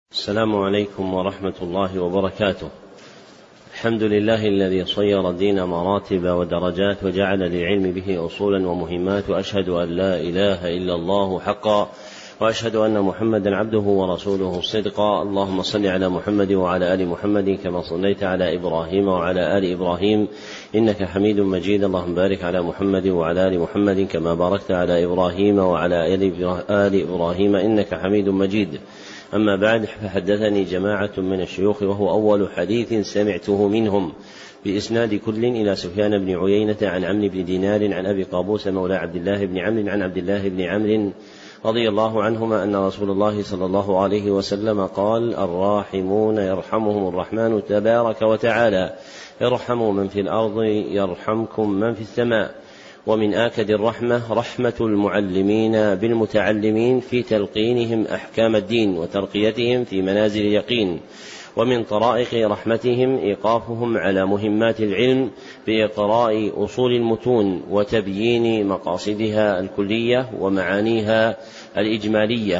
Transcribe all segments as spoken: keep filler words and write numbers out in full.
السلام عليكم ورحمة الله وبركاته. الحمد لله الذي صير الدين مراتب ودرجات وجعل للعلم به أصولا ومهمات، وأشهد أن لا إله إلا الله حقا، وأشهد أن محمدا عبده ورسوله صدقا. اللهم صل على محمد وعلى آل محمد كما صليت على إبراهيم وعلى آل إبراهيم إنك حميد مجيد. اللهم بارك على محمد وعلى آل محمد كما باركت على إبراهيم وعلى آل إبراهيم إنك حميد مجيد. أما بعد، فحدثني جماعة من الشيوخ، وهو أول حديث سمعته منهم بإسناد كل إلى سفيان بن عيينة عن عمرو بن دينار عن أبي قابوس مولى عبد الله بن عمرو عن عبد الله بن عمرو رضي الله عنهما أن رسول الله صلى الله عليه وسلم قال: الراحمون يرحمهم الرحمن تبارك وتعالى، ارحموا من في الأرض يرحمكم من في السماء. ومن آكد الرحمة رحمة المعلمين بالمتعلمين في تلقينهم أحكام الدين وترقيتهم في منازل اليقين. ومن طرائق رحمتهم إيقافهم على مهمات العلم بإقراء أصول المتون وتبيين مقاصدها الكلية ومعانيها الإجمالية،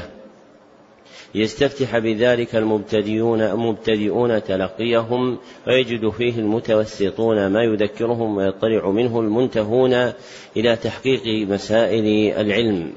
يستفتح بذلك المبتدئون مبتدئون تلقيهم، ويجد فيه المتوسطون ما يذكرهم، ويطلع منه المنتهون إلى تحقيق مسائل العلم.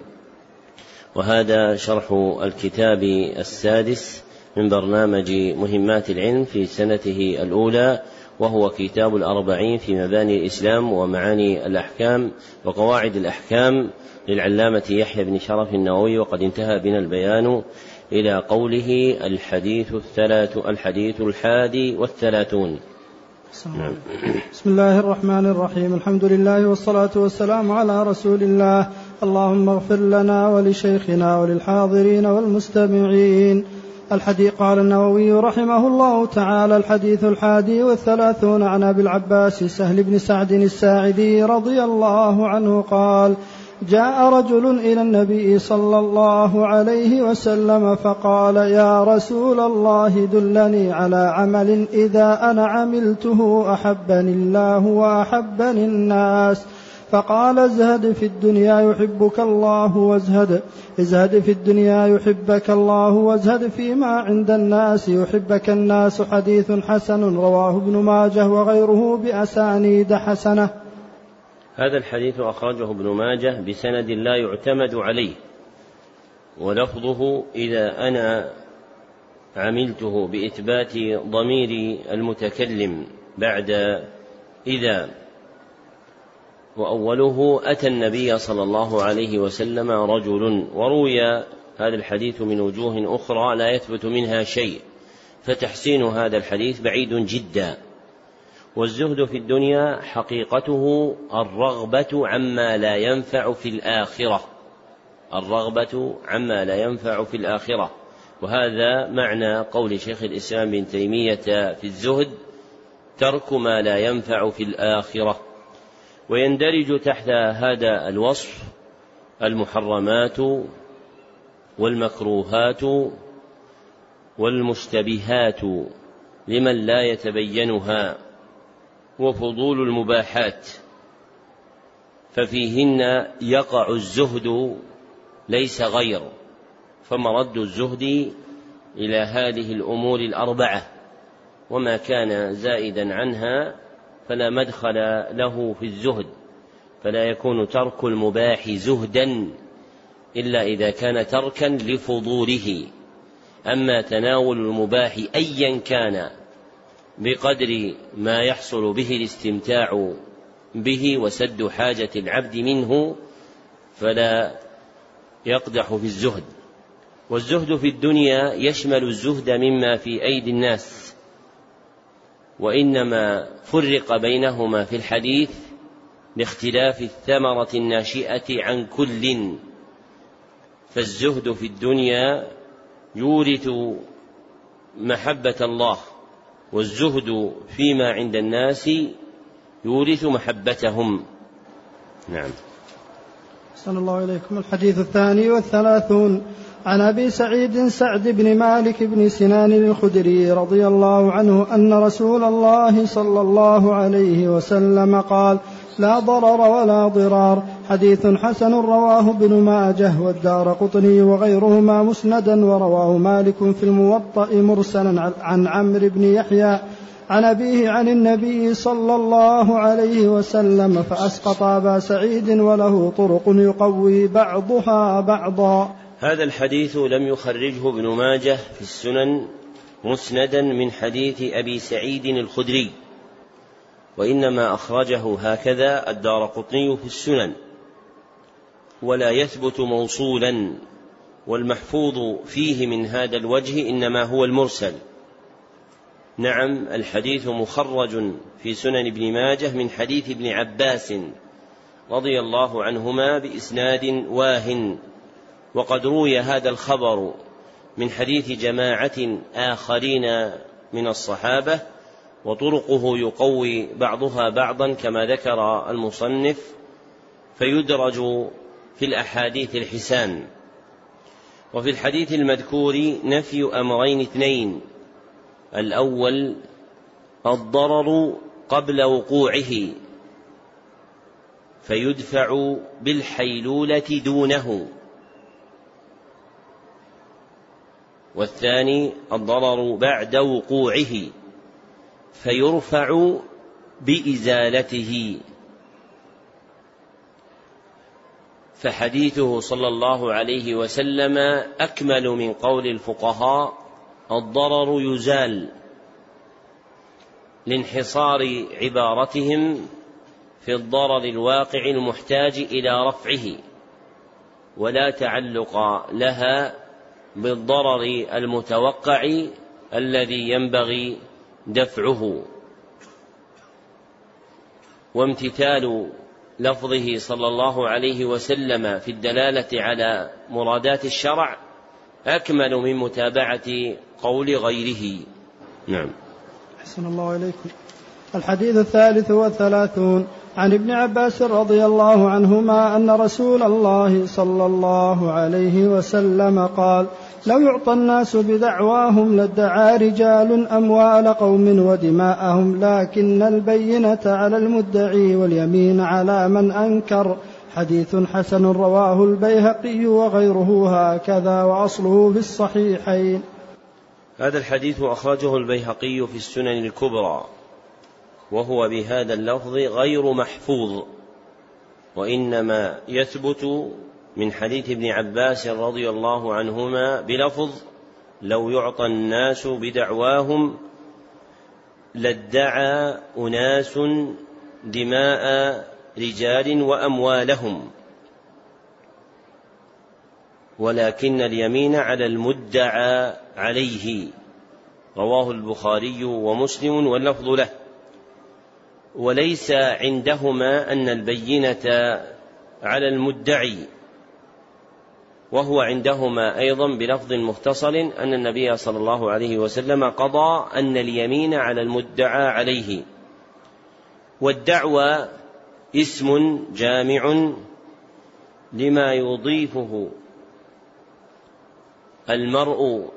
وهذا شرح الكتاب السادس من برنامج مهمات العلم في سنته الأولى، وهو كتاب الأربعين في مباني الإسلام ومعاني الأحكام وقواعد الأحكام للعلامة يحيى بن شرف النووي. وقد انتهى بنا البيان إلى قوله: الحديث الثلاث الحديث الحادي والثلاثون. نعم. بسم الله الرحمن الرحيم. الحمد لله والصلاة والسلام على رسول الله. اللهم اغفر لنا ولشيخنا وللحاضرين والمستمعين. الحديث. قال النووي رحمه الله تعالى: الحديث الحادي والثلاثون عن أبي العباس سهل بن سعد الساعدي رضي الله عنه قال: جاء رجل إلى النبي صلى الله عليه وسلم فقال: يا رسول الله دلني على عمل إذا أنا عملته أحبني الله وأحبني الناس. فقال: ازهد في الدنيا يحبك الله وازهد ازهد في الدنيا يحبك الله وازهد فيما عند الناس يحبك الناس. حديث حسن رواه ابن ماجه وغيره بأسانيد حسنة. هذا الحديث أخرجه ابن ماجه بسند لا يعتمد عليه، ولفظه إذا أنا عملته بإثبات ضمير المتكلم بعد إذا. وأوله: أتى النبي صلى الله عليه وسلم رجل. وروي هذا الحديث من وجوه أخرى لا يثبت منها شيء، فتحسين هذا الحديث بعيد جدا. والزهد في الدنيا حقيقته الرغبة عما لا ينفع في الآخرة، الرغبة عما لا ينفع في الآخرة. وهذا معنى قول شيخ الإسلام بن تيمية في الزهد: ترك ما لا ينفع في الآخرة. ويندرج تحت هذا الوصف المحرمات والمكروهات والمشتبهات لمن لا يتبينها، وفضول المباحات، ففيهن يقع الزهد ليس غير. فمرد الزهد إلى هذه الأمور الأربعة، وما كان زائدا عنها فلا مدخل له في الزهد، فلا يكون ترك المباح زهدا إلا إذا كان تركا لفضوله. أما تناول المباح أيا كان بقدر ما يحصل به الاستمتاع به وسد حاجة العبد منه فلا يقدح في الزهد. والزهد في الدنيا يشمل الزهد مما في أيدي الناس، وإنما فرق بينهما في الحديث لاختلاف الثمرة الناشئة عن كل. فالزهد في الدنيا يورث محبة الله، والزهد فيما عند الناس يورث محبتهم. نعم. أحسن الله إليكم. الحديث الثاني والثلاثون عن أبي سعيد سعد بن مالك بن سنان الخدري رضي الله عنه أن رسول الله صلى الله عليه وسلم قال: لا ضرر ولا ضرار. حديث حسن رواه ابن ماجه والدارقطني وغيرهما مسندا، ورواه مالك في الموطأ مرسلا عن عمرو بن يحيى عن أبيه عن النبي صلى الله عليه وسلم فأسقط أبا سعيد، وله طرق يقوي بعضها بعضا. هذا الحديث لم يخرجه ابن ماجه في السنن مسندا من حديث أبي سعيد الخدري، وإنما أخرجه هكذا الدارقطني في السنن، ولا يثبت موصولا، والمحفوظ فيه من هذا الوجه إنما هو المرسل. نعم، الحديث مخرج في سنن ابن ماجه من حديث ابن عباس رضي الله عنهما بإسناد واهٍ، وقد روي هذا الخبر من حديث جماعة آخرين من الصحابة، وطرقه يقوي بعضها بعضا كما ذكر المصنف، فيدرج في الأحاديث الحسان. وفي الحديث المذكور نفي أمرين اثنين: الأول الضرر قبل وقوعه فيدفع بالحيلولة دونه، والثاني الضرر بعد وقوعه فيرفع بإزالته. فحديثه صلى الله عليه وسلم أكمل من قول الفقهاء الضرر يزال، لانحصار عبارتهم في الضرر الواقع المحتاج إلى رفعه، ولا تعلق لها بالضرر المتوقع الذي ينبغي دفعه. وامتثال لفظه صلى الله عليه وسلم في الدلالة على مرادات الشرع أكمل من متابعة قول غيره. نعم. أحسن الله إليكم. الحديث الثالث والثلاثون عن ابن عباس رضي الله عنهما أن رسول الله صلى الله عليه وسلم قال: لو يعطى الناس بدعواهم لادعى رجال أموال قوم ودماءهم، لكن البينة على المدعي واليمين على من أنكر. حديث حسن رواه البيهقي وغيره هكذا، وأصله في الصحيحين. هذا الحديث أخرجه البيهقي في السنن الكبرى، وهو بهذا اللفظ غير محفوظ، وإنما يثبت من حديث ابن عباس رضي الله عنهما بلفظ: لو يعطى الناس بدعواهم لادعى أناس دماء رجال وأموالهم، ولكن اليمين على المدعى عليه. رواه البخاري ومسلم واللفظ له. وليس عندهما أن البينة على المدعي، وهو عندهما أيضا بلفظ مختصر أن النبي صلى الله عليه وسلم قضى أن اليمين على المدعى عليه. والدعوى اسم جامع لما يضيفه المرء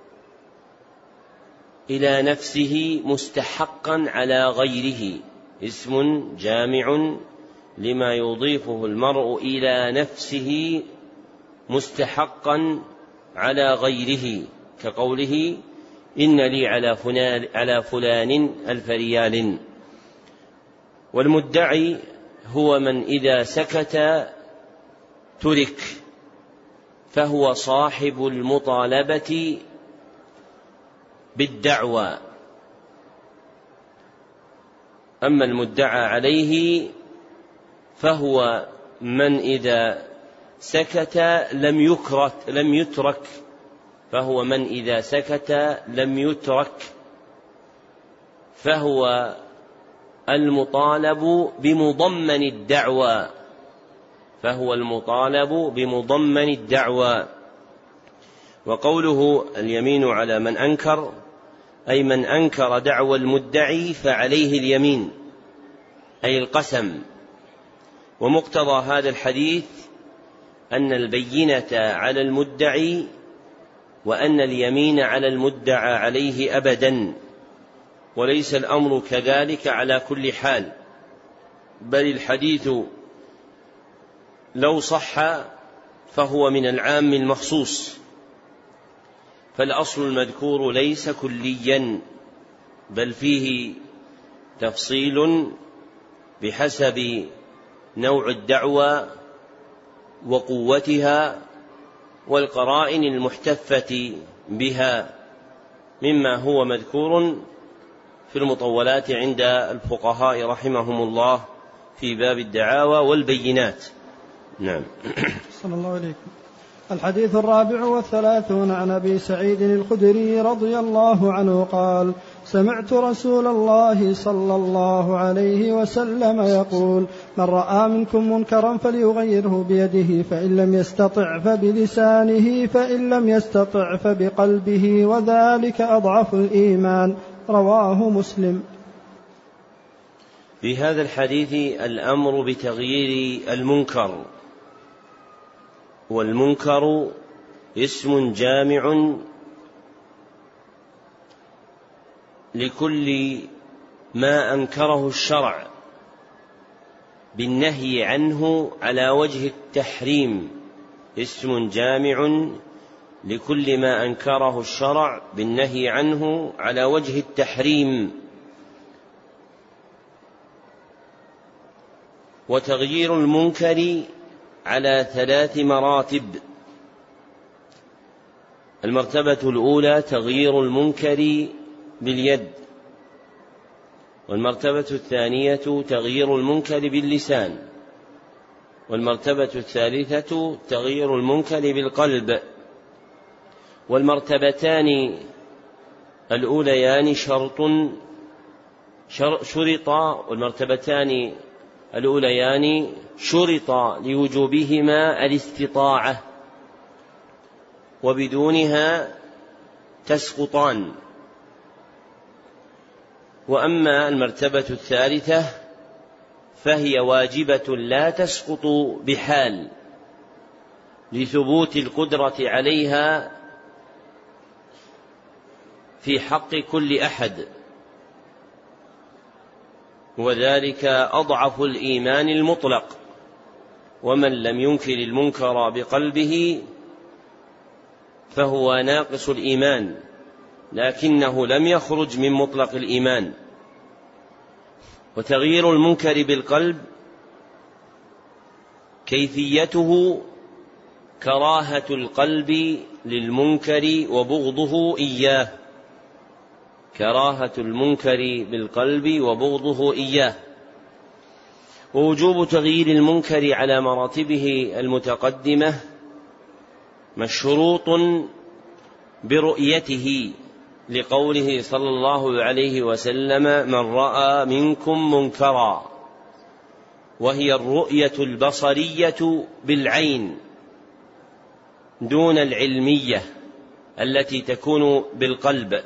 إلى نفسه مستحقا على غيره، اسم جامع لما يضيفه المرء إلى نفسه مستحقا على غيره، كقوله: إن لي على فلان, على فلان ألف ريال. والمدعي هو من إذا سكت ترك، فهو صاحب المطالبة بالدعوى. أما المدعى عليه فهو من إذا سكت لم يكرت لم يترك فهو من إذا سكت لم يترك فهو المطالب بمضمن الدعوى فهو المطالب بمضمن الدعوى. وقوله اليمين على من أنكر، أي من أنكر دعوى المدعي فعليه اليمين، أي القسم. ومقتضى هذا الحديث أن البينة على المدعي وأن اليمين على المدعى عليه أبدا، وليس الأمر كذلك على كل حال، بل الحديث لو صح فهو من العام المخصوص، فالأصل المذكور ليس كليا بل فيه تفصيل بحسب نوع الدعوة وقوتها والقرائن المحتفة بها، مما هو مذكور في المطولات عند الفقهاء رحمهم الله في باب الدعاوى والبينات. نعم. صلى الله عليكم. الحديث الرابع والثلاثون عن أبي سعيد الخدري رضي الله عنه قال: سمعت رسول الله صلى الله عليه وسلم يقول: من رأى منكم منكرا فليغيره بيده، فإن لم يستطع فبلسانه، فإن لم يستطع فبقلبه، وذلك أضعف الإيمان. رواه مسلم. في هذا الحديث الأمر بتغيير المنكر، والمنكر اسم جامع لكل ما أنكره الشرع بالنهي عنه على وجه التحريم، اسم جامع لكل ما أنكره الشرع بالنهي عنه على وجه التحريم. وتغيير المنكر على ثلاث مراتب: المرتبة الأولى تغيير المنكر باليد، والمرتبة الثانية تغيير المنكر باللسان، والمرتبة الثالثة تغيير المنكر بالقلب. والمرتبتان الأوليان شرط شرطا والمرتبتان الأوليان شرط لوجوبهما الاستطاعة، وبدونها تسقطان. وأما المرتبة الثالثة فهي واجبة لا تسقط بحال لثبوت القدرة عليها في حق كل أحد، وذلك أضعف الإيمان المطلق. ومن لم ينكر المنكر بقلبه فهو ناقص الإيمان، لكنه لم يخرج من مطلق الإيمان. وتغيير المنكر بالقلب كيفيته كراهة القلب للمنكر وبغضه إياه، كراهة المنكر بالقلب وبغضه إياه. ووجوب تغيير المنكر على مراتبه المتقدمة مشروط برؤيته، لقوله صلى الله عليه وسلم: من رأى منكم منكرا، وهي الرؤية البصرية بالعين دون العلمية التي تكون بالقلب.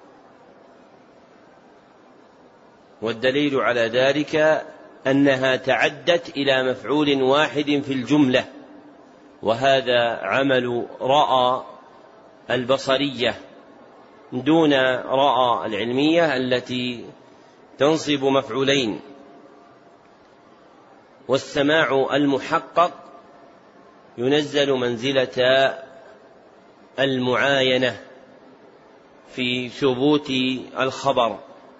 والدليل على ذلك أنها تعدت إلى مفعول واحد في الجملة، وهذا عمل رأى البصرية دون رأى العلمية التي تنصب مفعولين. والسماع المحقق ينزل منزلة المعاينة في ثبوت الخبر،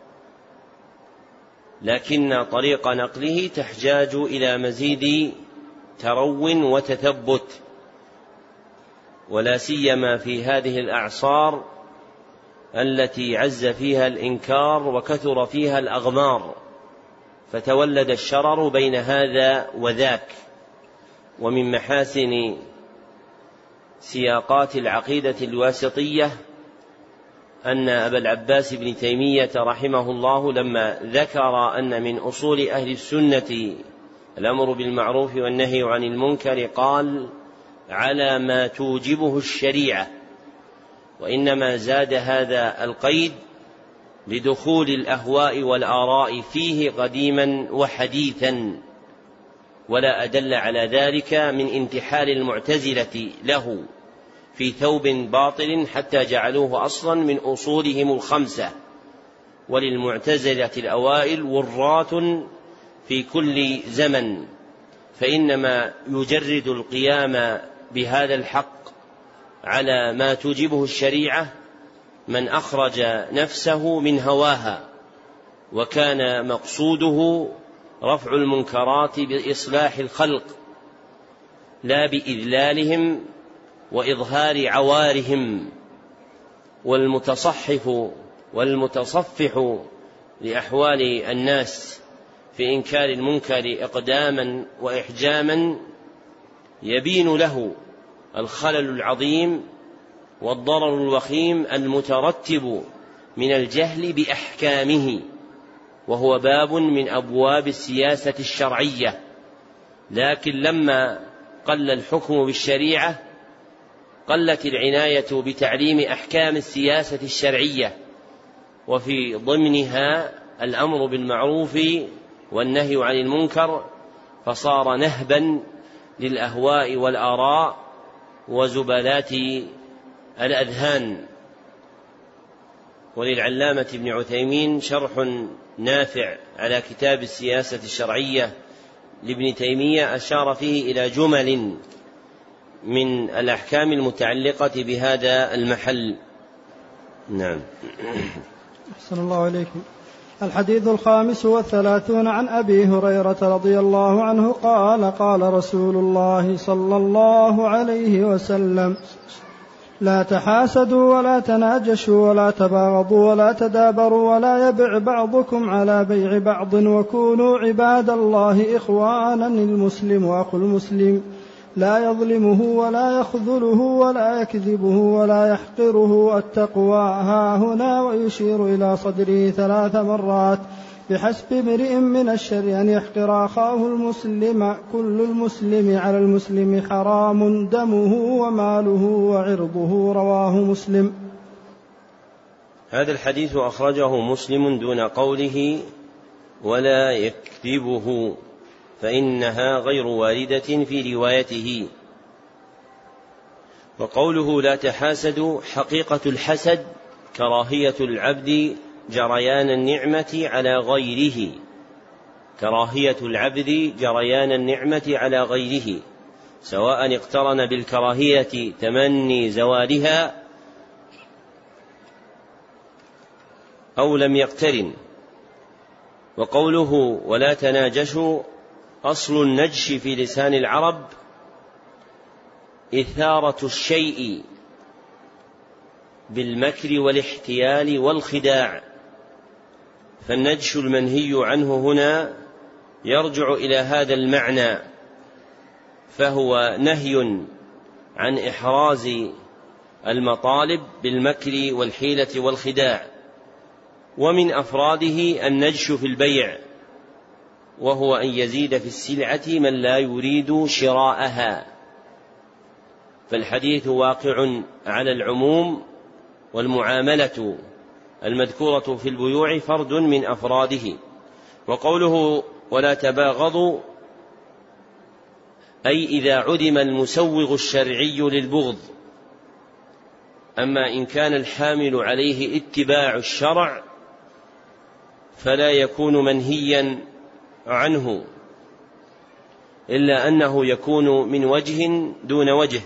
لكن طريق نقله تحتاج إلى مزيد ترو وتثبت، ولا سيما في هذه الأعصار التي عز فيها الإنكار وكثر فيها الأغمار، فتولد الشرر بين هذا وذاك. ومن محاسن سياقات العقيدة الواسطية أن أبا العباس بن تيمية رحمه الله لما ذكر أن من أصول أهل السنة الأمر بالمعروف والنهي عن المنكر قال: على ما توجبه الشريعة، وإنما زاد هذا القيد لدخول الأهواء والآراء فيه قديما وحديثا، ولا أدل على ذلك من انتحال المعتزلة له في ثوب باطل حتى جعلوه أصلا من أصولهم الخمسة. وللمعتزلة الأوائل وراة في كل زمن، فإنما يجرد القيام بهذا الحق على ما توجبه الشريعة من أخرج نفسه من هواها، وكان مقصوده رفع المنكرات بإصلاح الخلق لا بإذلالهم وإظهار عوارهم. والمتصحف والمتصفح لأحوال الناس في إنكار المنكر إقداما وإحجاما يبين له الخلل العظيم والضرر الوخيم المترتب من الجهل بأحكامه، وهو باب من أبواب السياسة الشرعية. لكن لما قل الحكم بالشريعة قلت العناية بتعليم أحكام السياسة الشرعية، وفي ضمنها الأمر بالمعروف والنهي عن المنكر، فصار نهبا للأهواء والآراء وزبالات الأذهان. وللعلامة ابن عثيمين شرح نافع على كتاب السياسة الشرعية لابن تيمية أشار فيه إلى جمل من الأحكام المتعلقة بهذا المحل. نعم. أحسن الله عليكم. الحديث الخامس والثلاثون عن أبي هريرة رضي الله عنه قال قال رسول الله صلى الله عليه وسلم: لا تحاسدوا ولا تناجشوا ولا تباغضوا ولا تدابروا ولا يبع بعضكم على بيع بعض وكونوا عباد الله إخوانا، المسلم أخو المسلم لا يظلمه ولا يخذله ولا يكذبه ولا يحقره، التقوى ها هنا، ويشير إلى صدره ثلاث مرات: بحسب امرئ من الشر أن يحقر أخاه المسلم، كل المسلم على المسلم حرام، دمه وماله وعرضه. رواه مسلم. هذا الحديث أخرجه مسلم دون قوله ولا يكذبه، فإنها غير واردة في روايته. وقوله لا تحاسدوا حقيقة الحسد كراهية العبد جريان النعمة على غيره، كراهية العبد جريان النعمة على غيره، سواء اقترن بالكراهية تمني زوالها أو لم يقترن. وقوله ولا تناجشوا أصل النجش في لسان العرب إثارة الشيء بالمكر والاحتيال والخداع، فالنجش المنهي عنه هنا يرجع إلى هذا المعنى، فهو نهي عن إحراز المطالب بالمكر والحيلة والخداع. ومن أفراده النجش في البيع، وهو أن يزيد في السلعة من لا يريد شراءها، فالحديث واقع على العموم، والمعاملة المذكورة في البيوع فرد من أفراده. وقوله ولا تباغضوا أي إذا عدم المسوغ الشرعي للبغض. أما إن كان الحامل عليه اتباع الشرع فلا يكون منهيا عنه، إلا أنه يكون من وجه دون وجه،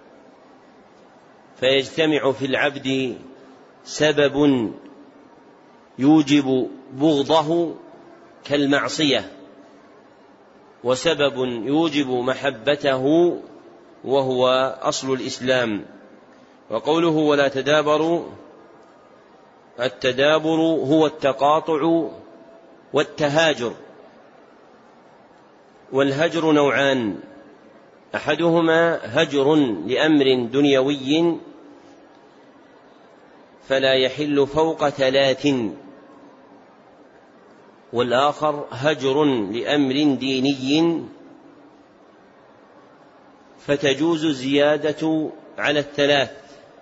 فيجتمع في العبد سبب يوجب بغضه كالمعصية، وسبب يوجب محبته وهو أصل الإسلام. وقوله ولا تدابروا، التدابر هو التقاطع والتهاجر، والهجر نوعان: أحدهما هجر لأمر دنيوي فلا يحل فوق ثلاث، والآخر هجر لأمر ديني فتجوز الزيادة على الثلاث،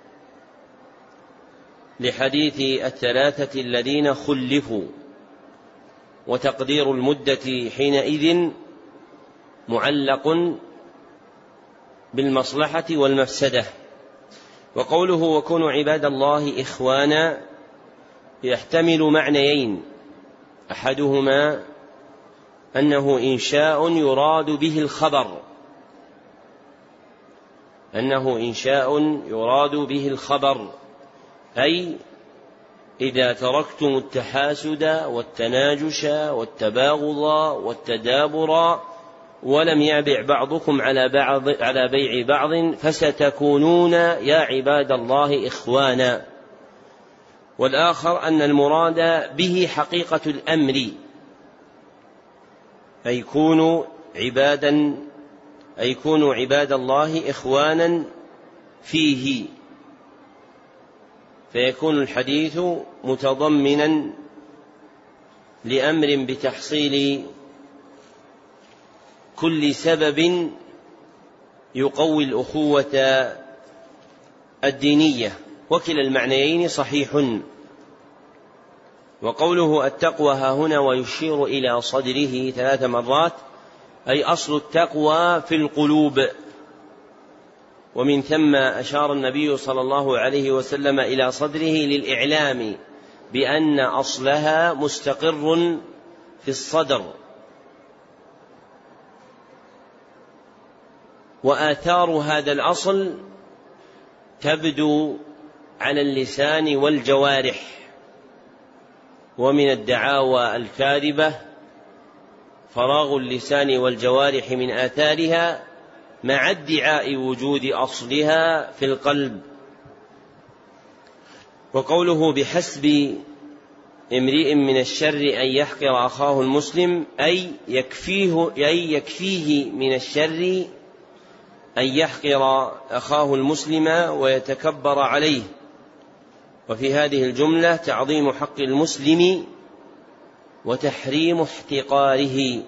لحديث الثلاثة الذين خلفوا. وتقدير المدة حينئذ معلق بالمصلحة والمفسدة. وقوله وكونوا عباد الله إخوانا يحتمل معنيين: أحدهما أنه إنشاء يراد به الخبر أنه إنشاء يراد به الخبر أي إذا تركتم التحاسد والتناجش والتباغض والتدابر ولم يبع بعضكم على بعض على بيع بعض فستكونون يا عباد الله إخوانا. والآخر أن المراد به حقيقة الأمر أي كونوا عبادا أي كونوا عباد الله إخوانا فيه، فيكون الحديث متضمنا لأمر بتحصيل كل سبب يقوي الأخوة الدينية، وكلا المعنيين صحيح. وقوله التقوى ها هنا ويشير إلى صدره ثلاث مرات أي أصل التقوى في القلوب، ومن ثم أشار النبي صلى الله عليه وسلم إلى صدره للإعلام بأن أصلها مستقر في الصدر، وآثار هذا الأصل تبدو على اللسان والجوارح، ومن الدعاوى الكاذبة فراغ اللسان والجوارح من آثارها مع ادعاء وجود أصلها في القلب. وقوله بحسب امرئ من الشر أن يحقر أخاه المسلم أي يكفيه, أي يكفيه من الشر أن يحقر أخاه المسلم ويتكبر عليه. وفي هذه الجملة تعظيم حق المسلم وتحريم احتقاره.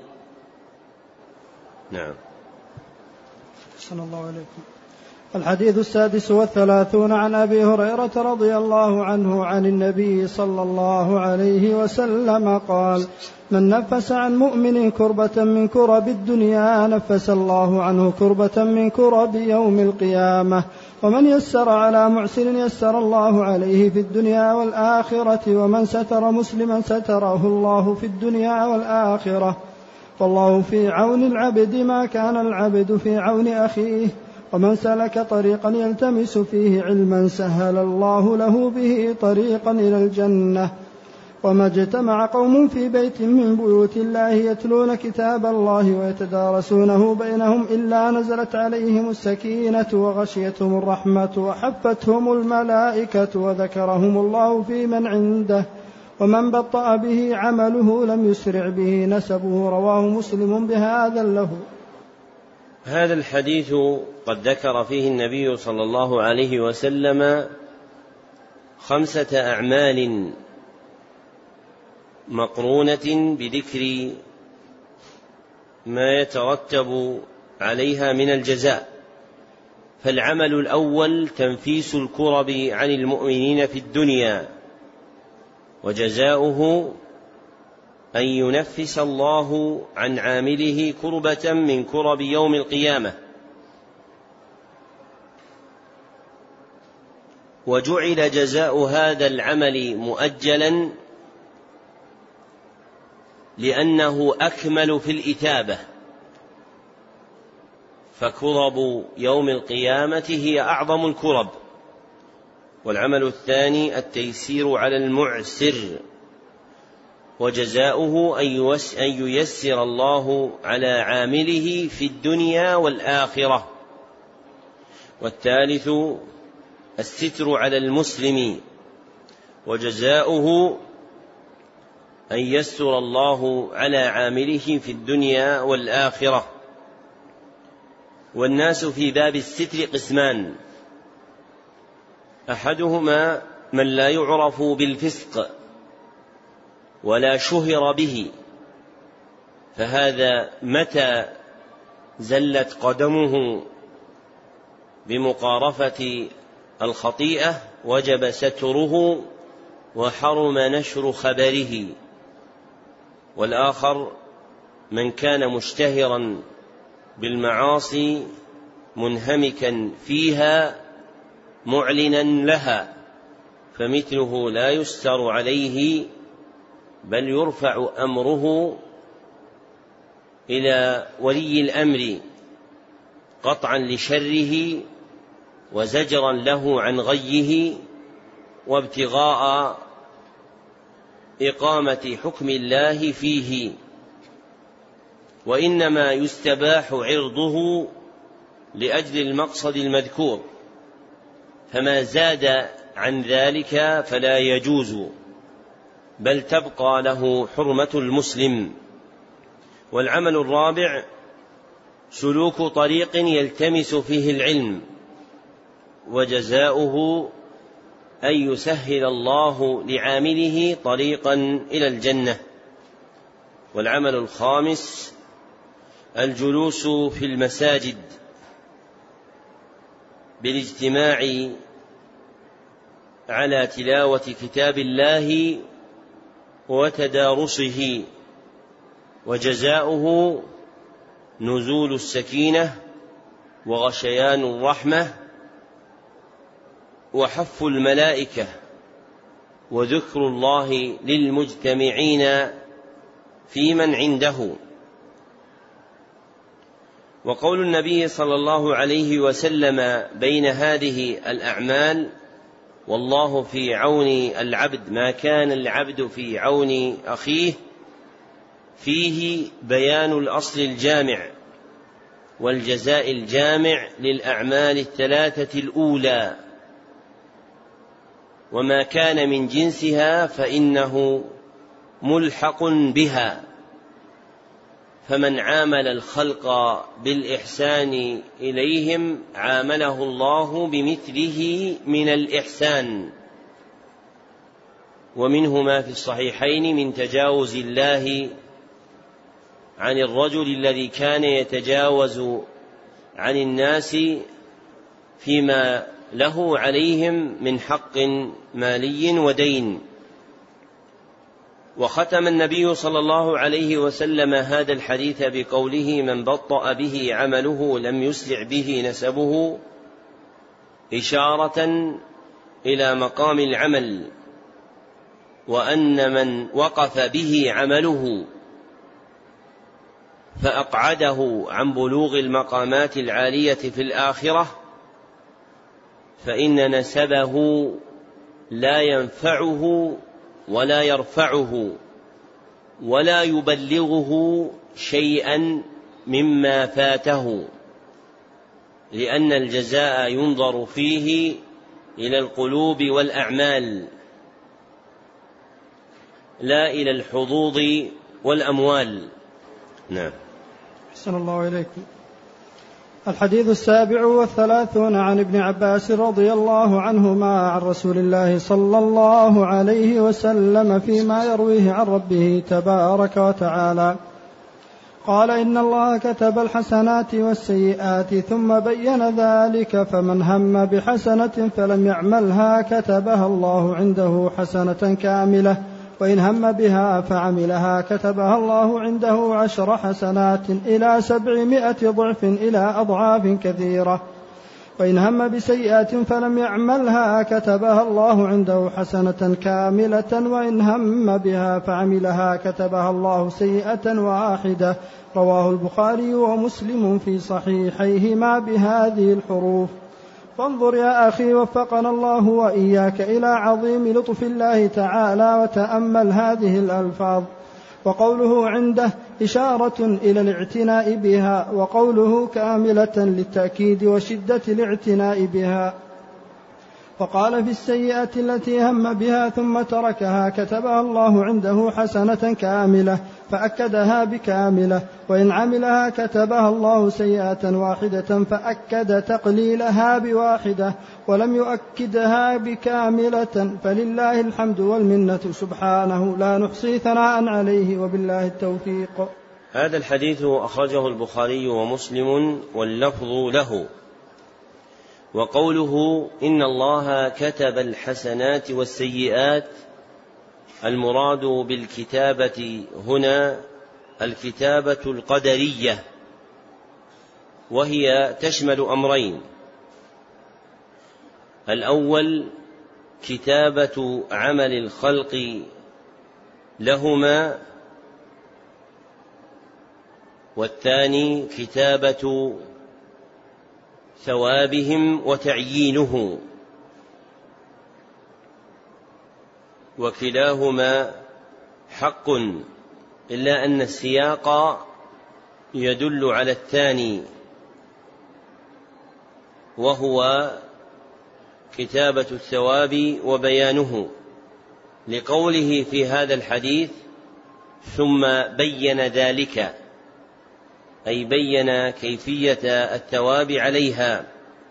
نعم. صلى الله عليكم. الحديث السادس والثلاثون عن أبي هريرة رضي الله عنه عن النبي صلى الله عليه وسلم قال: من نفس عن مؤمن كربة من كرب الدنيا نفس الله عنه كربة من كرب يوم القيامة، ومن يسر على معسر يسر الله عليه في الدنيا والآخرة، ومن ستر مسلما ستره الله في الدنيا والآخرة، والله في عون العبد ما كان العبد في عون أخيه، ومن سلك طريقا يلتمس فيه علما سهل الله له به طريقا إلى الجنة. وما اجتمع قوم في بيت من بيوت الله يتلون كتاب الله ويتدارسونه بينهم إلا نزلت عليهم السكينة وغشيتهم الرحمة وحفتهم الملائكة وذكرهم الله في من عنده، ومن بطأ به عمله لم يسرع به نسبه. رواه مسلم بهذا له. هذا الحديث قد ذكر فيه النبي صلى الله عليه وسلم خمسة أعمال مقرونة بذكر ما يترتب عليها من الجزاء. فالعمل الأول تنفيس الكرب عن المؤمنين في الدنيا، وجزاؤه أن ينفس الله عن عامله كربة من كرب يوم القيامة. وجعل جزاء هذا العمل مؤجلا لأنه أكمل في الإثابة، فكرب يوم القيامة هي أعظم الكرب. والعمل الثاني التيسير على المعسر، وجزاؤه أن ييسر الله على عامله في الدنيا والآخرة. والثالث الستر على المسلم، وجزاؤه أن يستر الله على عامله في الدنيا والآخرة. والناس في باب الستر قسمان: أحدهما من لا يعرف بالفسق ولا شهر به، فهذا متى زلت قدمه بمقارفة الخطيئة وجب ستره وحرم نشر خبره. والآخر من كان مشتهرا بالمعاصي منهمكا فيها معلنا لها، فمثله لا يستر عليه بل يرفع أمره إلى ولي الأمر قطعا لشره وزجرا له عن غيه وابتغاء إقامة حكم الله فيه، وإنما يستباح عرضه لأجل المقصد المذكور، فما زاد عن ذلك فلا يجوز، بل تبقى له حرمة المسلم. والعمل الرابع سلوك طريق يلتمس فيه العلم، وجزاؤه أن يسهل الله لعامله طريقا إلى الجنة. والعمل الخامس الجلوس في المساجد بالاجتماع على تلاوة كتاب الله وتدارسه، وجزاؤه نزول السكينة وغشيان الرحمة وحف الملائكة وذكر الله للمجتمعين في من عنده. وقول النبي صلى الله عليه وسلم بين هذه الأعمال: والله في عون العبد ما كان العبد في عون أخيه، فيه بيان الأصل الجامع والجزاء الجامع للأعمال الثلاثة الأولى، وما كان من جنسها فإنه ملحق بها. فمن عامل الخلق بالإحسان إليهم عامله الله بمثله من الإحسان. ومنه ما في الصحيحين من تجاوز الله عن الرجل الذي كان يتجاوز عن الناس فيما له عليهم من حق مالي ودين. وختم النبي صلى الله عليه وسلم هذا الحديث بقوله: من بطأ به عمله لم يسرع به نسبه، إشارة إلى مقام العمل، وأن من وقف به عمله فأقعده عن بلوغ المقامات العالية في الآخرة فإن نسبه لا ينفعه ولا يرفعه ولا يبلغه شيئا مما فاته، لأن الجزاء ينظر فيه إلى القلوب والأعمال لا إلى الحظوظ والأموال. نعم. أحسن الله إليكم. الحديث السابع والثلاثون عن ابن عباس رضي الله عنهما عن رسول الله صلى الله عليه وسلم فيما يرويه عن ربه تبارك وتعالى قال: إن الله كتب الحسنات والسيئات ثم بين ذلك، فمن هم بحسنة فلم يعملها كتبها الله عنده حسنة كاملة، وإن هم بها فعملها كتبها الله عنده عشر حسنات إلى سبعمائة ضعف إلى أضعاف كثيرة، وإن هم بسيئة فلم يعملها كتبها الله عنده حسنة كاملة، وإن هم بها فعملها كتبها الله سيئة واحدة. رواه البخاري ومسلم في صحيحيهما بهذه الحروف. فانظر يا أخي وفقنا الله وإياك إلى عظيم لطف الله تعالى وتأمل هذه الألفاظ. وقوله عنده إشارة إلى الاعتناء بها، وقوله كاملة للتأكيد وشدة الاعتناء بها. وقال في السيئة التي هم بها ثم تركها كتبها الله عنده حسنة كاملة، فأكدها بكاملة، وإن عملها كتبها الله سيئة واحدة فأكد تقليلها بواحدة ولم يؤكدها بكاملة، فلله الحمد والمنة سبحانه لا نحصي ثناء عليه، وبالله التوفيق. هذا الحديث أخرجه البخاري ومسلم واللفظ له. وقوله إن الله كتب الحسنات والسيئات، المراد بالكتابة هنا الكتابة القدرية، وهي تشمل أمرين: الأول كتابة عمل الخلق لهما، والثاني كتابة ثوابهم وتعيينه، وكلاهما حق، إلا أن السياق يدل على الثاني، وهو كتابة الثواب وبيانه، لقوله في هذا الحديث: ثم بين ذلك، أي بين كيفية الثواب عليها.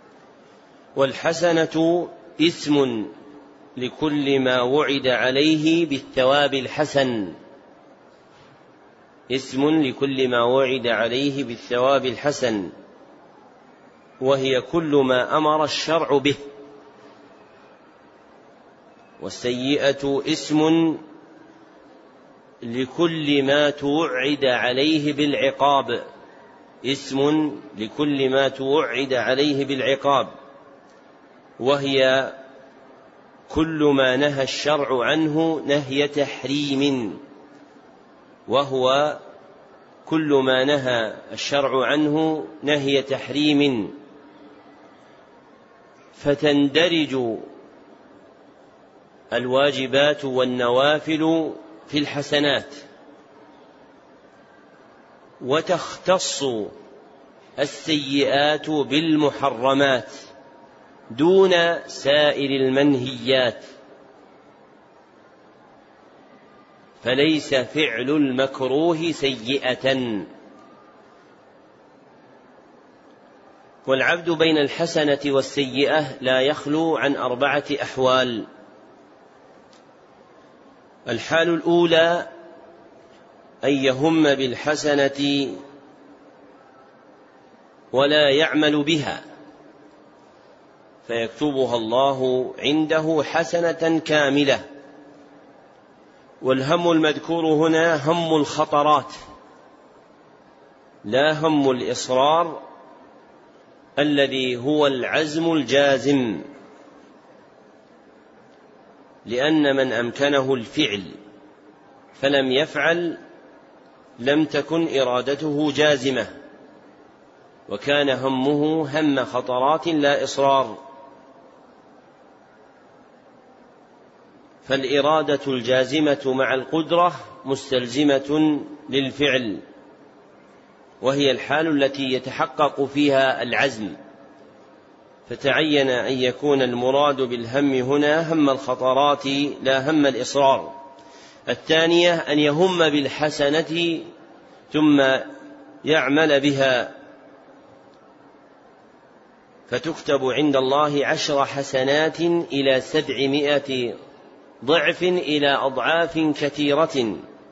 والحسنة اسم لكل ما وعد عليه بالثواب الحسن، اسم لكل ما وعد عليه بالثواب الحسن، وهي كل ما أمر الشرع به. والسيئة اسم لكل ما توعد عليه بالعقاب، اسم لكل ما توعد عليه بالعقاب، وهي كل ما نهى الشرع عنه نهي تحريم، وهو كل ما نهى الشرع عنه نهي تحريم. فتندرج الواجبات والنوافل في الحسنات، وتختص السيئات بالمحرمات دون سائر المنهيات، فليس فعل المكروه سيئة. والعبد بين الحسنة والسيئة لا يخلو عن أربعة أحوال. الحال الأولى أن يهم بالحسنة ولا يعمل بها، فيكتبها الله عنده حسنة كاملة. والهم المذكور هنا هم الخطرات، لا هم الإصرار الذي هو العزم الجازم، لأن من أمكنه الفعل فلم يفعل لم تكن إرادته جازمة، وكان همه هم خطرات لا إصرار. فالإرادة الجازمة مع القدرة مستلزمة للفعل، وهي الحال التي يتحقق فيها العزم، فتعين أن يكون المراد بالهم هنا هم الخطرات لا هم الإصرار. الثانية أن يهم بالحسنة ثم يعمل بها، فتكتب عند الله عشر حسنات إلى سبعمائة ضعف إلى أضعاف كثيرة.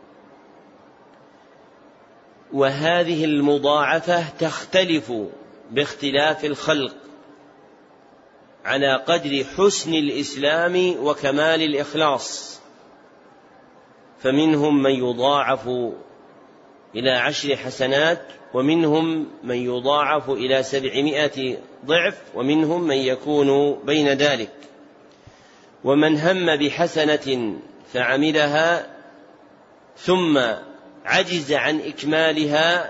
وهذه المضاعفة تختلف باختلاف الخلق على قدر حسن الإسلام وكمال الإخلاص، فمنهم من يضاعف إلى عشر حسنات، ومنهم من يضاعف إلى سبعمائة ضعف، ومنهم من يكون بين ذلك. ومن هم بحسنة فعملها ثم عجز عن إكمالها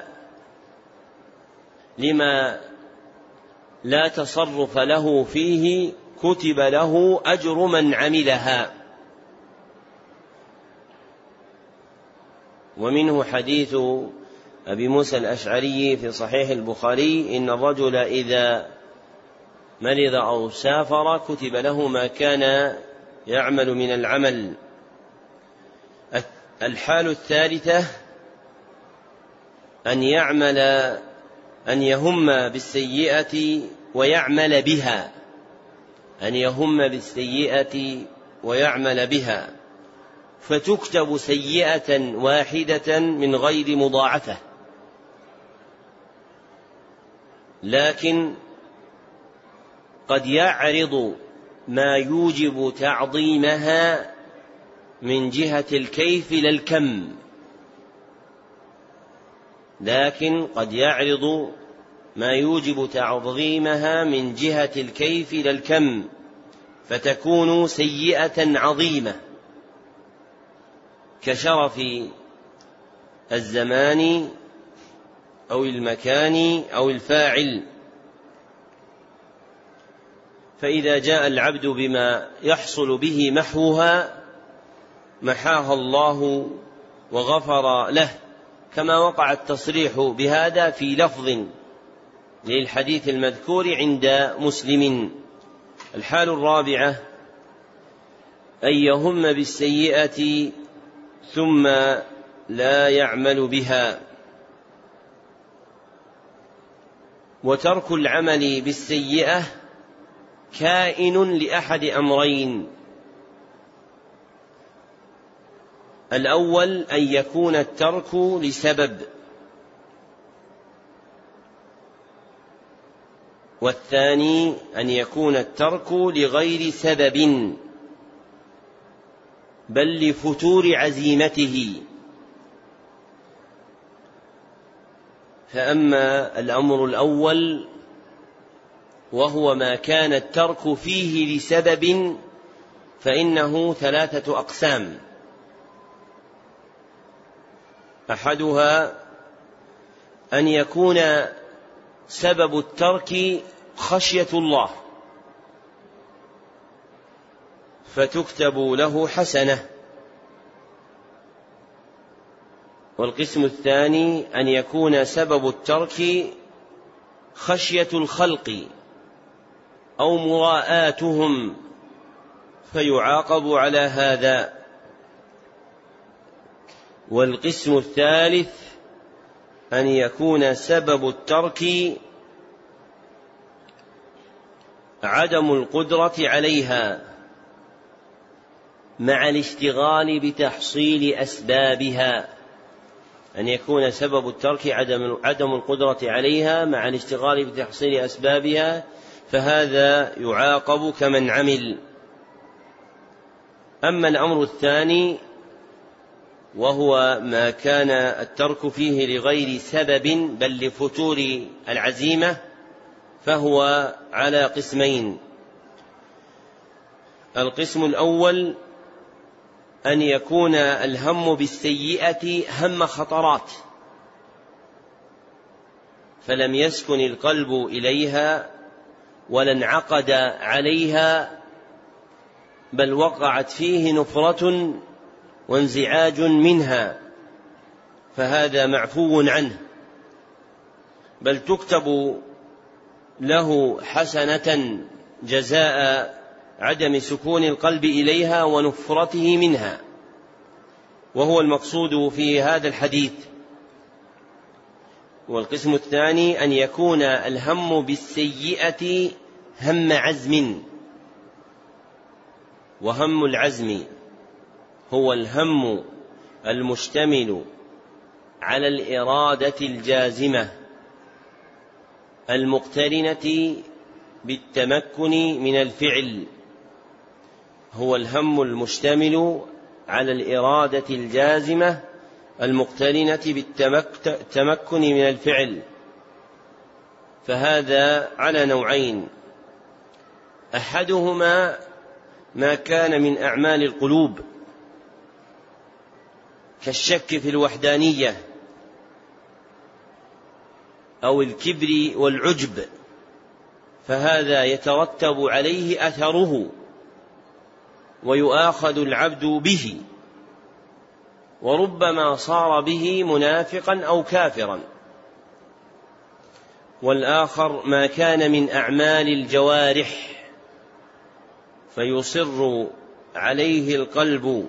لما لا تصرف له فيه كتب له أجر من عملها. ومنه حديث أبي موسى الأشعري في صحيح البخاري: إن الرجل إذا مرض أو سافر كتب له ما كان يعمل من العمل. الحال الثالثة أن يعمل أن يهم بالسيئة ويعمل بها، أن يهم بالسيئة ويعمل بها، فتكتب سيئة واحدة من غير مضاعفة، لكن قد يعرض ما يوجب تعظيمها من جهة الكيف لا الكم، لكن قد يعرض ما يوجب تعظيمها من جهة الكيف لا الكم، فتكون سيئة عظيمة كشرف الزمان أو المكان أو الفاعل. فإذا جاء العبد بما يحصل به محوها محاها الله وغفر له، كما وقع التصريح بهذا في لفظ للحديث المذكور عند مسلم. الحال الرابعة أن يهم بالسيئة ثم لا يعمل بها. وترك العمل بالسيئة كائن لأحد أمرين: الأول أن يكون الترك لسبب، والثاني أن يكون الترك لغير سبب بل لفتور عزيمته. فأما الأمر الأول وهو ما كان الترك فيه لسبب فإنه ثلاثة أقسام: أحدها أن يكون سبب الترك خشية الله فتكتب له حسنة. والقسم الثاني أن يكون سبب الترك خشية الخلق أو مراءاتهم فيعاقب على هذا. والقسم الثالث أن يكون سبب الترك عدم القدرة عليها مع الاشتغال بتحصيل أسبابها. أن يكون سبب الترك عدم عدم القدرة عليها مع الاشتغال بتحصيل أسبابها، فهذا يعاقب كمن عمل. أما الأمر الثاني وهو ما كان الترك فيه لغير سبب بل لفتور العزيمة فهو على قسمين: القسم الأول أن يكون الهم بالسيئة هم خطرات فلم يسكن القلب إليها ولا انعقد عليها، بل وقعت فيه نفرة وانزعاج منها، فهذا معفو عنه، بل تكتب له حسنة جزاء عدم سكون القلب إليها ونفرته منها، وهو المقصود في هذا الحديث. والقسم الثاني أن يكون الهم بالسيئة هم عزم، وهم العزم هو الهم المشتمل على الإرادة الجازمة المقترنة بالتمكن من الفعل. هو الهم المشتمل على الإرادة الجازمة المقترنة بالتمكن من الفعل، فهذا على نوعين: أحدهما ما كان من أعمال القلوب كالشك في الوحدانية أو الكبر والعجب، فهذا يترتب عليه أثره ويؤاخذ العبد به، وربما صار به منافقا أو كافرا. والآخر ما كان من أعمال الجوارح فيصر عليه القلب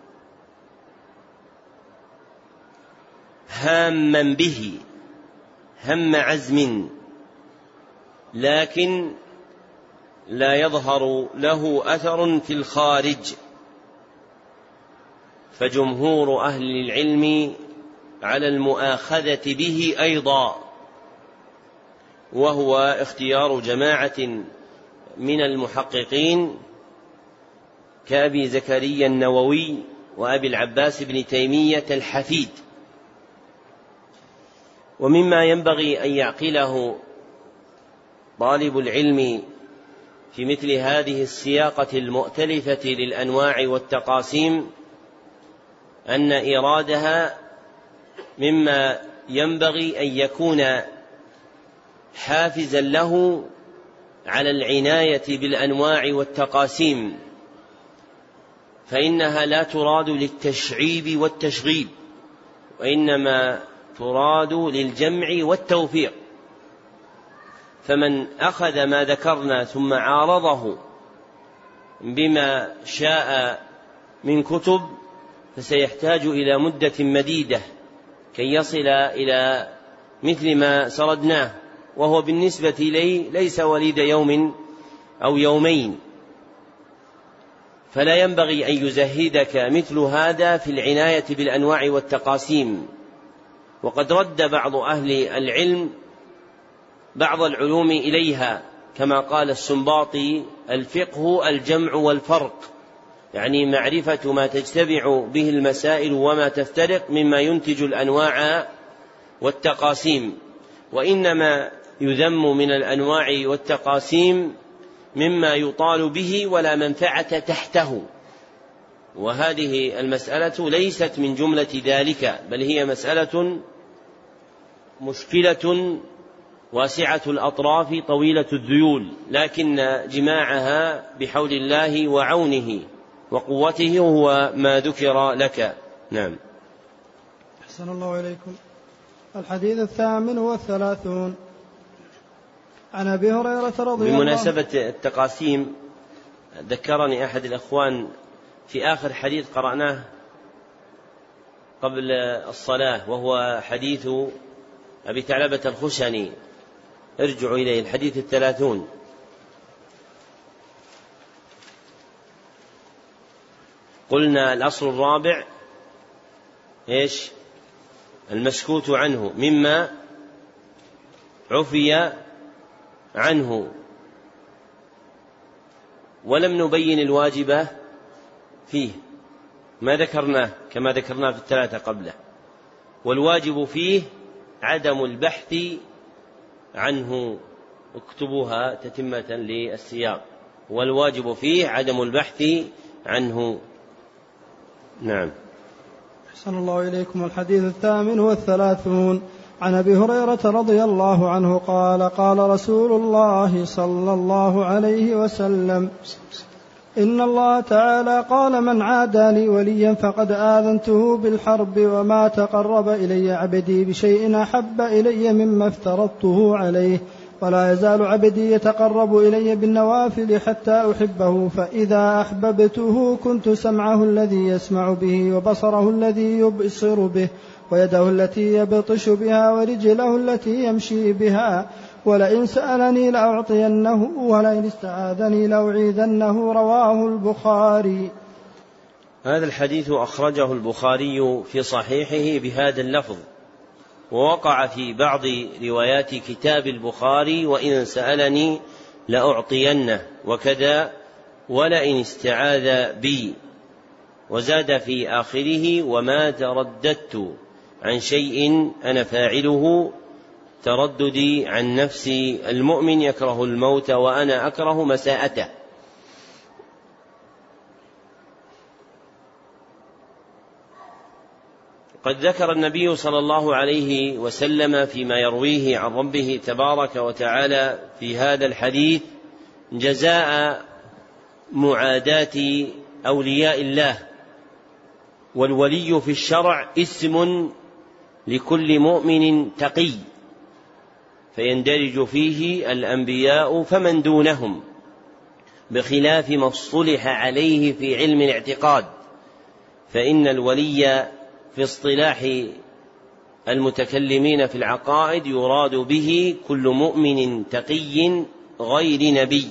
هاما به هم عزم، لكن لا يظهر له أثر في الخارج. فجمهور أهل العلم على المؤاخذة به أيضا، وهو اختيار جماعة من المحققين كأبي زكريا النووي وأبي العباس بن تيمية الحفيد. ومما ينبغي أن يعقله طالب العلم في مثل هذه السياقة المؤتلفة للأنواع والتقاسيم أن إيرادها مما ينبغي أن يكون حافزا له على العناية بالأنواع والتقاسيم، فإنها لا تراد للتشعيب والتشغيب، وإنما تراد للجمع والتوفيق. فمن أخذ ما ذكرنا ثم عارضه بما شاء من كتب فسيحتاج إلى مدة مديدة كي يصل إلى مثل ما سردناه، وهو بالنسبة لي ليس وليد يوم أو يومين، فلا ينبغي أن يزهدك مثل هذا في العناية بالأنواع والتقاسيم. وقد رد بعض أهل العلم بعض العلوم إليها، كما قال السنباطي: الفقه الجمع والفرق، يعني معرفة ما تجتمع به المسائل وما تفترق مما ينتج الأنواع والتقاسيم. وإنما يذم من الأنواع والتقاسيم مما يطال به ولا منفعة تحته، وهذه المسألة ليست من جملة ذلك، بل هي مسألة مشكلة واسعة الأطراف طويلة الذيول، لكن جماعها بحول الله وعونه وقوته هو ما ذكر لك. نعم. أحسن الله إليكم. الحديث الثامن والثلاثون عن أبي هريرة رضي الله عنه. بمناسبة التقاسيم ذكرني أحد الأخوان في آخر حديث قرأناه قبل الصلاة، وهو حديث أبي ثعلبة الخشني، ارجعوا إليه، الحديث الثلاثون. قلنا الأصل الرابع إيش؟ المسكوت عنه مما عفي عنه، ولم نبين الواجب فيه، ما ذكرناه كما ذكرناه في الثلاثة قبله. والواجب فيه عدم البحث عنه، اكتبوها تتمة للسياق، والواجب فيه عدم البحث عنه. نعم. أحسن الله إليكم. الحديث الثامن والثلاثون عن أبي هريرة رضي الله عنه قال: قال رسول الله صلى الله عليه وسلم: إن الله تعالى قال: من عادى لي وليا فقد آذنته بالحرب، وما تقرب إلي عبدي بشيء أحب إلي مما افترضته عليه، ولا يزال عبدي يتقرب إلي بالنوافل حتى أحبه، فإذا أحببته كنت سمعه الذي يسمع به، وبصره الذي يبصر به، ويده التي يبطش بها، ورجله التي يمشي بها، ولئن سألني لأعطينه، ولئن استعاذني لأعيذنه. رواه البخاري. هذا الحديث أخرجه البخاري في صحيحه بهذا اللفظ، ووقع في بعض روايات كتاب البخاري: وإن سألني لأعطينه، وكذا ولئن استعاذ بي، وزاد في آخره: وما ترددت عن شيء أنا فاعله ترددي عن نفس المؤمن يكره الموت وأنا أكره مساءته. قد ذكر النبي صلى الله عليه وسلم فيما يرويه عن ربه تبارك وتعالى في هذا الحديث جزاء معاداة أولياء الله، والولي في الشرع اسم لكل مؤمن تقي، فيندرج فيه الأنبياء فمن دونهم، بخلاف ما اصطلح عليه في علم الاعتقاد، فإن الولي في اصطلاح المتكلمين في العقائد يراد به كل مؤمن تقي غير نبي.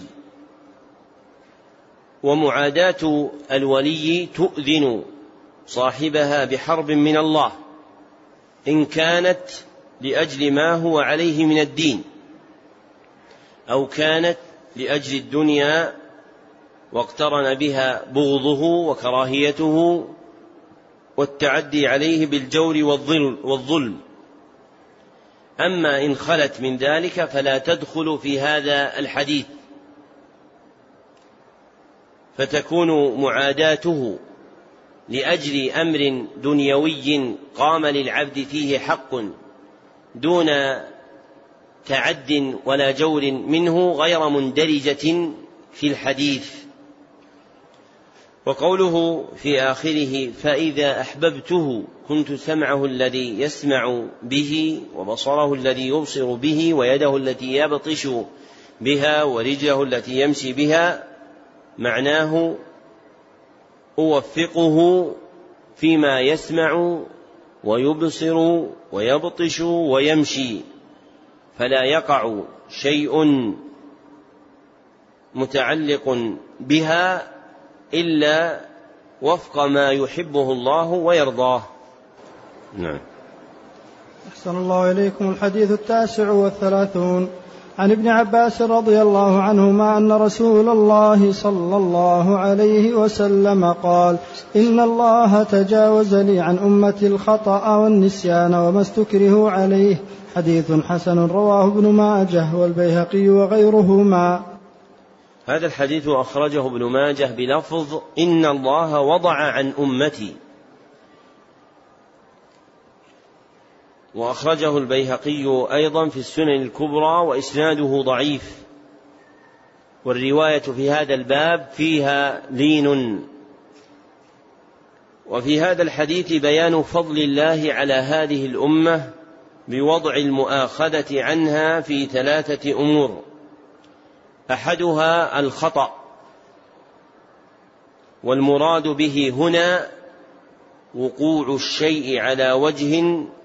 ومعاداة الولي تؤذن صاحبها بحرب من الله، إن كانت لأجل ما هو عليه من الدين، أو كانت لأجل الدنيا واقترن بها بغضه وكراهيته والتعدي عليه بالجور والظلم. أما إن خلت من ذلك فلا تدخل في هذا الحديث، فتكون معاداته لأجل أمر دنيوي قام للعبد فيه حق دون تعد ولا جور منه غير مندرجة في الحديث. وقوله في آخره فإذا أحببته كنت سمعه الذي يسمع به وبصره الذي يبصر به ويده التي يبطش بها ورجله التي يمشي بها، معناه أوفقه فيما يسمع ويبصر ويبطش ويمشي، فلا يقع شيء متعلق بها إلا وفق ما يحبه الله ويرضاه. نعم. أحسن الله إليكم. الحديث التاسع والثلاثون عن ابن عباس رضي الله عنهما أن رسول الله صلى الله عليه وسلم قال إن الله تجاوز لي عن أمتي الخطأ والنسيان وما استكرهوا عليه. حديث حسن رواه ابن ماجه والبيهقي وغيرهما. هذا الحديث أخرجه ابن ماجه بلفظ إن الله وضع عن أمتي، وأخرجه البيهقي أيضا في السنن الكبرى وإسناده ضعيف، والرواية في هذا الباب فيها لين. وفي هذا الحديث بيان فضل الله على هذه الأمة بوضع المؤاخذة عنها في ثلاثة أمور: أحدها الخطأ، والمراد به هنا وقوع الشيء على وجه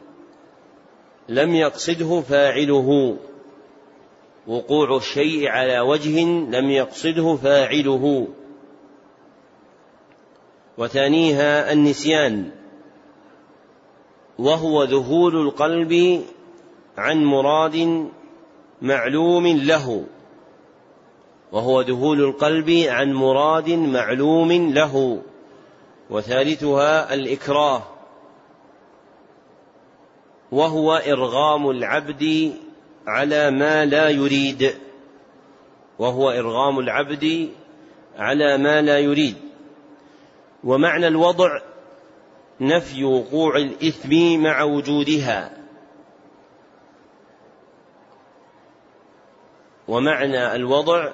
لم يقصده فاعله، وقوع الشيء على وجه لم يقصده فاعله. وثانيها النسيان، وهو ذهول القلب عن مراد معلوم له وهو ذهول القلب عن مراد معلوم له. وثالثها الإكراه، وهو إرغام العبد على ما لا يريد وهو إرغام العبد على ما لا يريد. ومعنى الوضع نفي وقوع الإثم مع وجودها، ومعنى الوضع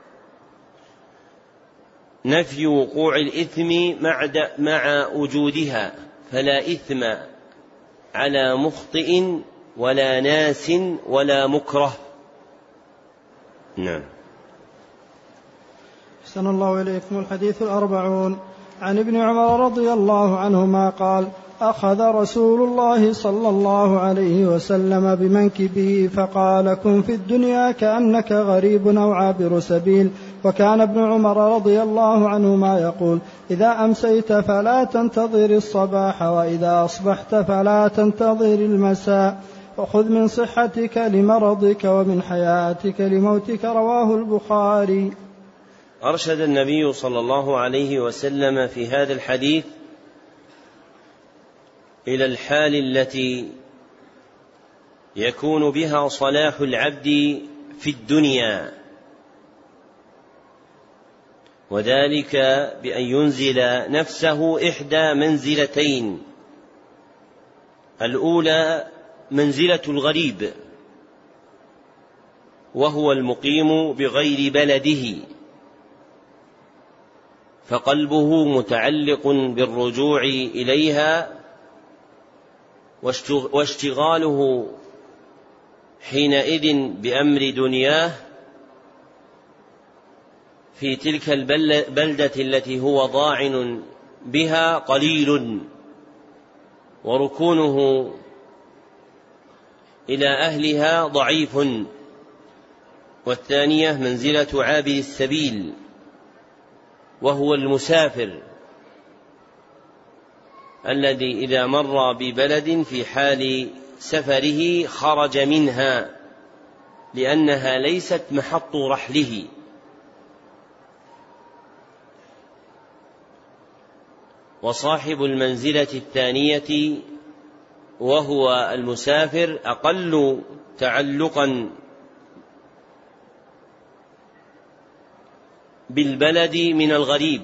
نفي وقوع الإثم مع وجودها، فلا إثم على مخطئ ولا ناس ولا مكره. نعم. أحسن الله إليكم. الحديث الأربعون عن ابن عمر رضي الله عنهما قال أخذ رسول الله صلى الله عليه وسلم بمنكبه فقال كن في الدنيا كأنك غريب أو عابر سبيل. وكان ابن عمر رضي الله عنهما يقول إذا أمسيت فلا تنتظر الصباح وإذا أصبحت فلا تنتظر المساء وخذ من صحتك لمرضك ومن حياتك لموتك. رواه البخاري. أرشد النبي صلى الله عليه وسلم في هذا الحديث إلى الحال التي يكون بها صلاح العبد في الدنيا، وذلك بأن ينزل نفسه إحدى منزلتين: الأولى منزلة الغريب، وهو المقيم بغير بلده، فقلبه متعلق بالرجوع إليها، واشتغاله حينئذ بأمر دنياه في تلك البلدة التي هو ضاعن بها قليل، وركونه إلى أهلها ضعيف. والثانية منزلة عابر السبيل، وهو المسافر الذي إذا مر ببلد في حال سفره خرج منها لأنها ليست محط رحله. وصاحب المنزلة الثانية وهو المسافر أقل تعلقا بالبلد من الغريب،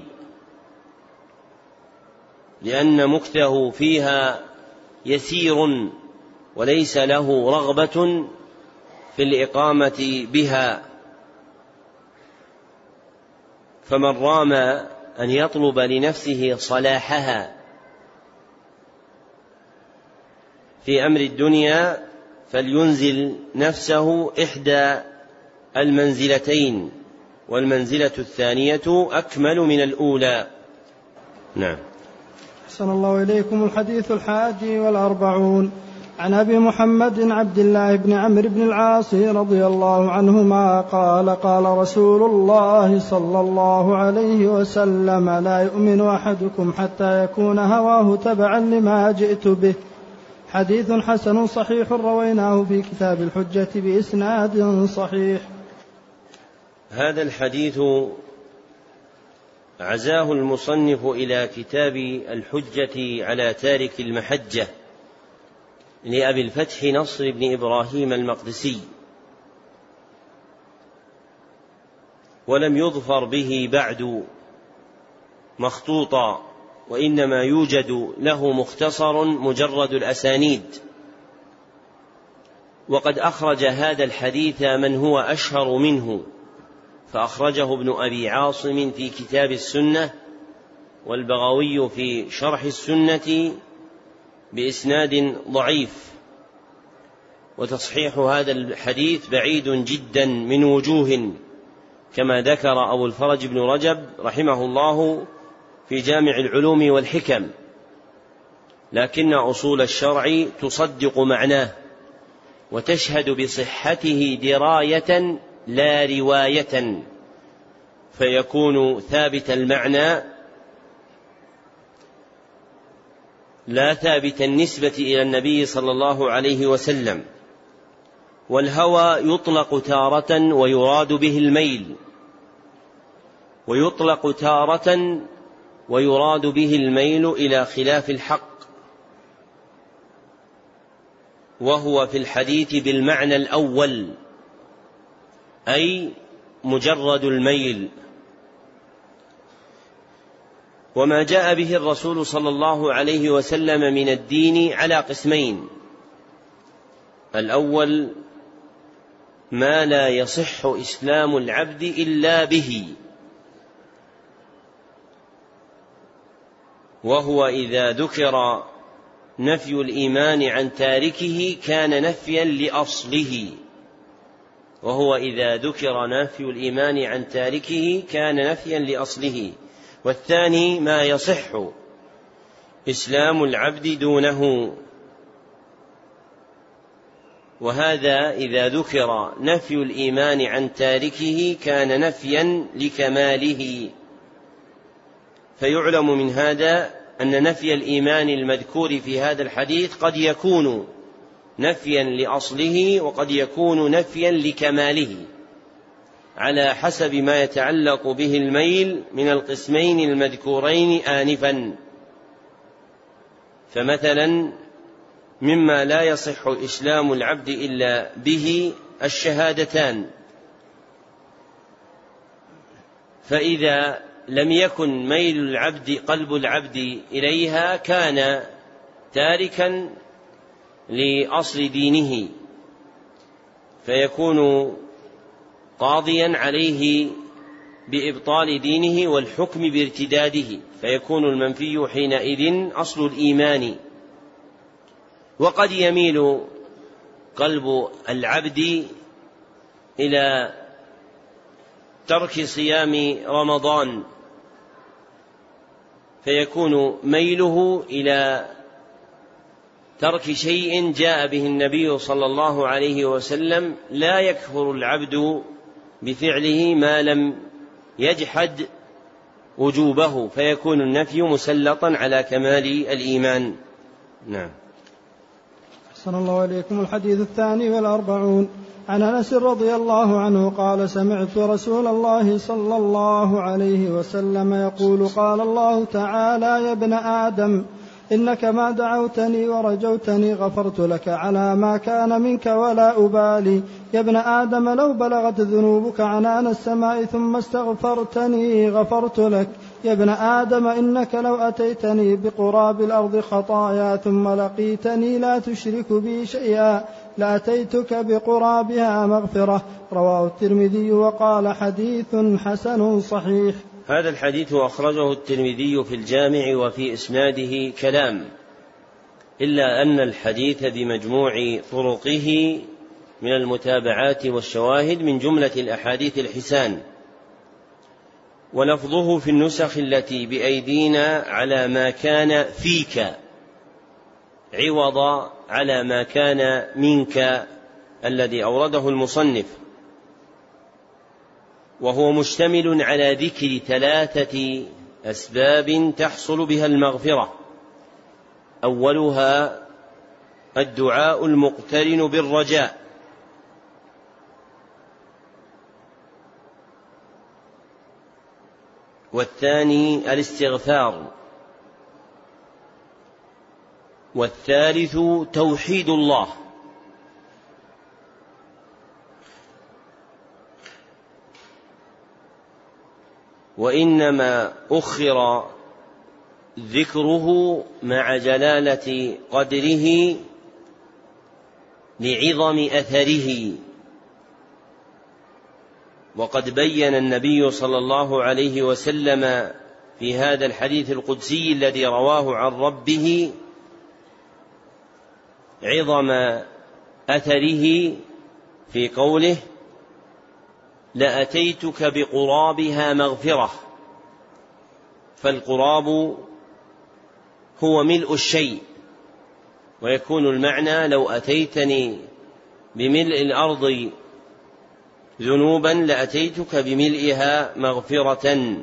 لأن مكثه فيها يسير وليس له رغبة في الإقامة بها. فمن رام أن يطلب لنفسه صلاحها في أمر الدنيا فلينزل نفسه إحدى المنزلتين، والمنزلة الثانية أكمل من الأولى. نعم. أحسن الله إليكم. الحديث الحادي والأربعون عن أبي محمد عبد الله بن عمرو بن العاص رضي الله عنهما قال قال رسول الله صلى الله عليه وسلم لا يؤمن أحدكم حتى يكون هواه تبعا لما جئت به. حديث حسن صحيح رويناه في كتاب الحجة بإسناد صحيح. هذا الحديث عزاه المصنف إلى كتاب الحجة على تارك المحجة لأبي الفتح نصر بن إبراهيم المقدسي، ولم يظفر به بعد مخطوطا، وإنما يوجد له مختصر مجرد الأسانيد. وقد أخرج هذا الحديث من هو أشهر منه، فأخرجه ابن أبي عاصم في كتاب السنة، والبغوي في شرح السنة بإسناد ضعيف. وتصحيح هذا الحديث بعيد جدا من وجوه، كما ذكر أبو الفرج بن رجب رحمه الله في جامع العلوم والحكم، لكن أصول الشرع تصدق معناه وتشهد بصحته دراية لا رواية، فيكون ثابت المعنى لا ثابت النسبة إلى النبي صلى الله عليه وسلم. والهوى يطلق تارة ويراد به الميل، ويطلق تارة ويراد به الميل إلى خلاف الحق، وهو في الحديث بالمعنى الأول، أي مجرد الميل. وما جاء به الرسول صلى الله عليه وسلم من الدين على قسمين: الأول ما لا يصح إسلام العبد إلا به، وهو إذا ذكر نفي الإيمان عن تاركه كان نفيا لأصله، وهو إذا ذكر نفي الإيمان عن تاركه كان نفيا لأصله. والثاني ما يصح إسلام العبد دونه، وهذا إذا ذكر نفي الإيمان عن تاركه كان نفيا لكماله. فيعلم من هذا أن نفي الإيمان المذكور في هذا الحديث قد يكون نفيا لأصله، وقد يكون نفيا لكماله، على حسب ما يتعلق به الميل من القسمين المذكورين آنفا. فمثلا مما لا يصح إسلام العبد إلا به الشهادتان، فإذا لم يكن ميل العبد قلب العبد إليها كان تاركا لأصل دينه، فيكون قاضيا عليه بإبطال دينه والحكم بارتداده، فيكون المنفي حينئذ أصل الإيمان. وقد يميل قلب العبد إلى ترك صيام رمضان، فيكون ميله إلى ترك شيء جاء به النبي صلى الله عليه وسلم لا يكفر العبد بفعله ما لم يجحد وجوبه، فيكون النفي مسلطا على كمال الإيمان. نعم. أحسن الله إليكم. الحديث الثاني والأربعون عن أنس رضي الله عنه قال سمعت رسول الله صلى الله عليه وسلم يقول قال الله تعالى يا ابن آدم إنك ما دعوتني ورجوتني غفرت لك على ما كان منك ولا أبالي. يا ابن آدم لو بلغت ذنوبك عنان السماء ثم استغفرتني غفرت لك. يا ابن آدم إنك لو أتيتني بقراب الأرض خطايا ثم لقيتني لا تشرك بي شيئا لأتيتك بقرابها مغفرة. رواه الترمذي وقال حديث حسن صحيح. هذا الحديث أخرجه الترمذي في الجامع وفي إسناده كلام، إلا أن الحديث بمجموع طرقه من المتابعات والشواهد من جملة الأحاديث الحسان، ولفظه في النسخ التي بأيدينا على ما كان فيك عوض على ما كان منك الذي أورده المصنف، وهو مشتمل على ذكر ثلاثة أسباب تحصل بها المغفرة. أولها الدعاء المقترن بالرجاء، والثاني الاستغفار، والثالث توحيد الله. وإنما أخر ذكره مع جلالة قدره لعظم أثره. وقد بين النبي صلى الله عليه وسلم في هذا الحديث القدسي الذي رواه عن ربه عظم أثره في قوله لأتيتك بقرابها مغفرة. فالقراب هو ملء الشيء، ويكون المعنى لو أتيتني بملء الأرض ذنوبا لأتيتك بملئها مغفرة.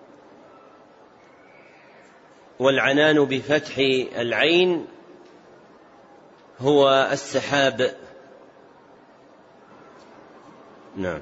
والعنان بفتح العين هو السحاب. نعم.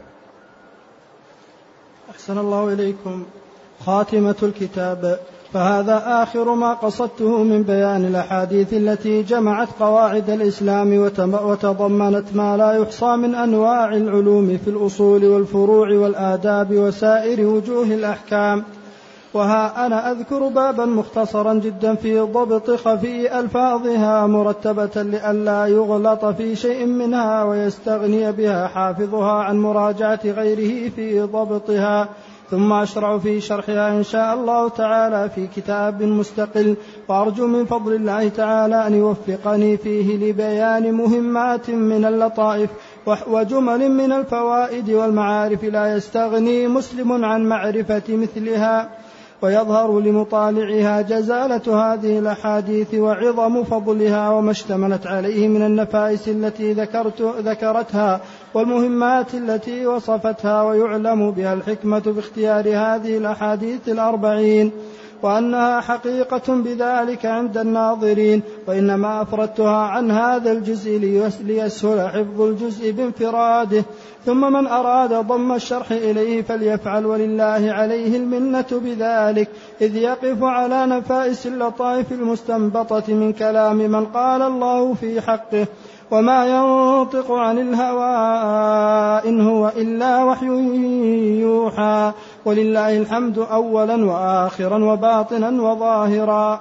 أحسن الله إليكم. خاتمة الكتاب. فهذا آخر ما قصدته من بيان الأحاديث التي جمعت قواعد الإسلام وتضمنت ما لا يحصى من أنواع العلوم في الأصول والفروع والآداب وسائر وجوه الأحكام. وها أنا أذكر بابا مختصرا جدا في ضبط خفي ألفاظها مرتبة لئلا يغلط في شيء منها ويستغني بها حافظها عن مراجعة غيره في ضبطها، ثم أشرع في شرحها إن شاء الله تعالى في كتاب مستقل، وأرجو من فضل الله تعالى أن يوفقني فيه لبيان مهمات من اللطائف وجمل من الفوائد والمعارف لا يستغني مسلم عن معرفة مثلها، ويظهر لمطالعها جزالة هذه الأحاديث وعظم فضلها وما اشتملت عليه من النفائس التي ذكرت ذكرتها والمهمات التي وصفتها، ويعلم بها الحكمة باختيار هذه الأحاديث الأربعين، وأنها حقيقة بذلك عند الناظرين، وإنما أفردتها عن هذا الجزء ليسهل حفظ الجزء بانفراده. ثم من أراد ضم الشرح إليه فليفعل، ولله عليه المنة بذلك، إذ يقف على نفائس اللطائف المستنبطة من كلام من قال الله في حقه وما ينطق عن الهوى إن هو إلا وحي يوحى، ولله الحمد أولا وآخرا وباطنا وظاهرا.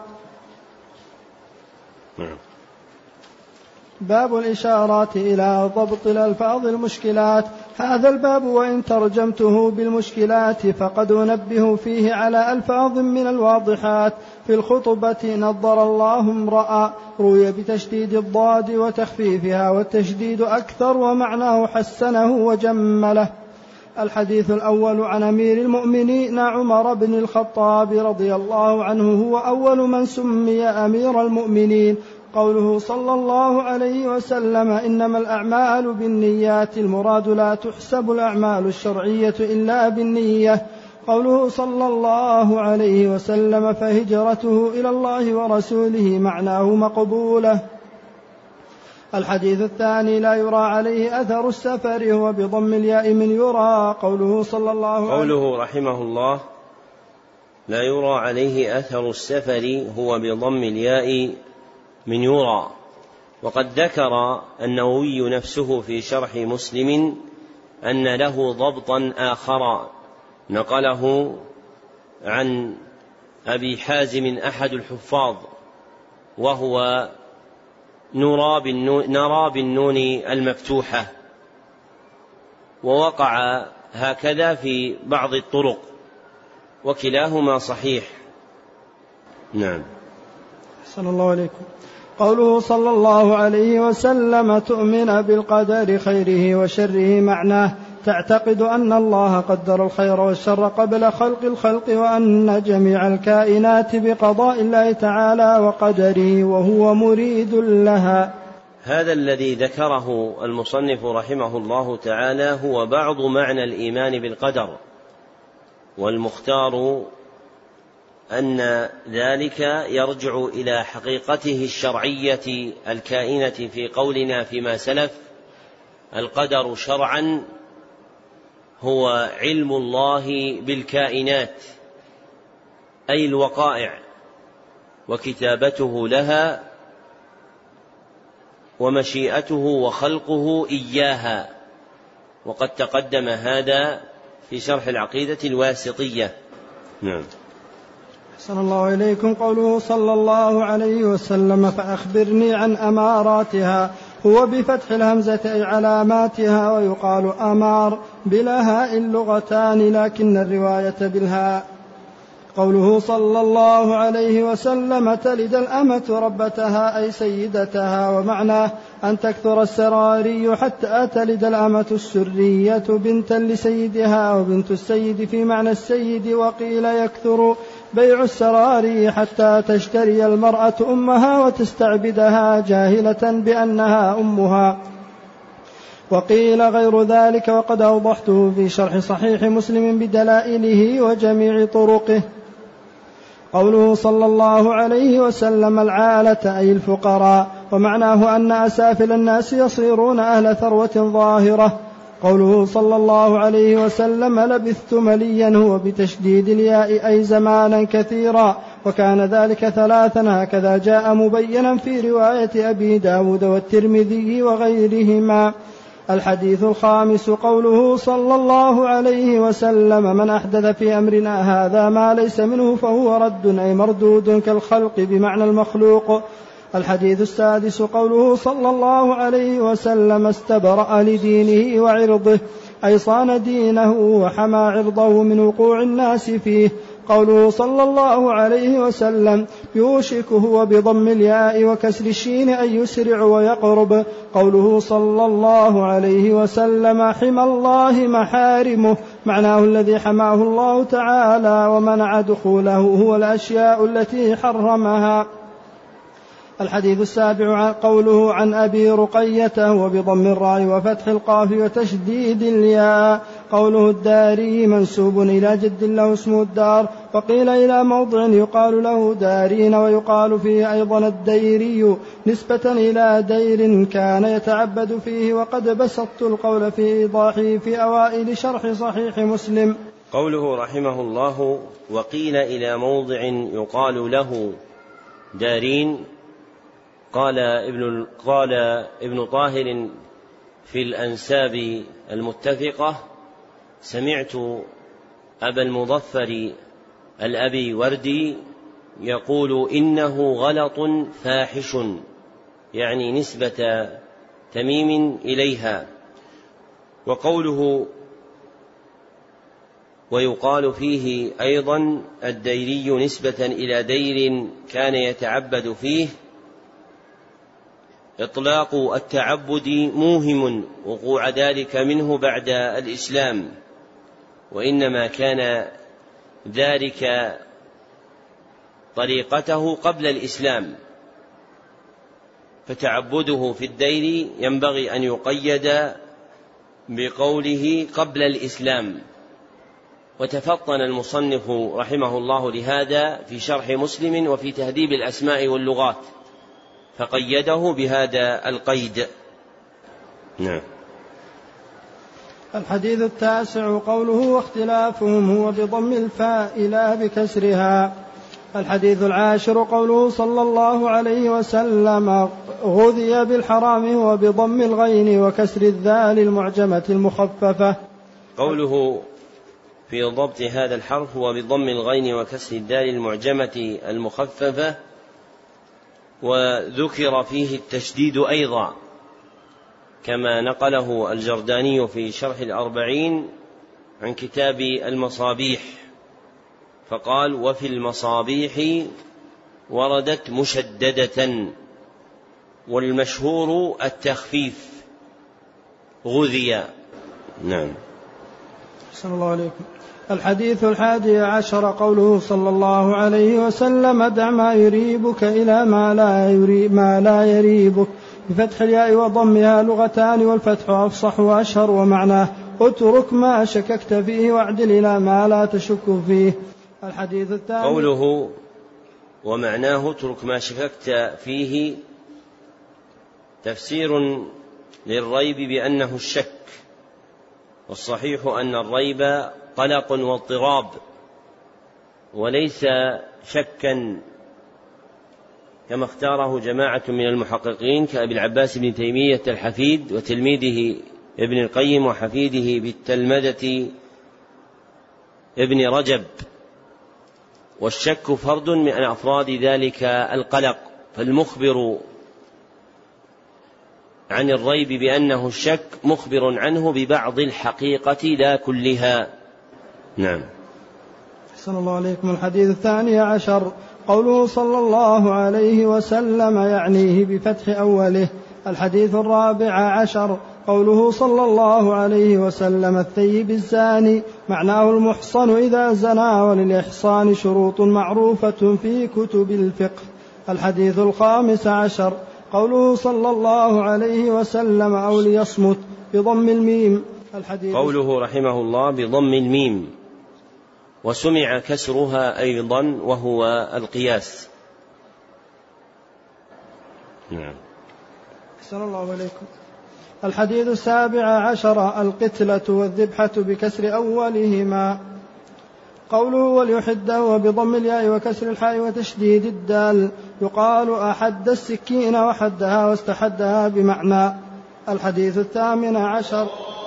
باب الإشارات إلى ضبط الألفاظ المشكلات. هذا الباب وإن ترجمته بالمشكلات فقد أنبه فيه على ألفاظ من الواضحات في الخطبة. نضر الله امرأ روي بتشديد الضاد وتخفيفها، والتشديد أكثر ومعناه حسنه وجمله. الحديث الأول عن أمير المؤمنين عمر بن الخطاب رضي الله عنه، هو أول من سمي أمير المؤمنين. قوله صلى الله عليه وسلم إنما الأعمال بالنيات، المراد لا تحسب الأعمال الشرعية إلا بالنية. قوله صلى الله عليه وسلم فهجرته إلى الله ورسوله معناه مقبولة. الحديث الثاني لا يرى عليه أثر السفر، هو بضم الياء من يرى. قوله صلى الله عليه قوله رحمه الله لا يرى عليه أثر السفر هو بضم الياء من يرى. وقد ذكر النووي نفسه في شرح مسلم أن له ضبطا آخر نقله عن أبي حازم أحد الحفاظ، وهو نرى بالنون, نرى بالنون المفتوحة، ووقع هكذا في بعض الطرق، وكلاهما صحيح. نعم. أحسن الله عليكم. قوله صلى الله عليه وسلم تؤمن بالقدر خيره وشره، معناه تعتقد أن الله قدر الخير والشر قبل خلق الخلق، وأن جميع الكائنات بقضاء الله تعالى وقدره وهو مريد لها. هذا الذي ذكره المصنف رحمه الله تعالى هو بعض معنى الإيمان بالقدر، والمختار أن ذلك يرجع إلى حقيقته الشرعية الكائنة في قولنا فيما سلف. القدر شرعا هو علم الله بالكائنات، أي الوقائع، وكتابته لها، ومشيئته وخلقه إياها، وقد تقدم هذا في شرح العقيدة الواسطية. نعم. أحسن الله إليكم. قوله صلى الله عليه وسلم فأخبرني عن أماراتها، هو بفتح الهمزة أي علاماتها، ويقال أمار بلا هاء اللغتان لكن الرواية بالهاء. قوله صلى الله عليه وسلم تلد الأمة ربتها أي سيدتها، ومعناه أن تكثر السراري حتى تلد الأمة السرية بنتا لسيدها، وبنت السيد في معنى السيد. وقيل يكثر بيع السراري حتى تشتري المرأة أمها وتستعبدها جاهلة بأنها أمها، وقيل غير ذلك، وقد أوضحته في شرح صحيح مسلم بدلائله وجميع طرقه. قوله صلى الله عليه وسلم العالة أي الفقراء، ومعناه أن أسافل الناس يصيرون أهل ثروة ظاهرة. قوله صلى الله عليه وسلم لبثت مليا، هو بتشديد الياء أي زمانا كثيرا، وكان ذلك ثلاثا، هكذا جاء مبينا في رواية أبي داود والترمذي وغيرهما. الحديث الخامس قوله صلى الله عليه وسلم من أحدث في أمرنا هذا ما ليس منه فهو رد أي مردود كالخلق بمعنى المخلوق. الحديث السادس قوله صلى الله عليه وسلم استبرأ لدينه وعرضه أي صان دينه وحمى عرضه من وقوع الناس فيه. قوله صلى الله عليه وسلم يوشك هو بضم الياء وكسر الشين أن يسرع ويقرب. قوله صلى الله عليه وسلم حمى الله محارمه، معناه الذي حماه الله تعالى ومنع دخوله هو الأشياء التي حرمها. الحديث السابع قوله عن أبي رقية وبضم الراء وفتح القاف وتشديد الياء. قوله الداري منسوب إلى جد له اسم الدار، وقيل إلى موضع يقال له دارين، ويقال فيه أيضا الديري نسبة إلى دير كان يتعبد فيه. وقد بسطت القول في إيضاحه في أوائل شرح صحيح مسلم. قوله رحمه الله وقيل إلى موضع يقال له دارين، قال ابن, قال ابن طاهر في الأنساب المتفقة سمعت أبا المظفر الأبي وردي يقول إنه غلط فاحش، يعني نسبة تميم إليها. وقوله ويقال فيه أيضا الديري نسبة إلى دير كان يتعبد فيه، إطلاق التعبد موهم وقوع ذلك منه بعد الإسلام، وإنما كان ذلك طريقته قبل الإسلام، فتعبده في الدير ينبغي أن يقيد بقوله قبل الإسلام. وتفطن المصنف رحمه الله لهذا في شرح مسلم وفي تهذيب الأسماء واللغات، فقيده بهذا القيد. نعم. الحديث التاسع قوله واختلافهم هو بضم الفاء لا بكسرها. الحديث العاشر قوله صلى الله عليه وسلم غذي بالحرام هو بضم الغين وكسر الذال المعجمة المخففة. قوله في ضبط هذا الحرف هو بضم الغين وكسر الدال المعجمة المخففة، وذكر فيه التشديد أيضا كما نقله الجرداني في شرح الأربعين عن كتاب المصابيح، فقال: وفي المصابيح وردت مشددة، والمشهور التخفيف غذي. نعم. صلى الله عليكم. الحديث الحادي عشر قوله صلى الله عليه وسلم: دع ما يريبك إلى ما لا, يريب ما لا يريبك، بفتح الياء وضمها لغتان، والفتح أفصح وأشهر، ومعناه: اترك ما شككت فيه واعدل إلى ما لا تشك فيه. الحديث الثاني قوله ومعناه اترك ما شككت فيه تفسير للريب بأنه الشك، والصحيح أن الريب قلق واضطراب وليس شكا كما اختاره جماعة من المحققين كأبي العباس بن تيمية الحفيد وتلميذه ابن القيم وحفيده بالتلمذة ابن رجب. والشك فرد من أفراد ذلك القلق، فالمخبر عن الريب بأنه الشك مخبر عنه ببعض الحقيقة لا كلها. نعم. أحسن الله عليكم. الحديث الثاني عشر قوله صلى الله عليه وسلم، يعنيه بفتح أوله. الحديث الرابع عشر قوله صلى الله عليه وسلم: الثيب الزاني، معناه المحصن إذا زنى، وللإحصان شروط معروفة في كتب الفقه. الحديث الخامس عشر قوله صلى الله عليه وسلم: أو ليصمت، بضم الميم. الحديث قوله رحمه الله بضم الميم، وسمع كسرها أيضا وهو القياس. نعم. أحسن الله عليكم. الحديث السابع عشر القتلة والذبحة بكسر أولهما. قوله وليحده وبضم الياء وكسر الحاء وتشديد الدال، يقال أحد السكين وحدها واستحدها بمعنى. الحديث الثامن عشر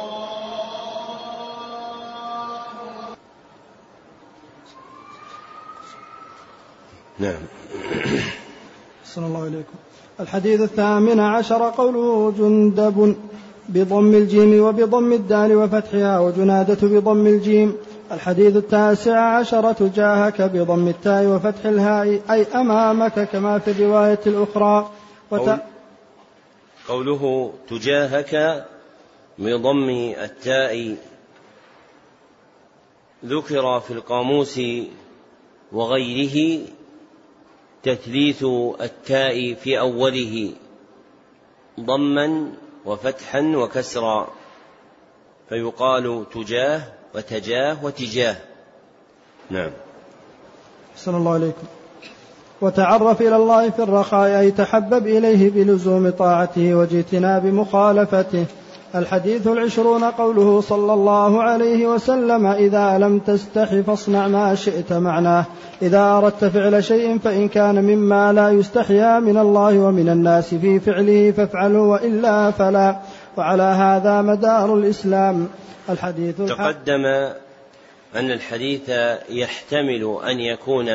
نعم. صلى الله عليكم. الحديث الثامن عشر قوله جندب بضم الجيم وبضم الدال وفتحها، وجنادة بضم الجيم. الحديث التاسع عشر تجاهك بضم التاء وفتح الهاء، أي أمامك كما في الرواية الأخرى. وت... قوله تجاهك بضم التاء ذكر في القاموس وغيره تثليث التاء في أوله ضما وفتحا وكسرا، فيقال تجاه وتجاه وتجاه. نعم. أحسن الله عليكم. وتعرف إلى الله في الرخاء، أي تحبب إليه بلزوم طاعته واجتناب مخالفته. الحديث العشرون قوله صلى الله عليه وسلم: إذا لم تستح فاصنع ما شئت، معناه: إذا أردت فعل شيء فإن كان مما لا يستحيا من الله ومن الناس في فعله فافعله، وإلا فلا. وعلى هذا مدار الإسلام. الحديث تقدم أن الحديث يحتمل أن يكون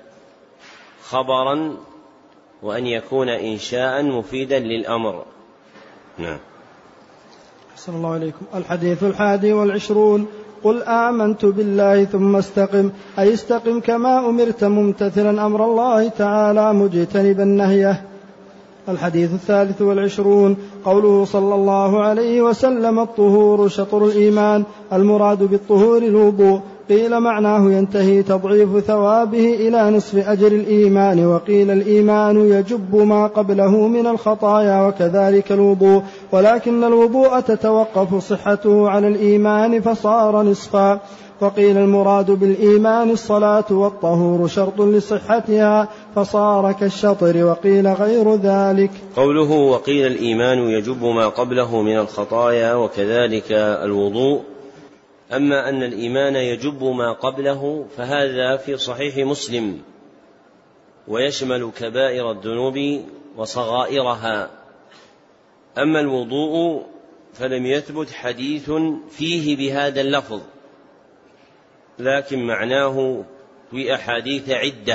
خبرا وأن يكون إنشاء مفيدا للأمر. نعم. أحسن الله عليكم. الحديث الحادي والعشرون قل آمنت بالله ثم استقم، أي استقم كما أمرت ممتثلا أمر الله تعالى مجتنبا نهيه. الحديث الثالث والعشرون قوله صلى الله عليه وسلم: الطهور شطر الإيمان، المراد بالطهور الوضوء. قيل معناه ينتهي تضعيف ثوابه إلى نصف أجر الإيمان، وقيل الإيمان يجب ما قبله من الخطايا، وكذلك الوضوء، ولكن الوضوء تتوقف صحته على الإيمان فصار نصفا. وقيل المراد بالإيمان الصلاة، والطهور شرط لصحتها فصار كالشطر، وقيل غير ذلك. قوله وقيل الإيمان يجب ما قبله من الخطايا وكذلك الوضوء، أما أن الإيمان يجب ما قبله فهذا في صحيح مسلم، ويشمل كبائر الذنوب وصغائرها. أما الوضوء فلم يثبت حديث فيه بهذا اللفظ، لكن معناه في أحاديث عدة،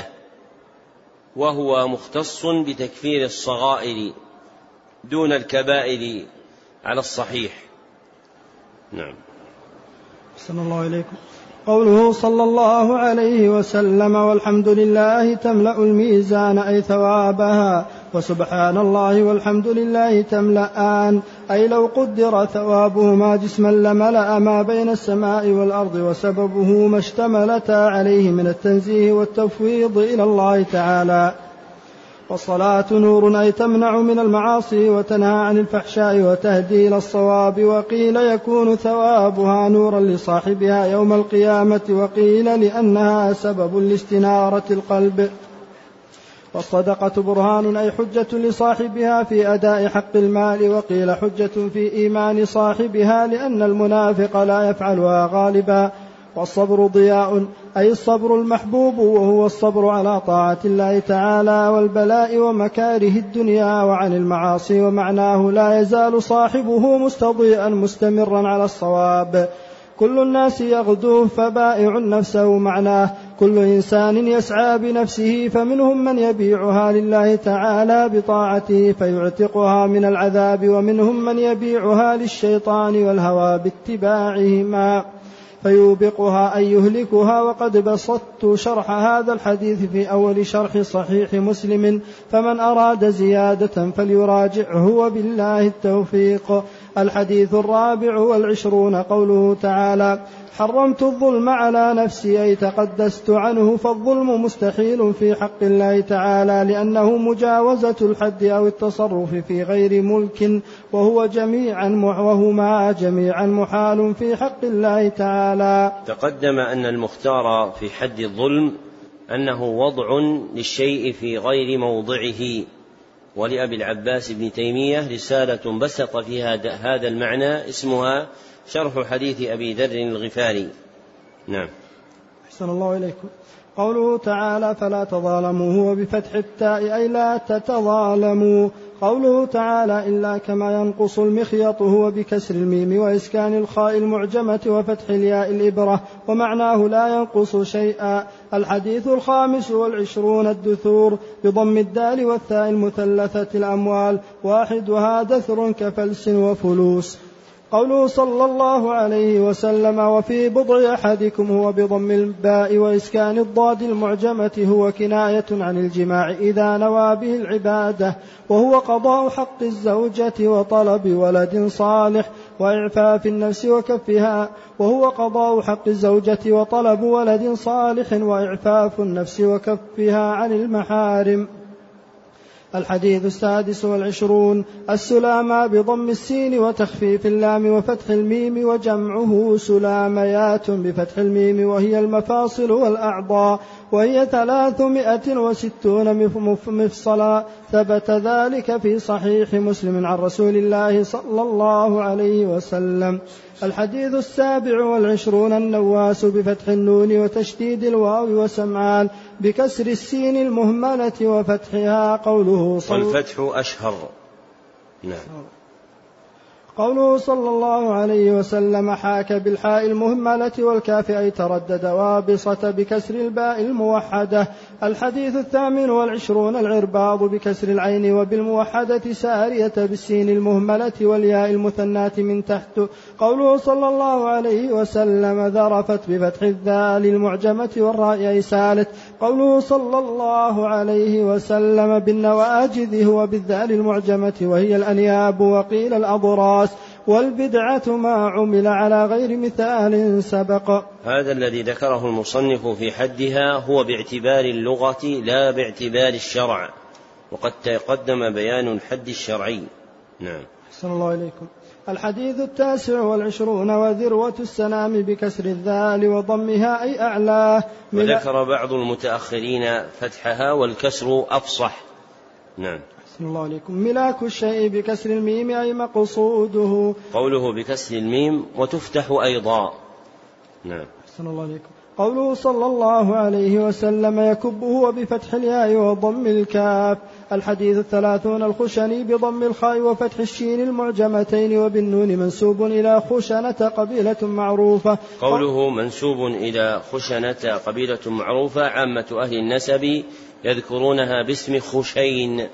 وهو مختص بتكفير الصغائر دون الكبائر على الصحيح. نعم. أحسن الله إليكم. قوله صلى الله عليه وسلم والحمد لله تملأ الميزان أي ثوابها، وسبحان الله والحمد لله تملأان، أي لو قدر ثوابهما جسما لملأ ما بين السماء والأرض، وسببه ما اشتملتا عليه من التنزيه والتفويض إلى الله تعالى. والصلاة نور أي تمنع من المعاصي وتنهى عن الفحشاء وتهدي إلى الصواب، وقيل يكون ثوابها نورا لصاحبها يوم القيامة، وقيل لأنها سبب لاستنارة القلب. والصدقة برهان أي حجة لصاحبها في أداء حق المال، وقيل حجة في إيمان صاحبها لأن المنافق لا يفعلها غالبا. والصبر ضياء أي الصبر المحبوب، وهو الصبر على طاعة الله تعالى والبلاء ومكاره الدنيا وعن المعاصي، ومعناه لا يزال صاحبه مستضيئا مستمرا على الصواب. كل الناس يغدو فبائع نفسه، معناه كل إنسان يسعى بنفسه، فمنهم من يبيعها لله تعالى بطاعته فيعتقها من العذاب، ومنهم من يبيعها للشيطان والهوى باتباعهما فيوبقها أي يهلكها. وقد بسطت شرح هذا الحديث في أول شرح صحيح مسلم، فمن أراد زيادة فليراجعه وبالله التوفيق. الحديث الرابع والعشرون قوله تعالى حرمت الظلم على نفسي أي تقدست عنه، فالظلم مستحيل في حق الله تعالى لأنه مجاوزة الحد أو التصرف في غير ملك، وهو جميعا وهما جميعا محال في حق الله تعالى. تقدم أن المختار في حد الظلم أنه وضع للشيء في غير موضعه. ولأبي العباس بن تيمية رسالة بسط في هذا المعنى اسمها شرح حديث أبي ذر الغفاري. نعم. أحسن الله إليكم. قوله تعالى فلا تظالموا هو بفتح التاء أي لا تتظالموا. قوله تعالى إلا كما ينقص المخيط هو بكسر الميم وإسكان الخاء المعجمة وفتح الياء الإبرة، ومعناه لا ينقص شيئا. الحديث الخامس والعشرون الدثور بضم الدال والثاء المثلثة الأموال، واحدها دثر كفلس وفلوس. قوله صلى الله عليه وسلم وفي بضع أحدكم هو بضم الباء وإسكان الضاد المعجمة هو كناية عن الجماع إذا نوى به العبادة، وهو قضاء حق الزوجة وطلب ولد صالح وإعفاف النفس وكفها وهو قضاء حق الزوجة وطلب ولد صالح وإعفاف النفس وكفها عن المحارم. الحديث السادس والعشرون السلامة بضم السين وتخفيف اللام وفتح الميم وجمعه سلاميات بفتح الميم، وهي المفاصل والأعضاء، وهي ثلاثمائة وستون مفصلا. ثبت ذلك في صحيح مسلم عن رسول الله صلى الله عليه وسلم. الحديث السابع والعشرون النواس بفتح النون وتشديد الواو وسمعان بكسر السين المهملة وفتحها. قوله صلى والفتح أشهر. نعم. قوله صلى الله عليه وسلم حاك بالحاء المهملة والكاف أي تردد وابصة بكسر الباء الموحدة. الحديث الثامن والعشرون العرباض بكسر العين وبالموحدة سارية بالسين المهملة والياء المثناة من تحت. قوله صلى الله عليه وسلم ذرفت بفتح الذال المعجمة والراء أي سالت. قوله صلى الله عليه وسلم بالنواجذ هو بالذال المعجمة وهي الأنياب وقيل الأضراس. والبدعة ما عمل على غير مثال سبق. هذا الذي ذكره المصنف في حدها هو باعتبار اللغة لا باعتبار الشرع، وقد تقدم بيان الحد الشرعي. نعم. أحسن الله إليكم. الحديث التاسع والعشرون وذروة السنام بكسر الذال وضمها أي أعلاه. وذكر بعض المتأخرين فتحها والكسر أفصح. نعم. الله عليكم. ملاك الشيء بكسر الميم أي مقصوده. قوله بكسر الميم وتفتح أيضا. نعم. أحسن الله عليكم. قوله صلى الله عليه وسلم يكبه وبفتح الياء وضم الكاف. الحديث الثلاثون الخشني بضم الخاء وفتح الشين المعجمتين وبالنون منسوب إلى خشنة قبيلة معروفة. قوله منسوب إلى خشنة قبيلة معروفة عامة أهل النسب يذكرونها باسم خشين.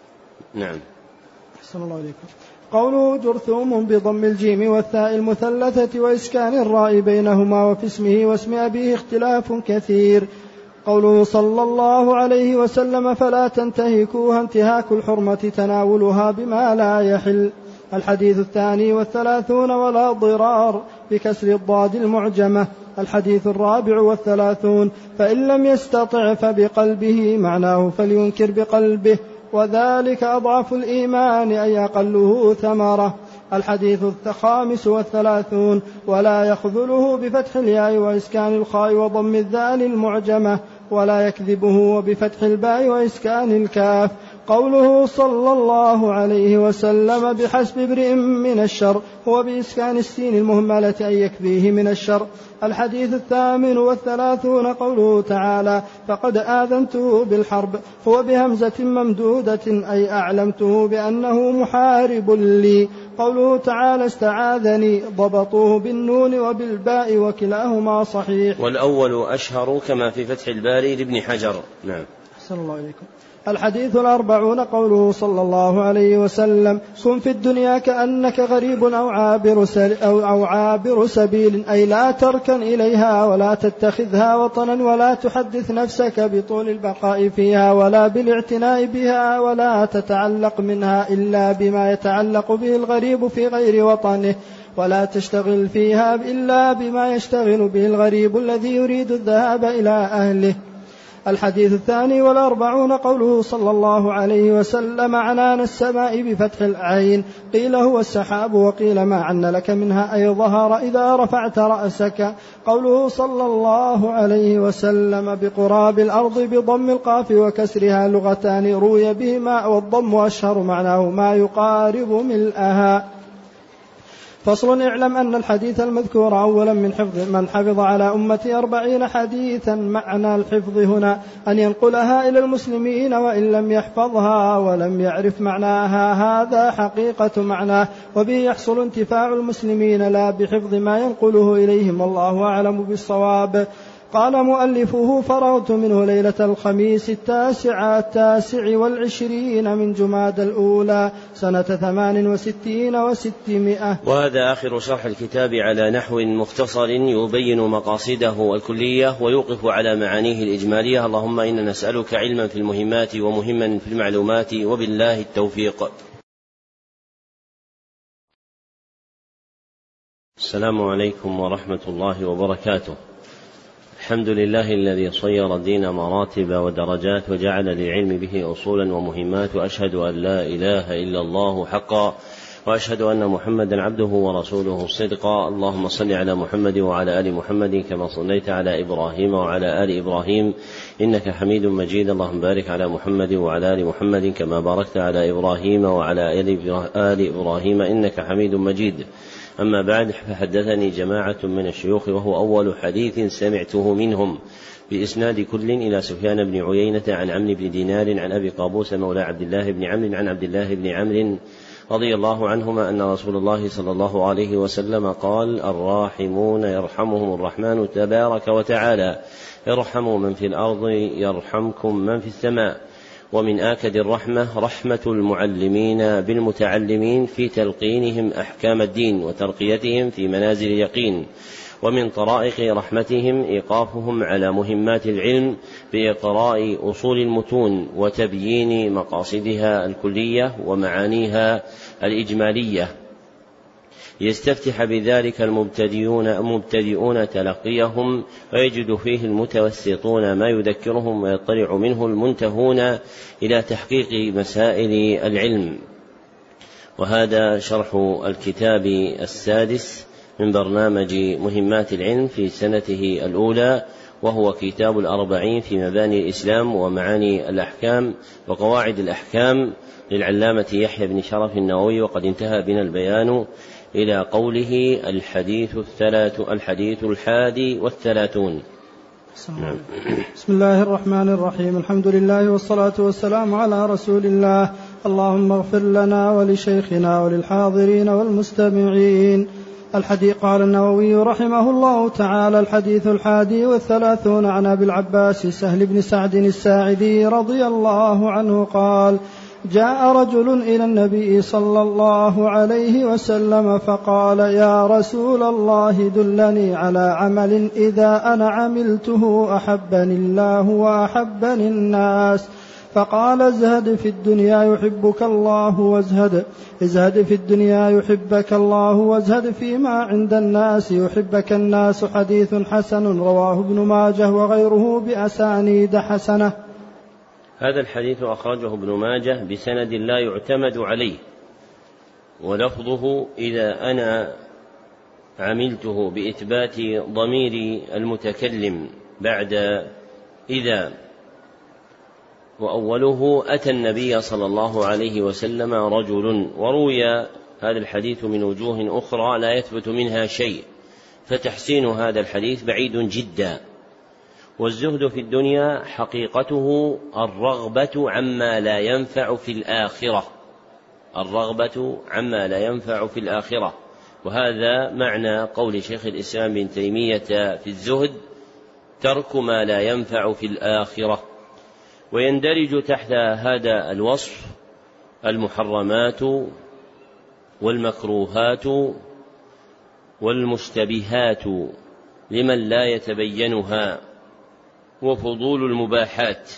نعم. أحسن الله عليكم. قوله جرثوم بضم الجيم والثاء المثلثة وإسكان الراء بينهما وفي اسمه واسم أبيه اختلاف كثير. قوله صلى الله عليه وسلم فلا تنتهكوها انتهاك الحرمة تناولها بما لا يحل. الحديث الثاني والثلاثون ولا ضرار بكسر الضاد المعجمة. الحديث الرابع والثلاثون فإن لم يستطع فبقلبه معناه فلينكر بقلبه وذلك أضعف الإيمان أي أقله ثمرة. الحديث الخامس والثلاثون ولا يخذله بفتح الياء وإسكان الخاء وضم الذال المعجمة ولا يكذبه وبفتح الباء وإسكان الكاف. قوله صلى الله عليه وسلم بحسب امرئ من الشر هو بإسكان السين المهملة أن يكفيه من الشر. الحديث الثامن والثلاثون قوله تعالى فقد آذنته بالحرب هو بهمزة ممدودة أي أعلمته بأنه محارب لي. قوله تعالى استعاذني ضبطوه بالنون وبالباء وكلاهما صحيح والأول أشهر كما في فتح الباري لابن حجر. نعم. أحسن الله عليكم. الحديث الأربعون قوله صلى الله عليه وسلم كن في الدنيا كأنك غريب أو عابر, أو عابر سبيل أي لا تركن إليها ولا تتخذها وطنا ولا تحدث نفسك بطول البقاء فيها ولا بالاعتناء بها ولا تتعلق منها إلا بما يتعلق به الغريب في غير وطنه ولا تشتغل فيها إلا بما يشتغل به الغريب الذي يريد الذهاب إلى أهله. الحديث الثاني والأربعون قوله صلى الله عليه وسلم عنان السماء بفتح العين قيل هو السحاب وقيل ما عن لك منها أي ظهر إذا رفعت رأسك. قوله صلى الله عليه وسلم بقراب الأرض بضم القاف وكسرها لغتان روي بهما والضم أشهر معناه ما يقارب ملئها. فصل اعلم أن الحديث المذكور أولا من حفظ من حفظ على أمتي أربعين حديثا معنى الحفظ هنا أن ينقلها إلى المسلمين وإن لم يحفظها ولم يعرف معناها هذا حقيقة معناه وبه يحصل انتفاع المسلمين لا بحفظ ما ينقله إليهم والله أعلم بالصواب. قال مؤلفه فرغت منه ليلة الخميس التاسع التاسع والعشرين من جماد الأولى سنة ثمان وستين وستمائة. وهذا آخر شرح الكتاب على نحو مختصر يبين مقاصده الكلية ويوقف على معانيه الإجمالية. اللهم إنا نسألك علما في المهمات ومهما في المعلومات وبالله التوفيق. السلام عليكم ورحمة الله وبركاته. الحمد لله الذي صير الدين مراتب ودرجات وجعل للعلم به أصولا ومهمات وأشهد أن لا إله إلا الله حقا وأشهد أن محمدا عبده ورسوله صدقا. اللهم صل على محمد وعلى آل محمد كما صليت على إبراهيم وعلى آل إبراهيم إنك حميد مجيد. اللهم بارك على محمد وعلى آل محمد كما باركت على إبراهيم وعلى آل إبراهيم إنك حميد مجيد. أما بعد فحدثني جماعة من الشيوخ وهو أول حديث سمعته منهم بإسناد كل إلى سفيان بن عيينة عن عمرو بن دينار عن أبي قابوس مولى عبد الله بن عمرو عن عبد الله بن عمرو رضي الله عنهما أن رسول الله صلى الله عليه وسلم قال الراحمون يرحمهم الرحمن تبارك وتعالى ارحموا من في الأرض يرحمكم من في السماء. ومن آكد الرحمة رحمة المعلمين بالمتعلمين في تلقينهم أحكام الدين وترقيتهم في منازل اليقين. ومن طرائق رحمتهم إيقافهم على مهمات العلم بإقراء أصول المتون وتبيين مقاصدها الكلية ومعانيها الإجمالية يستفتح بذلك المبتدئون مبتدئون تلقيهم ويجد فيه المتوسطون ما يذكرهم ويطلع منه المنتهون إلى تحقيق مسائل العلم. وهذا شرح الكتاب السادس من برنامج مهمات العلم في سنته الأولى وهو كتاب الأربعين في مباني الإسلام ومعاني الأحكام وقواعد الأحكام للعلامة يحيى بن شرف النووي. وقد انتهى بنا البيان إلى قوله الحديث الثلاث الحديث الحادي والثلاثون بسم الله الرحمن الرحيم. الحمد لله والصلاة والسلام على رسول الله. اللهم اغفر لنا ولشيخنا وللحاضرين والمستمعين. الحديث. قال النووي رحمه الله تعالى: الحديث الحادي والثلاثون عن أبي العباس سهل بن سعد الساعدي رضي الله عنه قال: جاء رجل إلى النبي صلى الله عليه وسلم فقال: يا رسول الله دلني على عمل إذا أنا عملته أحبني الله وأحبني الناس. فقال: ازهد في الدنيا يحبك الله وازهد ازهد في الدنيا يحبك الله وازهد فيما عند الناس يحبك الناس. حديث حسن رواه ابن ماجه وغيره بأسانيد حسنة. هذا الحديث أخرجه ابن ماجه بسند لا يعتمد عليه، ولفظه إذا أنا عملته بإثبات ضمير المتكلم بعد إذا، وأوله أتى النبي صلى الله عليه وسلم رجل. وروي هذا الحديث من وجوه أخرى لا يثبت منها شيء، فتحسين هذا الحديث بعيد جدا. والزهد في الدنيا حقيقته الرغبة عما لا ينفع في الآخرة، الرغبة عما لا ينفع في الآخرة. وهذا معنى قول شيخ الإسلام بن تيمية في الزهد: ترك ما لا ينفع في الآخرة. ويندرج تحت هذا الوصف المحرمات والمكروهات والمشتبهات لمن لا يتبينها، وفضول المباحات،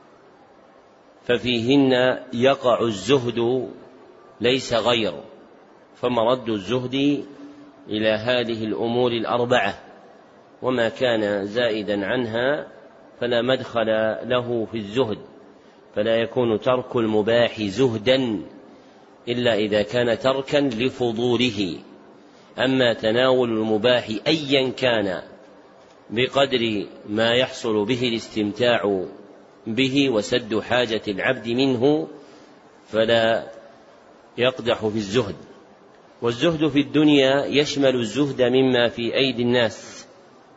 ففيهن يقع الزهد ليس غير. فمرد الزهد إلى هذه الأمور الأربعة، وما كان زائدا عنها فلا مدخل له في الزهد. فلا يكون ترك المباح زهدا إلا إذا كان تركا لفضوله. أما تناول المباح أيا كان بقدر ما يحصل به الاستمتاع به وسد حاجة العبد منه فلا يقدح في الزهد. والزهد في الدنيا يشمل الزهد مما في أيدي الناس،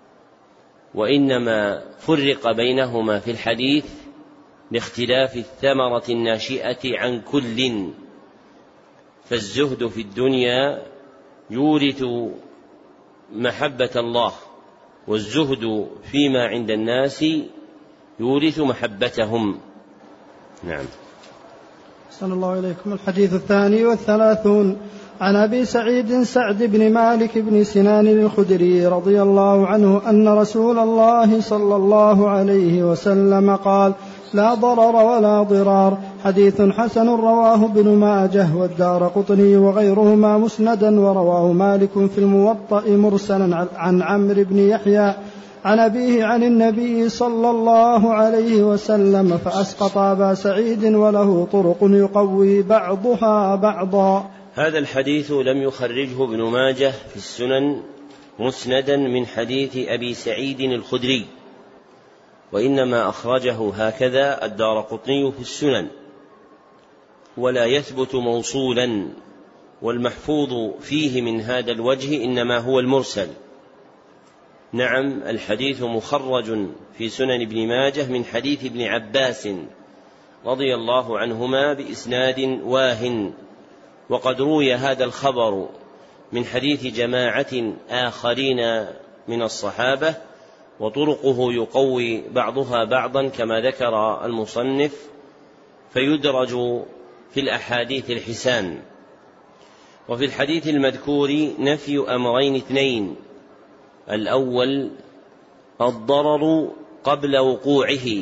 وإنما فرق بينهما في الحديث لاختلاف الثمرة الناشئة عن كل. فالزهد في الدنيا يورث محبة الله، والزهد فيما عند الناس يورث محبتهم. نعم. صلى الله إليكم. الحديث الثاني والثلاثون عن أبي سعيد سعد بن مالك بن سنان الخدري رضي الله عنه أن رسول الله صلى الله عليه وسلم قال: لا ضرر ولا ضرار. حديث حسن رواه ابن ماجه والدارقطني وغيرهما مسندا، ورواه مالك في الموطأ مرسلا عن عمرو بن يحيى عن أبيه عن النبي صلى الله عليه وسلم، فأسقط أبا سعيد وله طرق يقوي بعضها بعضا. هذا الحديث لم يخرجه ابن ماجه في السنن مسندا من حديث أبي سعيد الخدري، وإنما أخرجه هكذا الدارقطني في السنن، ولا يثبت موصولا. والمحفوظ فيه من هذا الوجه إنما هو المرسل. نعم، الحديث مخرج في سنن ابن ماجه من حديث ابن عباس رضي الله عنهما بإسناد واهٍ، وقد روي هذا الخبر من حديث جماعة آخرين من الصحابة، وطرقه يقوي بعضها بعضا كما ذكر المصنف، فيدرج في الأحاديث الحسان. وفي الحديث المذكور نفي أمرين اثنين: الأول الضرر قبل وقوعه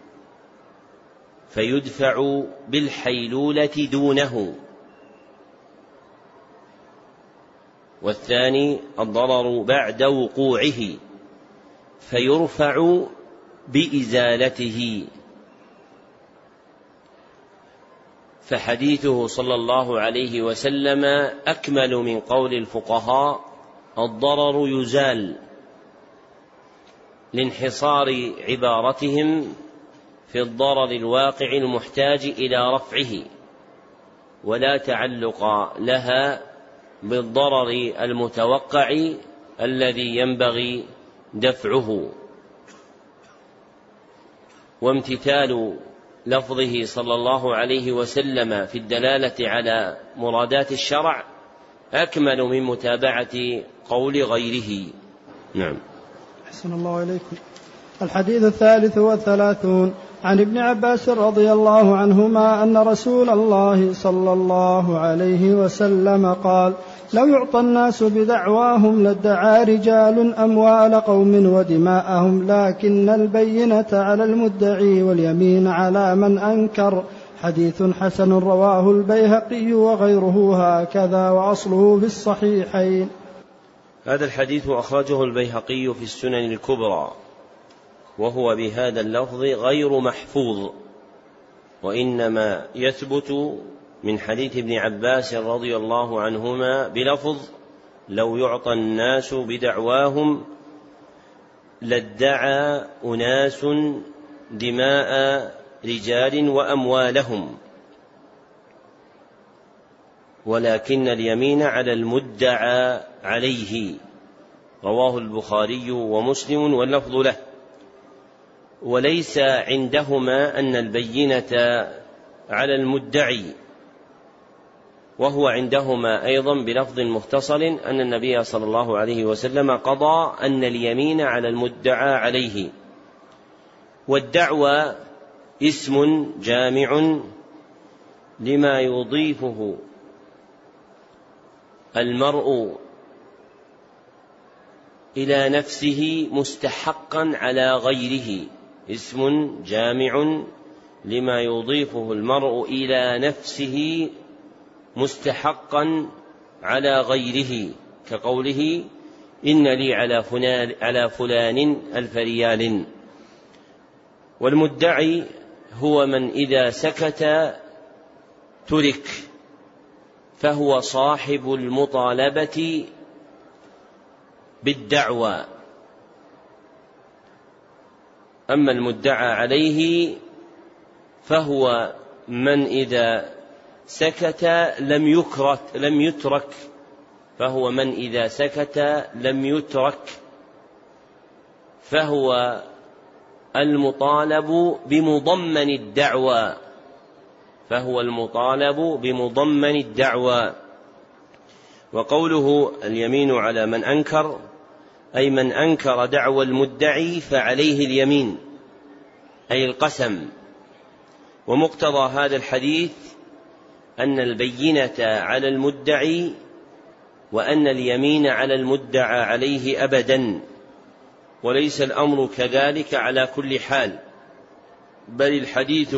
فيدفع بالحيلولة دونه، والثاني الضرر بعد وقوعه فيرفع بإزالته. فحديثه صلى الله عليه وسلم أكمل من قول الفقهاء: الضرر يزال، لانحصار عبارتهم في الضرر الواقع المحتاج إلى رفعه، ولا تعلق لها بالضرر المتوقع الذي ينبغي دفعه. وامتثال لفظه صلى الله عليه وسلم في الدلالة على مرادات الشرع أكمل من متابعة قول غيره. نعم. أحسن الله إليكم. الحديث الثالث والثلاثون عن ابن عباس رضي الله عنهما أن رسول الله صلى الله عليه وسلم قال: لو يعطى الناس بدعواهم لادعى رجال أموال قوم ودماءهم، لكن البينة على المدعي واليمين على من أنكر. حديث حسن رواه البيهقي وغيره هكذا، وأصله في الصحيحين. هذا الحديث أخرجه البيهقي في السنن الكبرى، وهو بهذا اللفظ غير محفوظ، وإنما يثبت من حديث ابن عباس رضي الله عنهما بلفظ: لو يعطى الناس بدعواهم لادعى أناس دماء رجال وأموالهم، ولكن اليمين على المدعى عليه. رواه البخاري ومسلم واللفظ له. وليس عندهما أن البينة على المدعي، وهو عندهما أيضا بلفظ مختصر أن النبي صلى الله عليه وسلم قضى أن اليمين على المدعى عليه. والدعوى اسم جامع لما يضيفه المرء إلى نفسه مستحقا على غيره، اسم جامع لما يضيفه المرء إلى نفسه مستحقا على غيره، كقوله: إن لي على فلان, على فلان ألف ريال. والمدعي هو من إذا سكت ترك، فهو صاحب المطالبة بالدعوى. أما المدعى عليه فهو من إذا سكت لم يكرت لم يترك فهو من إذا سكت لم يترك فهو المطالب بمضمن الدعوى فهو المطالب بمضمن الدعوى. وقوله اليمين على من أنكر، أي من أنكر دعوى المدعي فعليه اليمين، أي القسم. ومقتضى هذا الحديث أن البينة على المدعي وأن اليمين على المدعى عليه أبدا، وليس الأمر كذلك على كل حال، بل الحديث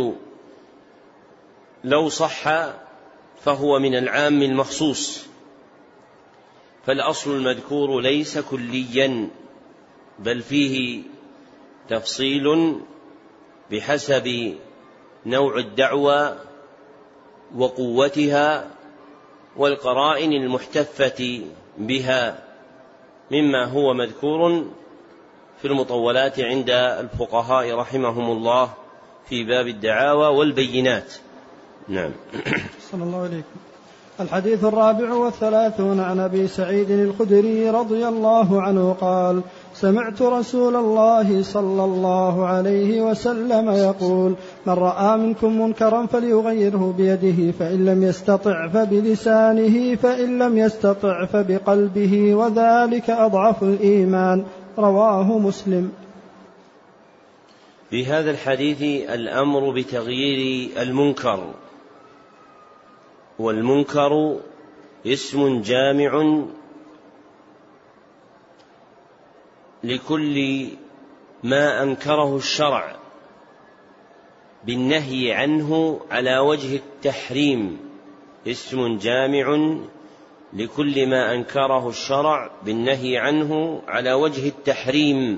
لو صح فهو من العام المخصوص، فالأصل المذكور ليس كليا، بل فيه تفصيل بحسب نوع الدعوى وقوتها والقرائن المحتفة بها، مما هو مذكور في المطولات عند الفقهاء رحمهم الله في باب الدعاوى والبينات. نعم. صلى الله عليكم. الحديث الرابع والثلاثون عن أبي سعيد الخدري رضي الله عنه قال: سمعت رسول الله صلى الله عليه وسلم يقول: من رأى منكم منكرا فليغيره بيده، فإن لم يستطع فبلسانه، فإن لم يستطع فبقلبه، وذلك أضعف الإيمان. رواه مسلم. في هذا الحديث الأمر بتغيير المنكر، والمنكر اسم جامع لكل ما أنكره الشرع بالنهي عنه على وجه التحريم، اسم جامع لكل ما أنكره الشرع بالنهي عنه على وجه التحريم.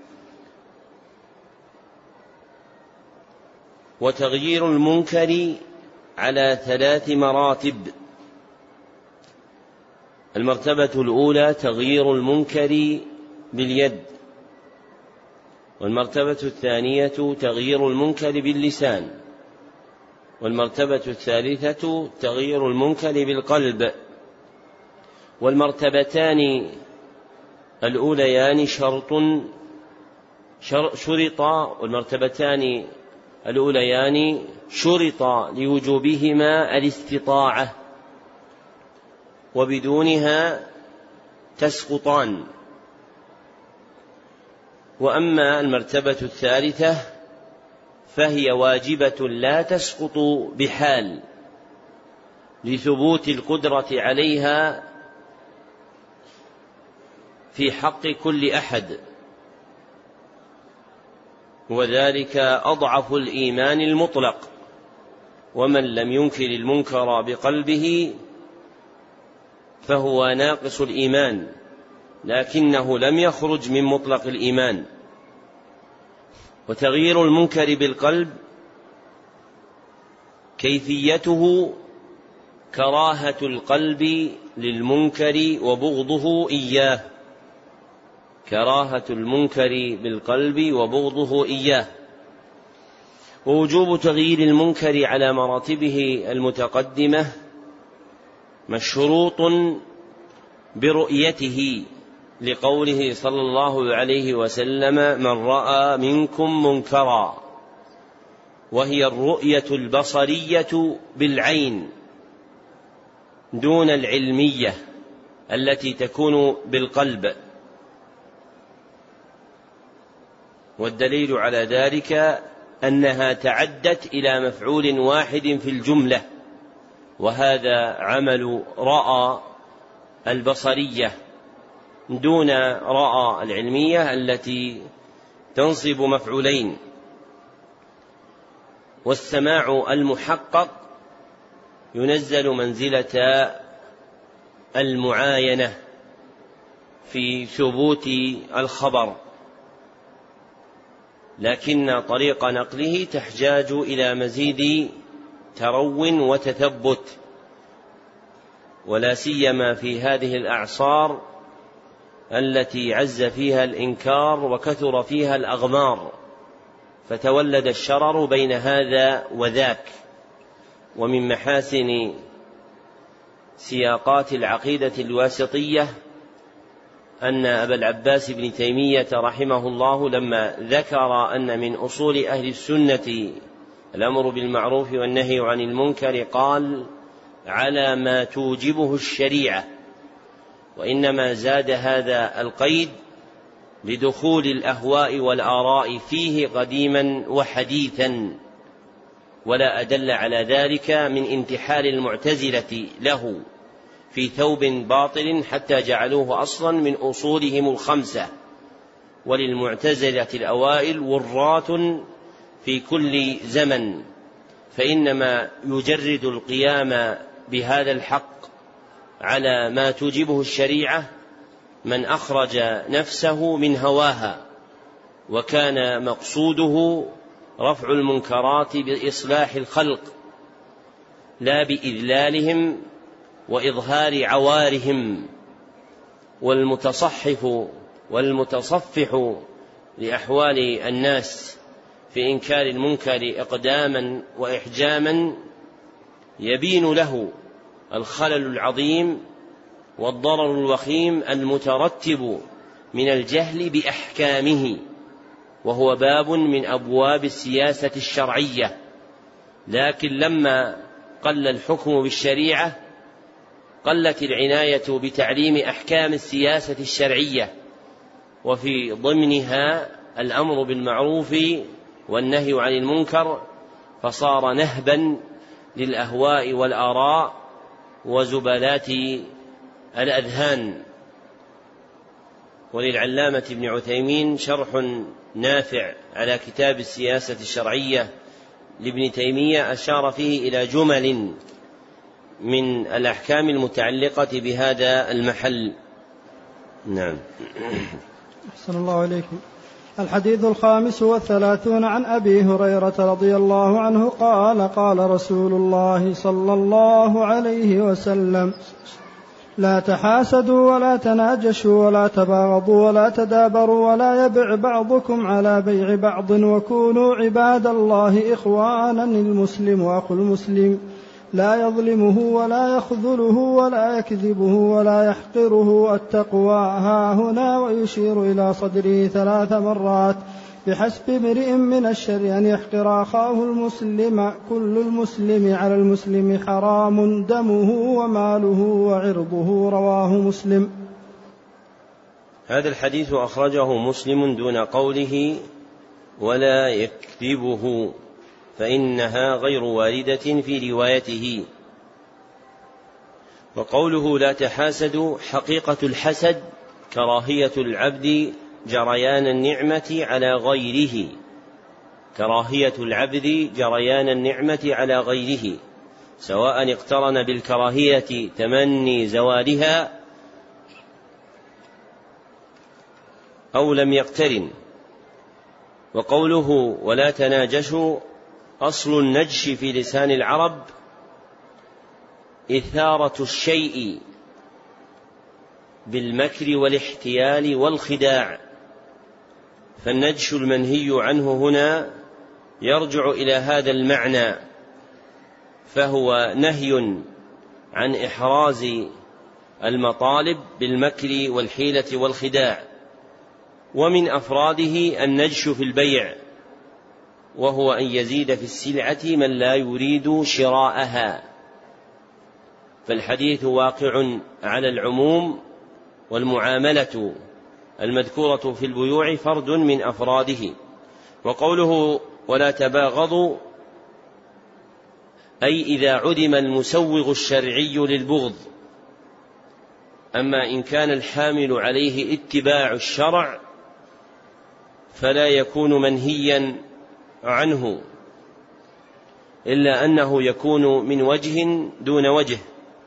وتغيير المنكر على ثلاث مراتب: المرتبة الأولى تغيير المنكر باليد، والمرتبة الثانية تغيير المنكر باللسان، والمرتبة الثالثة تغيير المنكر بالقلب. والمرتبتان الأوليان شرط شرط، والمرتبتان الأوليان شرط لوجوبهما الاستطاعة، وبدونها تسقطان. وأما المرتبة الثالثة فهي واجبة لا تسقط بحال لثبوت القدرة عليها في حق كل أحد، وذلك أضعف الإيمان المطلق. ومن لم ينكر المنكر بقلبه فهو ناقص الإيمان، لكنه لم يخرج من مطلق الإيمان. وتغيير المنكر بالقلب كيفيته كراهة القلب للمنكر وبغضه إياه، كراهة المنكر بالقلب وبغضه إياه. ووجوب تغيير المنكر على مراتبه المتقدمة مشروط برؤيته، لقوله صلى الله عليه وسلم: من رأى منكم منكرا، وهي الرؤية البصرية بالعين دون العلمية التي تكون بالقلب. والدليل على ذلك أنها تعدت إلى مفعول واحد في الجملة، وهذا عمل رأى البصرية دون رأى العلمية التي تنصب مفعولين. والسماع المحقق ينزل منزلة المعاينة في ثبوت الخبر، لكن طريق نقله تحتاج إلى مزيد ترو وتثبت، ولا سيما في هذه الأعصار التي عز فيها الإنكار وكثر فيها الأغمار، فتولد الشرر بين هذا وذاك. ومن محاسن سياقات العقيدة الواسطية أن أبا العباس بن تيمية رحمه الله لما ذكر أن من أصول أهل السنة الأمر بالمعروف والنهي عن المنكر قال: على ما توجبه الشريعة، وإنما زاد هذا القيد لدخول الأهواء والآراء فيه قديما وحديثا، ولا أدل على ذلك من انتحال المعتزلة له في ثوب باطل حتى جعلوه أصلا من أصولهم الخمسة. وللمعتزلة الأوائل ورات في كل زمن، فإنما يجرد القيام بهذا الحق على ما توجبه الشريعة من أخرج نفسه من هواها، وكان مقصوده رفع المنكرات بإصلاح الخلق لا بإذلالهم وإظهار عوارهم. والمتصحف والمتصفح لأحوال الناس في إنكار المنكر إقداما وإحجاما يبين له الخلل العظيم والضرر الوخيم المترتب من الجهل بأحكامه، وهو باب من أبواب السياسة الشرعية. لكن لما قل الحكم بالشريعة قلت العناية بتعليم أحكام السياسة الشرعية، وفي ضمنها الأمر بالمعروف والنهي عن المنكر، فصار نهبا للأهواء والآراء وزبلات الأذهان. وللعلامة ابن عثيمين شرح نافع على كتاب السياسة الشرعية لابن تيمية أشار فيه إلى جمل من الأحكام المتعلقة بهذا المحل. نعم. أحسن الله عليكم. الحديث الخامس والثلاثون عن أبي هريرة رضي الله عنه قال: قال رسول الله صلى الله عليه وسلم: لا تحاسدوا ولا تناجشوا ولا تباغضوا ولا تدابروا ولا يبع بعضكم على بيع بعض، وكونوا عباد الله إخوانا، المسلم أخو المسلم لا يظلمه ولا يخذله ولا يكذبه ولا يحقره. التقوى ها هنا، ويشير إلى صدره ثلاث مرات: بحسب امرئ من الشر أن يحقر أخاه المسلم. كل المسلم على المسلم حرام دمه وماله وعرضه. رواه مسلم. هذا الحديث أخرجه مسلم دون قوله ولا يكذبه، فإنها غير واردة في روايته. وقوله لا تحاسدوا، حقيقة الحسد كراهية العبد جريان النعمة على غيره، كراهية العبد جريان النعمة على غيره، سواء اقترن بالكراهية تمني زوالها أو لم يقترن. وقوله ولا تناجشوا، أصل النجش في لسان العرب إثارة الشيء بالمكر والاحتيال والخداع، فالنجش المنهي عنه هنا يرجع إلى هذا المعنى، فهو نهي عن إحراز المطالب بالمكر والحيلة والخداع. ومن أفراده النجش في البيع، وهو أن يزيد في السلعة من لا يريد شراءها، فالحديث واقع على العموم، والمعاملة المذكورة في البيوع فرد من أفراده. وقوله ولا تباغضوا، أي إذا عدم المسوغ الشرعي للبغض. أما إن كان الحامل عليه اتباع الشرع فلا يكون منهيا عنه، إلا أنه يكون من وجه دون وجه،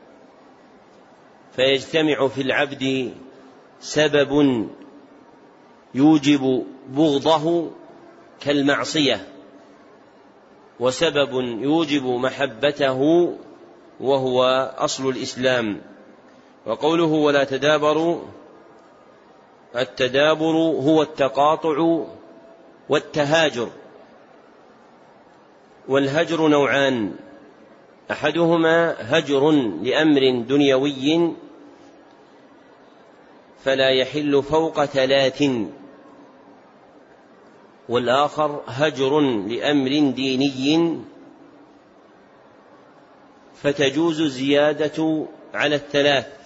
فيجتمع في العبد سبب يوجب بغضه كالمعصية، وسبب يوجب محبته وهو أصل الإسلام. وقوله ولا تدابروا، التدابر هو التقاطع والتهاجر، والهجر نوعان، أحدهما هجر لأمر دنيوي فلا يحل فوق ثلاث، والآخر هجر لأمر ديني فتجوز الزيادة على الثلاث،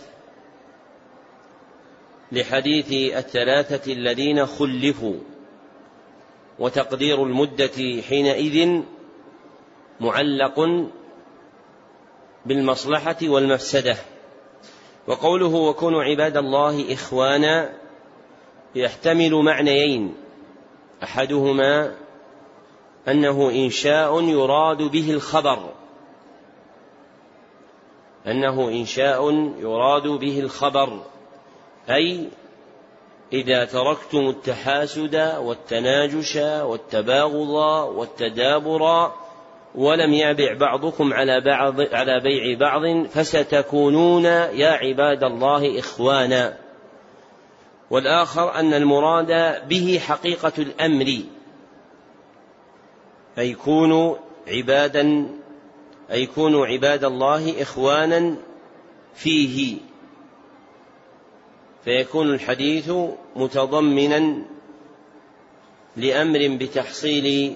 لحديث الثلاثة الذين خلفوا، وتقدير المدة حينئذ معلق بالمصلحة والمفسدة. وقوله وكونوا عباد الله إخوانا يحتمل معنيين، أحدهما أنه إنشاء يراد به الخبر، أنه إنشاء يراد به الخبر، أي إذا تركتم التحاسد والتناجش والتباغض والتدابر ولم يبع بعضكم على بعض على بيع بعض فستكونون يا عباد الله إخوانا. والآخر أن المراد به حقيقة الأمر، أي كونوا عبادا أي كونوا عباد الله إخوانا فيه، فيكون الحديث متضمنا لأمر بتحصيل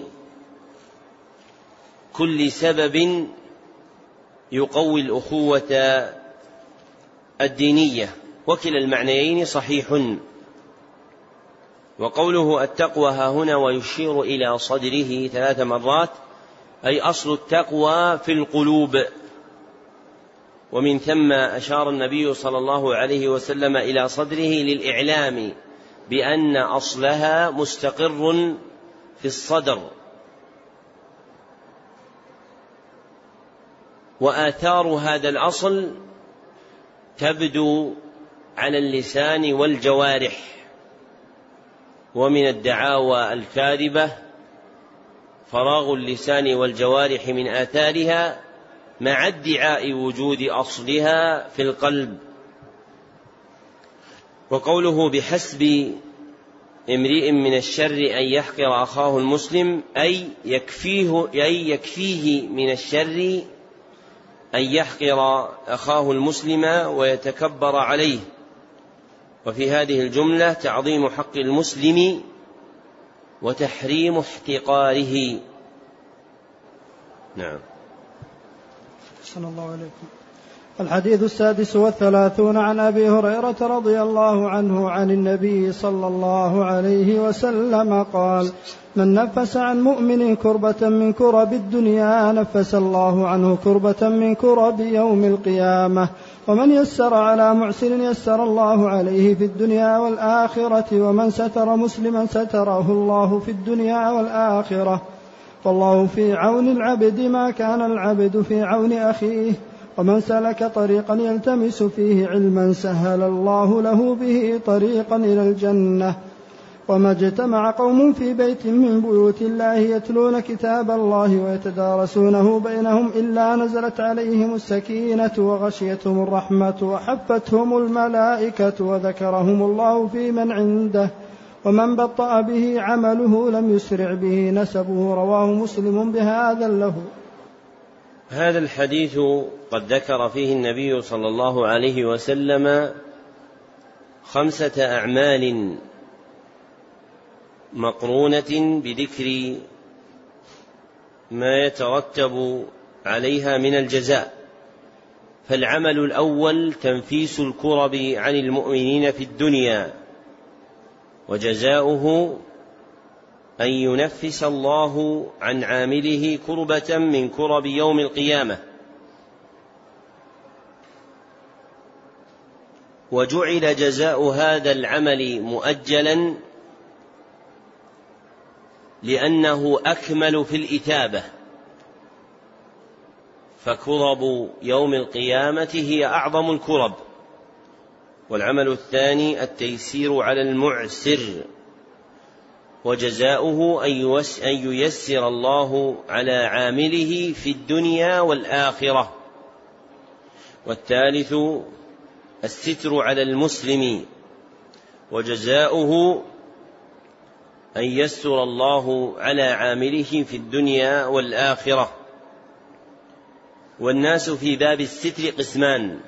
كل سبب يقوي الأخوة الدينية، وكلا المعنيين صحيح. وقوله التقوى ها هنا ويشير إلى صدره ثلاث مرات، أي أصل التقوى في القلوب، ومن ثم أشار النبي صلى الله عليه وسلم إلى صدره للإعلام بأن أصلها مستقر في الصدر، وآثار هذا الأصل تبدو على اللسان والجوارح. ومن الدعاوى الكاذبة فراغ اللسان والجوارح من آثارها مع ادعاء وجود أصلها في القلب. وقوله بحسب امرئ من الشر أن يحقر أخاه المسلم، أي يكفيه, أي يكفيه من الشر أن يحقر أخاه المسلم ويتكبر عليه. وفي هذه الجملة تعظيم حق المسلم وتحريم احتقاره. نعم. أحسن الله عليكم. الحديث السادس والثلاثون عن أبي هريرة رضي الله عنه عن النبي صلى الله عليه وسلم قال: من نفس عن مؤمن كربة من كرب الدنيا نفس الله عنه كربة من كرب يوم القيامة، ومن يسر على معسر يسر الله عليه في الدنيا والآخرة، ومن ستر مسلما ستره الله في الدنيا والآخرة، والله في عون العبد ما كان العبد في عون أخيه، ومن سلك طريقا يلتمس فيه علما سهل الله له به طريقا إلى الجنة. وما اجتمع قوم في بيت من بيوت الله يتلون كتاب الله ويتدارسونه بينهم إلا نزلت عليهم السكينة وغشيتهم الرحمة وحفتهم الملائكة وذكرهم الله في من عنده، ومن بطأ به عمله لم يسرع به نسبه. رواه مسلم بهذا له. هذا الحديث قد ذكر فيه النبي صلى الله عليه وسلم خمسة أعمال مقرونة بذكر ما يترتب عليها من الجزاء. فالعمل الأول تنفيس الكرب عن المؤمنين في الدنيا، وجزاؤه أن ينفس الله عن عامله كربة من كرب يوم القيامة. وجعل جزاء هذا العمل مؤجلا لأنه أكمل في الإثابة، فكرب يوم القيامة هي أعظم الكرب. والعمل الثاني التيسير على المعسر، وجزاؤه أن ييسر الله على عامله في الدنيا والآخرة. والثالث الستر على المسلم، وجزاؤه أن يستر الله على عامله في الدنيا والآخرة. والناس في باب الستر قسمان: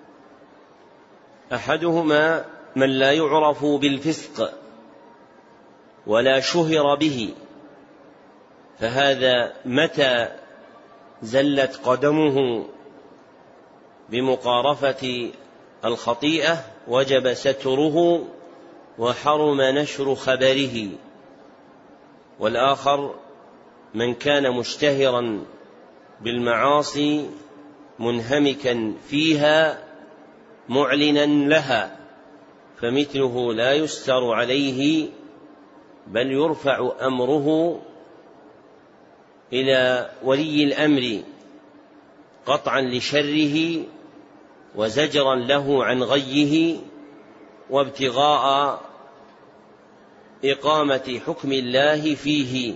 أحدهما من لا يعرف بالفسق ولا شهر به، فهذا متى زلت قدمه بمقارفة الخطيئة وجب ستره وحرم نشر خبره. والآخر من كان مشتهرا بالمعاصي منهمكا فيها معلنا لها، فمثله لا يستر عليه بل يرفع أمره إلى ولي الأمر قطعا لشره وزجرا له عن غيه وابتغاء إقامة حكم الله فيه.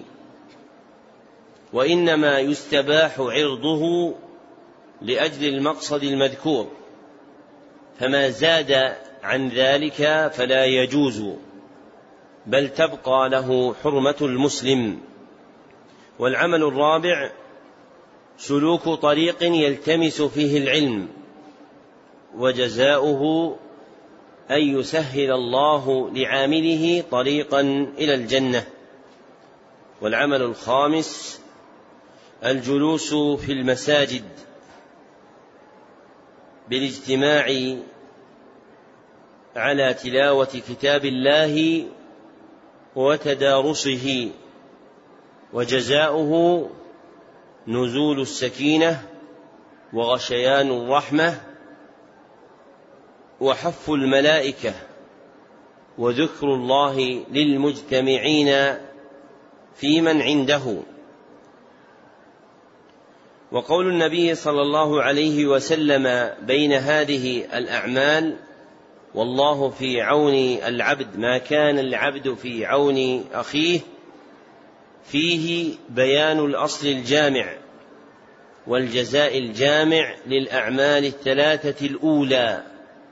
وإنما يستباح عرضه لأجل المقصد المذكور، فما زاد عن ذلك فلا يجوز، بل تبقى له حرمة المسلم. والعمل الرابع سلوك طريق يلتمس فيه العلم، وجزاؤه أن يسهل الله لعامله طريقا إلى الجنة. والعمل الخامس الجلوس في المساجد بالاجتماع على تلاوة كتاب الله وتدارسه، وجزاؤه نزول السكينة وغشيان الرحمة وحف الملائكة وذكر الله للمجتمعين في من عنده. وقول النبي صلى الله عليه وسلم بين هذه الأعمال: والله في عون العبد ما كان العبد في عون أخيه، فيه بيان الأصل الجامع والجزاء الجامع للأعمال الثلاثة الأولى،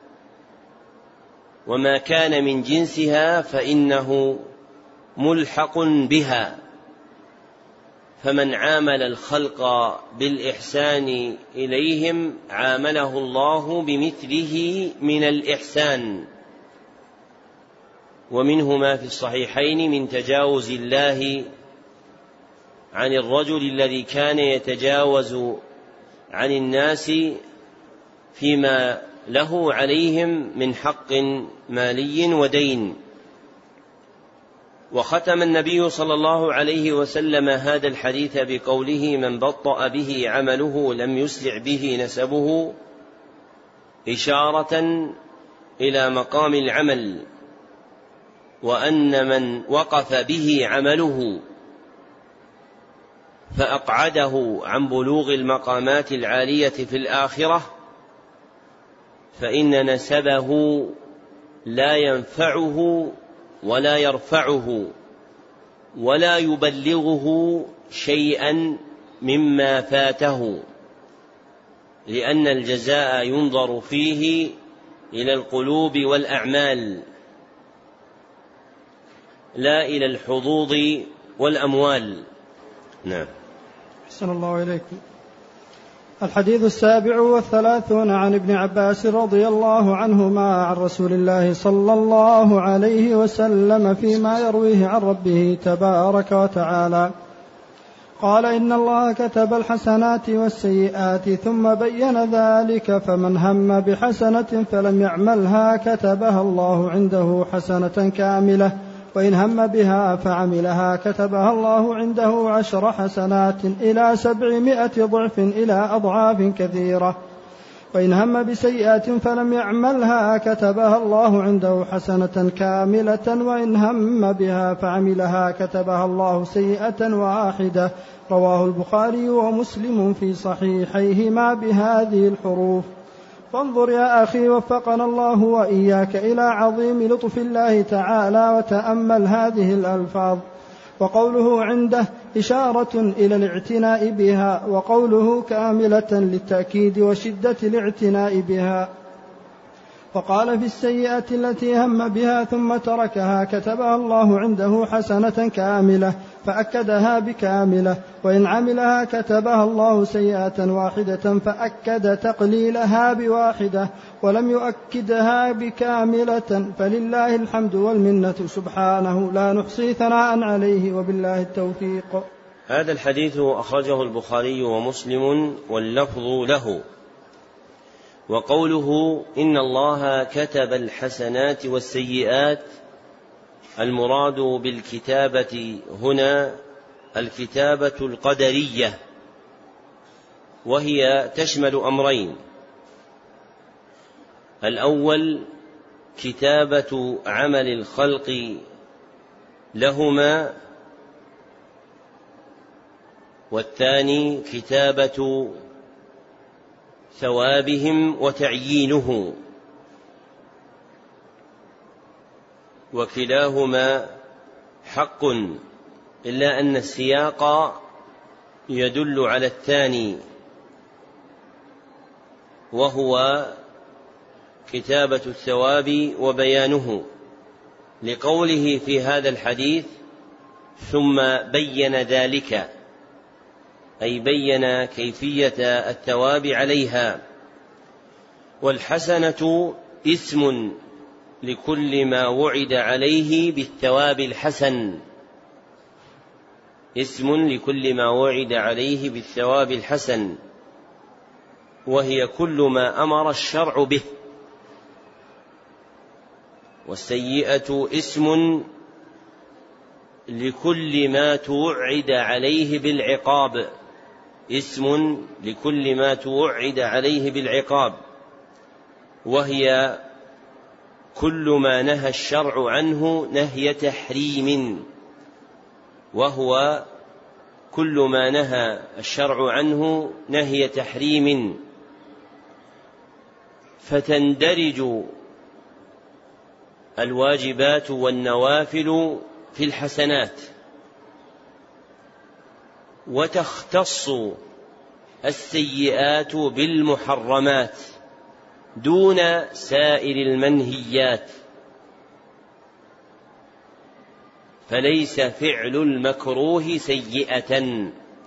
وما كان من جنسها فإنه ملحق بها. فمن عامل الخلق بالإحسان إليهم عامله الله بمثله من الإحسان. ومنهما في الصحيحين من تجاوز الله عن الرجل الذي كان يتجاوز عن الناس فيما له عليهم من حق مالي ودين. وختم النبي صلى الله عليه وسلم هذا الحديث بقوله: من بطأ به عمله لم يسرع به نسبه، إشارة إلى مقام العمل، وأن من وقف به عمله فأقعده عن بلوغ المقامات العالية في الآخرة فإن نسبه لا ينفعه ولا يرفعه ولا يبلغه شيئا مما فاته، لأن الجزاء ينظر فيه إلى القلوب والأعمال لا إلى الحظوظ والأموال. نعم. أحسن الله إليكم. الحديث السابع والثلاثون عن ابن عباس رضي الله عنهما عن رسول الله صلى الله عليه وسلم فيما يرويه عن ربه تبارك وتعالى قال: إن الله كتب الحسنات والسيئات ثم بين ذلك، فمن هم بحسنة فلم يعملها كتبها الله عنده حسنة كاملة، وإن هم بها فعملها كتبها الله عنده عشر حسنات إلى سبعمائة ضعف إلى أضعاف كثيرة، وإن هم بسيئة فلم يعملها كتبها الله عنده حسنة كاملة، وإن هم بها فعملها كتبها الله سيئة واحدة. رواه البخاري ومسلم في صحيحيهما بهذه الحروف. فانظر يا أخي وفقنا الله وإياك إلى عظيم لطف الله تعالى وتأمل هذه الألفاظ. وقوله عنده إشارة إلى الاعتناء بها، وقوله كاملة للتأكيد وشدة الاعتناء بها. وقال في السيئة التي هم بها ثم تركها كتبها الله عنده حسنة كاملة، فأكدها بكاملة، وإن عملها كتبها الله سيئة واحدة فأكد تقليلها بواحدة، ولم يؤكدها بكاملة. فلله الحمد والمنة سبحانه، لا نحصي ثناء عليه، وبالله التوفيق. هذا الحديث أخرجه البخاري ومسلم واللفظ له. وقوله إن الله كتب الحسنات والسيئات، المراد بالكتابة هنا الكتابة القدرية، وهي تشمل أمرين: الأول كتابة عمل الخلق لهما، والثاني كتابة ثوابهم وتعيينه، وكلاهما حق، إلا أن السياق يدل على الثاني، وهو كتابة الثواب وبيانه، لقوله في هذا الحديث ثم بين ذلك، أي بين كيفية الثواب عليها. والحسنة اسم لكل ما وعد عليه بالثواب الحسن، اسم لكل ما وعد عليه بالثواب الحسن، وهي كل ما أمر الشرع به. والسيئة اسم لكل ما توعد عليه بالعقاب، اسم لكل ما توعد عليه بالعقاب، وهي كل ما نهى الشرع عنه نهي تحريم، وهو كل ما نهى الشرع عنه نهي تحريم. فتندرج الواجبات والنوافل في الحسنات، وتختص السيئات بالمحرمات دون سائر المنهيات، فليس فعل المكروه سيئة.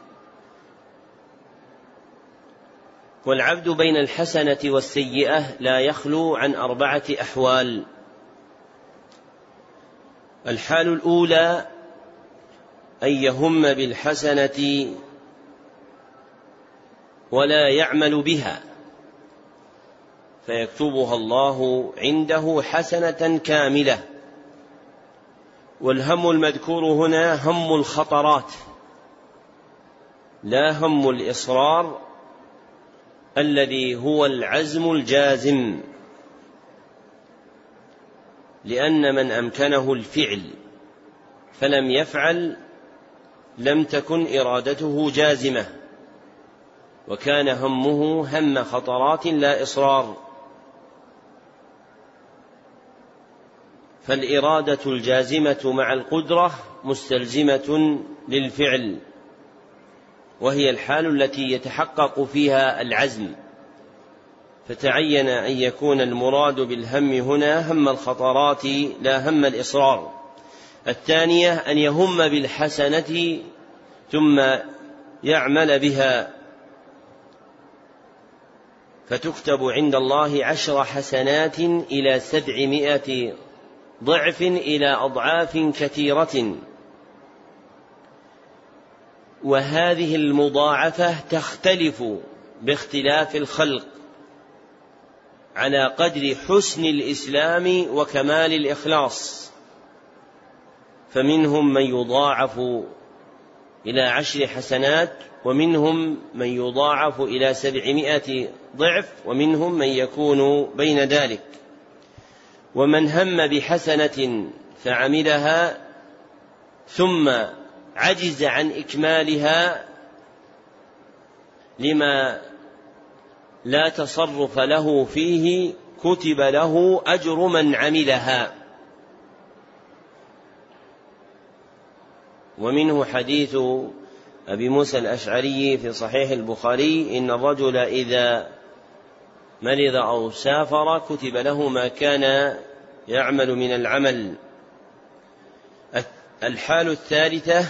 والعبد بين الحسنة والسيئة لا يخلو عن أربعة أحوال: الحال الأولى أن يهم بالحسنة ولا يعمل بها فيكتبها الله عنده حسنة كاملة. والهم المذكور هنا هم الخطرات لا هم الإصرار الذي هو العزم الجازم، لأن من أمكنه الفعل فلم يفعل لم تكن إرادته جازمة، وكان همه هم خطرات لا إصرار. فالإرادة الجازمة مع القدرة مستلزمة للفعل، وهي الحال التي يتحقق فيها العزم، فتعين أن يكون المراد بالهم هنا هم الخطرات لا هم الإصرار. الثانية أن يهم بالحسنة ثم يعمل بها فتكتب عند الله عشر حسنات إلى سبعمائة ضعف إلى أضعاف كثيرة. وهذه المضاعفة تختلف باختلاف الخلق على قدر حسن الإسلام وكمال الإخلاص، فمنهم من يضاعف إلى عشر حسنات، ومنهم من يضاعف إلى سبعمائة ضعف، ومنهم من يكون بين ذلك. ومن هم بحسنة فعملها ثم عجز عن إكمالها لما لا تصرف له فيه كتب له أجر من عملها. ومنه حديث أبي موسى الأشعري في صحيح البخاري: إن الرجل إذا مرض أو سافر كتب له ما كان يعمل من العمل. الحال الثالثة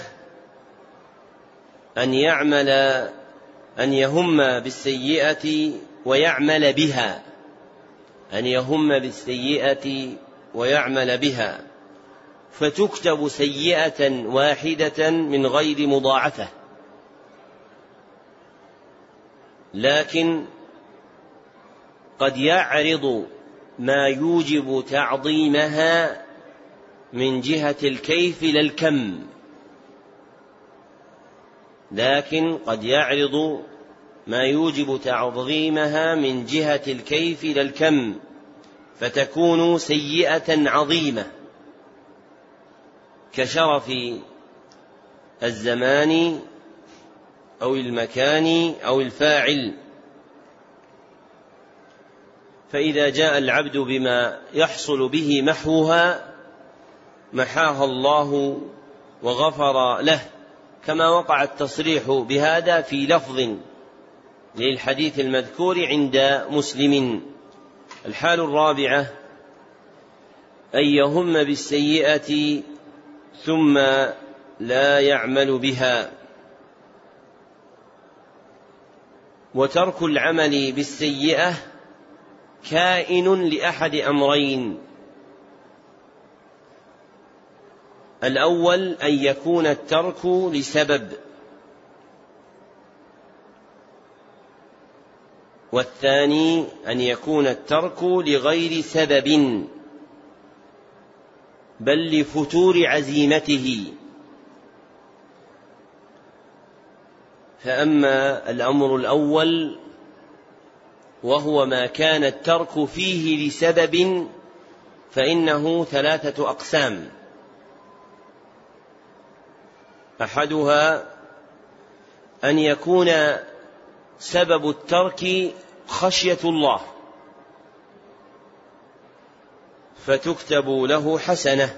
أن يعمل أن يهم بالسيئة ويعمل بها أن يهم بالسيئة ويعمل بها فتكتب سيئة واحدة من غير مضاعفة، لكن قد يعرض ما يوجب تعظيمها من جهة الكيف لا الكم لكن قد يعرض ما يوجب تعظيمها من جهة الكيف لا الكم فتكون سيئة عظيمة كشرف الزمان أو المكان أو الفاعل. فإذا جاء العبد بما يحصل به محوها محاها الله وغفر له، كما وقع التصريح بهذا في لفظ للحديث المذكور عند مسلم. الحال الرابعة أن يهم بالسيئة ثم لا يعمل بها. وترك العمل بالسيئة كائن لأحد أمرين: الأول أن يكون الترك لسبب، والثاني أن يكون الترك لغير سبب بل لفتور عزيمته. فأما الأمر الأول وهو ما كان الترك فيه لسبب فإنه ثلاثة أقسام: أحدها أن يكون سبب الترك خشية الله فتكتب له حسنة.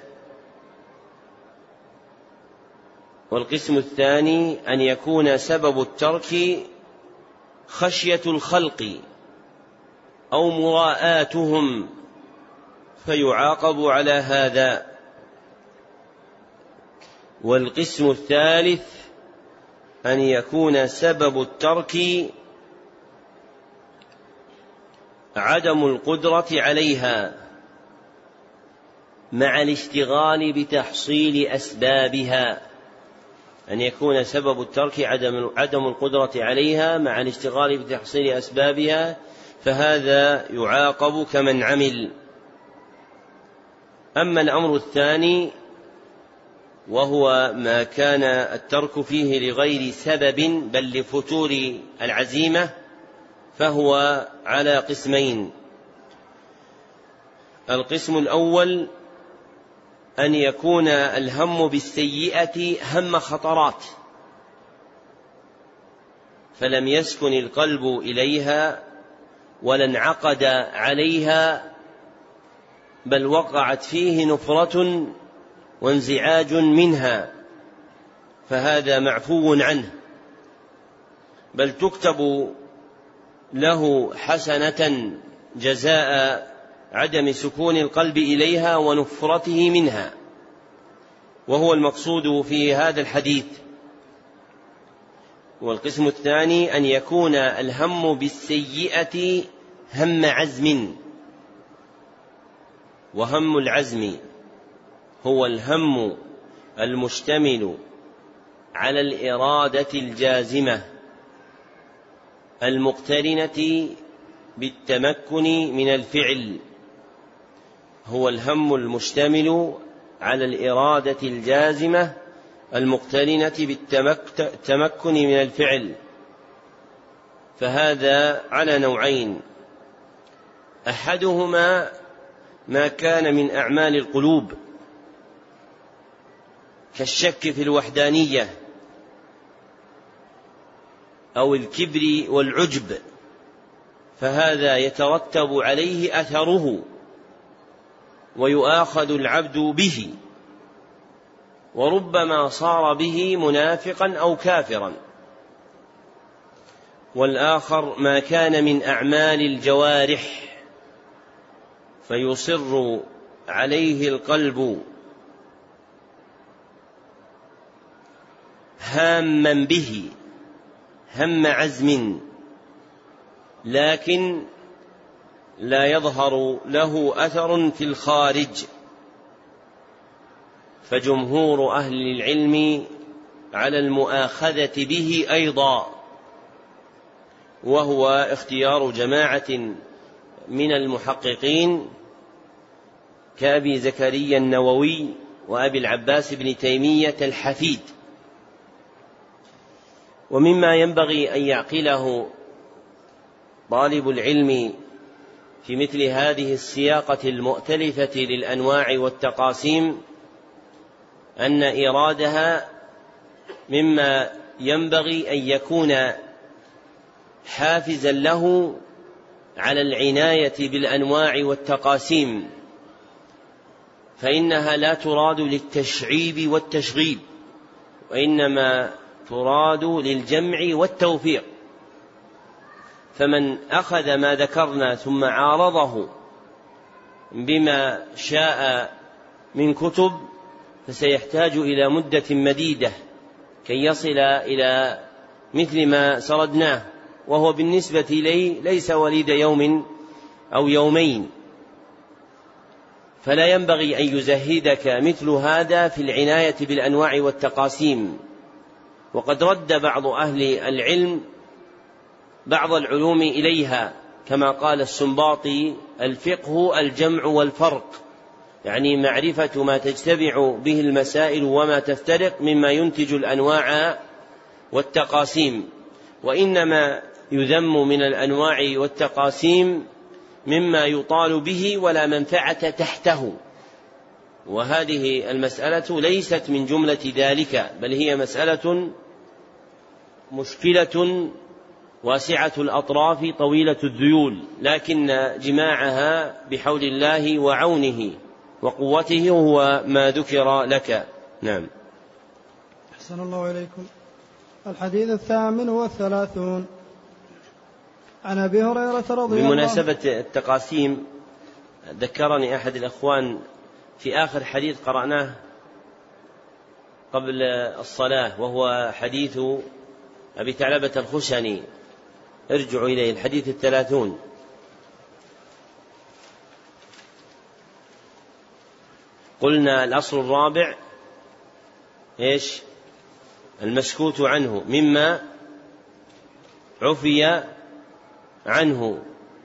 والقسم الثاني أن يكون سبب الترك خشية الخلق أو مراءاتهم فيعاقب على هذا. والقسم الثالث أن يكون سبب الترك عدم القدرة عليها مع الاشتغال بتحصيل أسبابها، أن يكون سبب الترك عدم عدم القدرة عليها مع الاشتغال بتحصيل أسبابها، فهذا يعاقب كمن عمل. أما الأمر الثاني وهو ما كان الترك فيه لغير سبب بل لفتور العزيمة، فهو على قسمين. القسم الأول أن يكون الهم بالسيئة هم خطرات، فلم يسكن القلب إليها ولا انعقد عليها، بل وقعت فيه نفرة وانزعاج منها، فهذا معفو عنه، بل تكتب له حسنة جزاء عدم سكون القلب إليها ونفرته منها، وهو المقصود في هذا الحديث. والقسم الثاني أن يكون الهم بالسيئة هم عزم، وهم العزم هو الهم المشتمل على الإرادة الجازمة المقترنة بالتمكن من الفعل، هو الهم المشتمل على الإرادة الجازمة المقترنة بالتمكن من الفعل، فهذا على نوعين: أحدهما ما كان من أعمال القلوب كالشك في الوحدانية أو الكبر والعجب، فهذا يترتب عليه أثره ويؤاخذ العبد به، وربما صار به منافقا أو كافرا. والآخر ما كان من أعمال الجوارح فيصر عليه القلب هاما به هم عزم، لكن لا يظهر له أثر في الخارج. فجمهور أهل العلم على المؤاخذة به أيضا، وهو اختيار جماعة من المحققين كأبي زكريا النووي وأبي العباس بن تيمية الحفيد. ومما ينبغي أن يعقله طالب العلم في مثل هذه السياقة المؤتلفة للأنواع والتقاسيم أن إرادها مما ينبغي أن يكون حافزا له على العناية بالأنواع والتقاسيم، فإنها لا تراد للتشعيب والتشغيب، وإنما تراد للجمع والتوفيق. فمن أخذ ما ذكرنا ثم عارضه بما شاء من كتب فسيحتاج إلى مدة مديدة كي يصل إلى مثل ما سردناه، وهو بالنسبة لي ليس وليد يوم أو يومين، فلا ينبغي أن يزهدك مثل هذا في العناية بالأنواع والتقاسيم. وقد رد بعض أهل العلم بعض العلوم إليها، كما قال السنباطي: الفقه الجمع والفرق، يعني معرفة ما تجتمع به المسائل وما تفترق مما ينتج الأنواع والتقاسيم. وإنما يذم من الأنواع والتقاسيم مما يطال به ولا منفعة تحته، وهذه المسألة ليست من جملة ذلك، بل هي مسألة مشكلة واسعة الأطراف طويلة الذيول، لكن جماعها بحول الله وعونه وقوته هو ما ذكر لك. نعم. أحسن الله إليكم. الحديث الثامن والثلاثون عن أبي هريرة رضي الله عنه. بمناسبة التقاسيم ذكرني أحد الأخوان في آخر حديث قرأناه قبل الصلاة، وهو حديث أبي ثعلبة الخشني، ارجعوا إليه، الحديث الثلاثون. قلنا الأصل الرابع إيش؟ المسكوت عنه مما عفي عنه،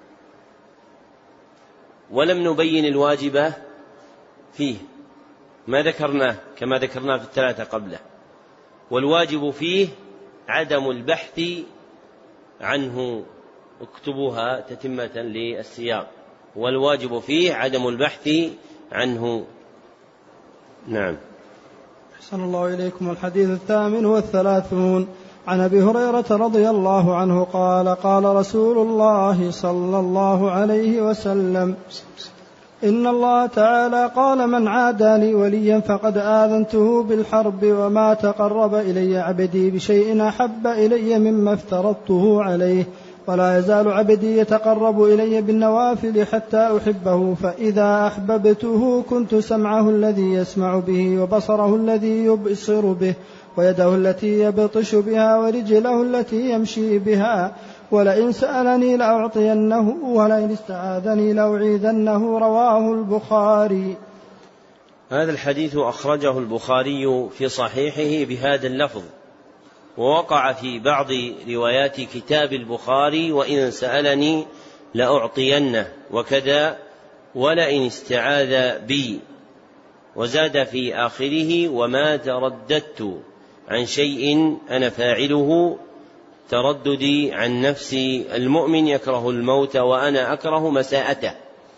ولم نبين الواجب فيه، ما ذكرناه كما ذكرناه في الثلاثة قبله. والواجب فيه عدم البحث عنه، اكتبوها تتمة للسياق، والواجب فيه عدم البحث عنه. نعم. أحسن الله إليكم. الحديث الثامن والثلاثون عن أبي هريرة رضي الله عنه قال قال رسول الله صلى الله عليه وسلم: إن الله تعالى قال: من عادى لي وليا فقد آذنته بالحرب، وما تقرب إلي عبدي بشيء أحب إلي مما افترضته عليه، ولا يزال عبدي يتقرب إلي بالنوافل حتى أحبه، فإذا أحببته كنت سمعه الذي يسمع به، وبصره الذي يبصر به، ويده التي يبطش بها، ورجله التي يمشي بها، ولئن سألني لأعطينه، ولئن استعاذني لأعيذنه. رواه البخاري. هذا الحديث أخرجه البخاري في صحيحه بهذا اللفظ، ووقع في بعض روايات كتاب البخاري: وإن سألني لأعطينه، وكذا ولئن استعاذ بي، وزاد في آخره: وما ترددت عن شيء أنا فاعله ترددي عن نفسي، المؤمن يكره الموت وأنا أكره مساءته.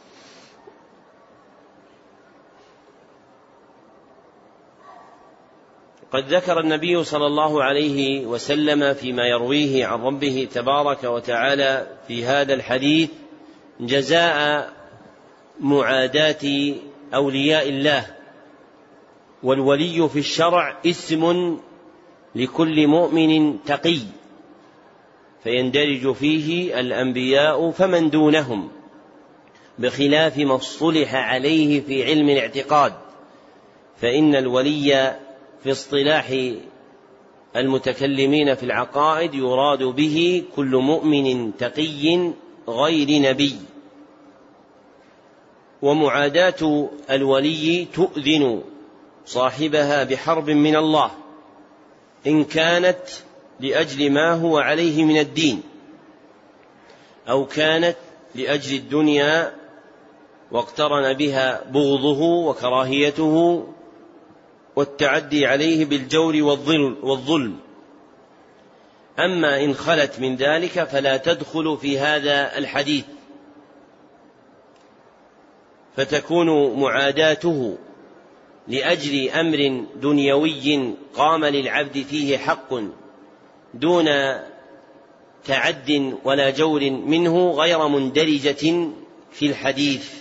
قد ذكر النبي صلى الله عليه وسلم فيما يرويه عن ربه تبارك وتعالى في هذا الحديث جزاء معاداة أولياء الله، والولي في الشرع اسم لكل مؤمن تقي، فيندرج فيه الأنبياء فمن دونهم، بخلاف ما اصطلح عليه في علم الاعتقاد، فإن الولي في اصطلاح المتكلمين في العقائد يراد به كل مؤمن تقي غير نبي. ومعاداة الولي تؤذن صاحبها بحرب من الله، إن كانت لأجل ما هو عليه من الدين، أو كانت لأجل الدنيا واقترن بها بغضه وكراهيته والتعدي عليه بالجور والظلم. أما إن خلت من ذلك فلا تدخل في هذا الحديث، فتكون معاداته لأجل أمر دنيوي قام للعبد فيه حق دون تعد ولا جور منه غير مندرجة في الحديث.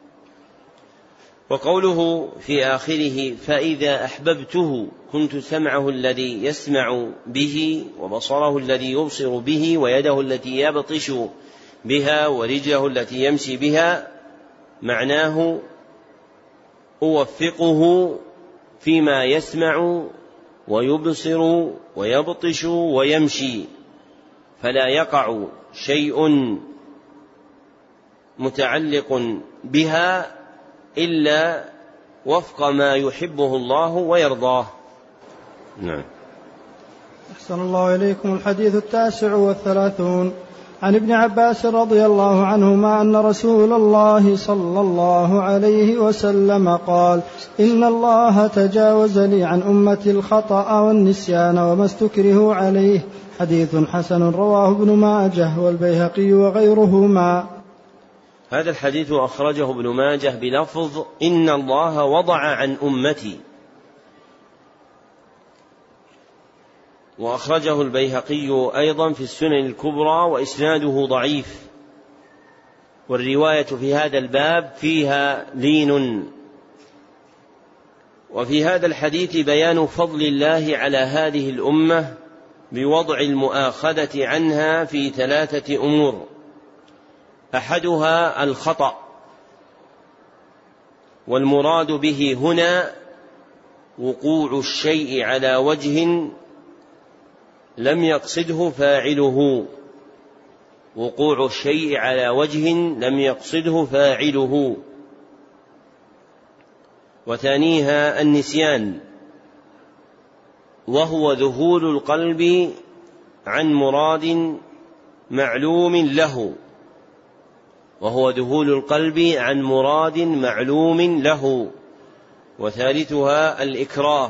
وقوله في آخره: فإذا أحببته كنت سمعه الذي يسمع به، وبصره الذي يبصر به، ويده التي يبطش بها، ورجله التي يمشي بها، معناه أوفقه فيما يسمع ويبصر ويبطش ويمشي، فلا يقع شيء متعلق بها إلا وفق ما يحبه الله ويرضاه. نعم. أحسن الله إليكم. الحديث التاسع والثلاثون عن ابن عباس رضي الله عنهما أن رسول الله صلى الله عليه وسلم قال: إن الله تجاوز لي عن أمتي الخطأ والنسيان وما استكرهوا عليه. حديث حسن رواه ابن ماجه والبيهقي وغيرهما. هذا الحديث أخرجه ابن ماجه بلفظ: إن الله وضع عن أمتي، وأخرجه البيهقي أيضا في السنن الكبرى وإسناده ضعيف، والرواية في هذا الباب فيها لين. وفي هذا الحديث بيان فضل الله على هذه الأمة بوضع المؤاخذة عنها في ثلاثة أمور: أحدها الخطأ، والمراد به هنا وقوع الشيء على وجه لم يقصده فاعله، وقوع الشيء على وجه لم يقصده فاعله. وثانيها النسيان، وهو ذهول القلب عن مراد معلوم له وهو ذهول القلب عن مراد معلوم له وثالثها الإكراه،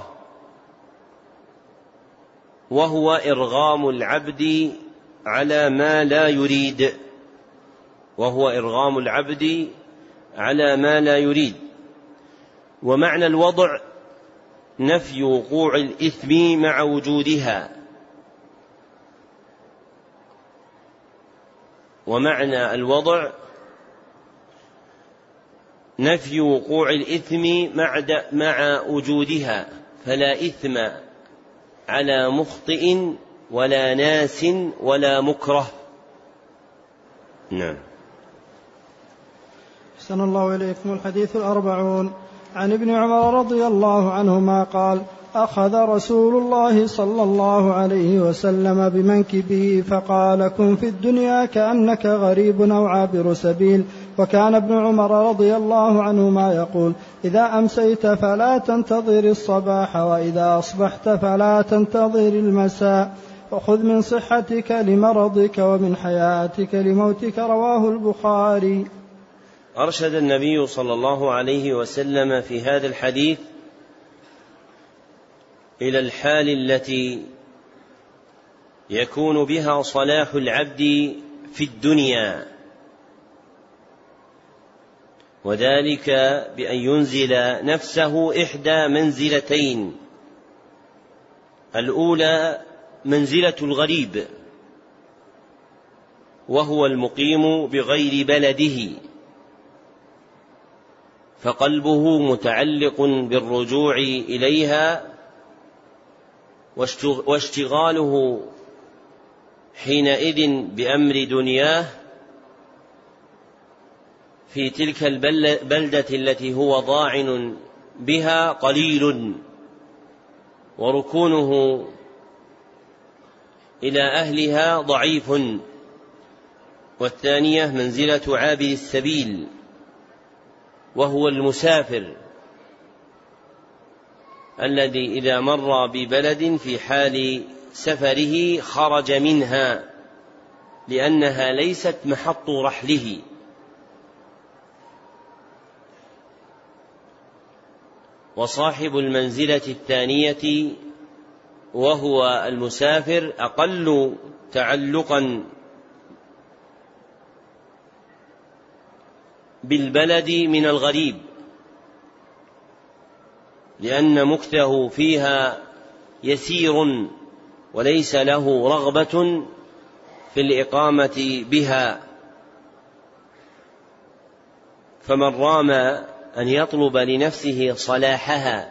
وهو إرغام العبد على ما لا يريد وهو إرغام العبد على ما لا يريد. ومعنى الوضع نفي وقوع الإثم مع وجودها، ومعنى الوضع نفي وقوع الإثم مع وجودها، فلا إثم على مخطئ ولا ناس ولا مكره. نعم. أحسن الله إليكم. الحديث الأربعون. عن ابن عمر رضي الله عنهما قال: أخذ رسول الله صلى الله عليه وسلم بمنكبه فقال: كن في الدنيا كأنك غريب أو عابر سبيل. وكان ابن عمر رضي الله عنهما يقول: إذا أمسيت فلا تنتظر الصباح، وإذا أصبحت فلا تنتظر المساء، وخذ من صحتك لمرضك ومن حياتك لموتك. رواه البخاري. أرشد النبي صلى الله عليه وسلم في هذا الحديث إلى الحال التي يكون بها صلاح العبد في الدنيا، وذلك بأن ينزل نفسه إحدى منزلتين: الأولى منزلة الغريب، وهو المقيم بغير بلده، فقلبه متعلق بالرجوع إليها، واشتغاله حينئذ بأمر دنياه في تلك البلدة التي هو ضاعن بها قليل، وركونه إلى أهلها ضعيف. والثانية منزلة عابر السبيل، وهو المسافر الذي إذا مر ببلد في حال سفره خرج منها لأنها ليست محط رحله. وصاحب المنزلة الثانية وهو المسافر أقل تعلقا بالبلد من الغريب، لأن مكثه فيها يسير وليس له رغبة في الإقامة بها. فمن رام أن يطلب لنفسه صلاحها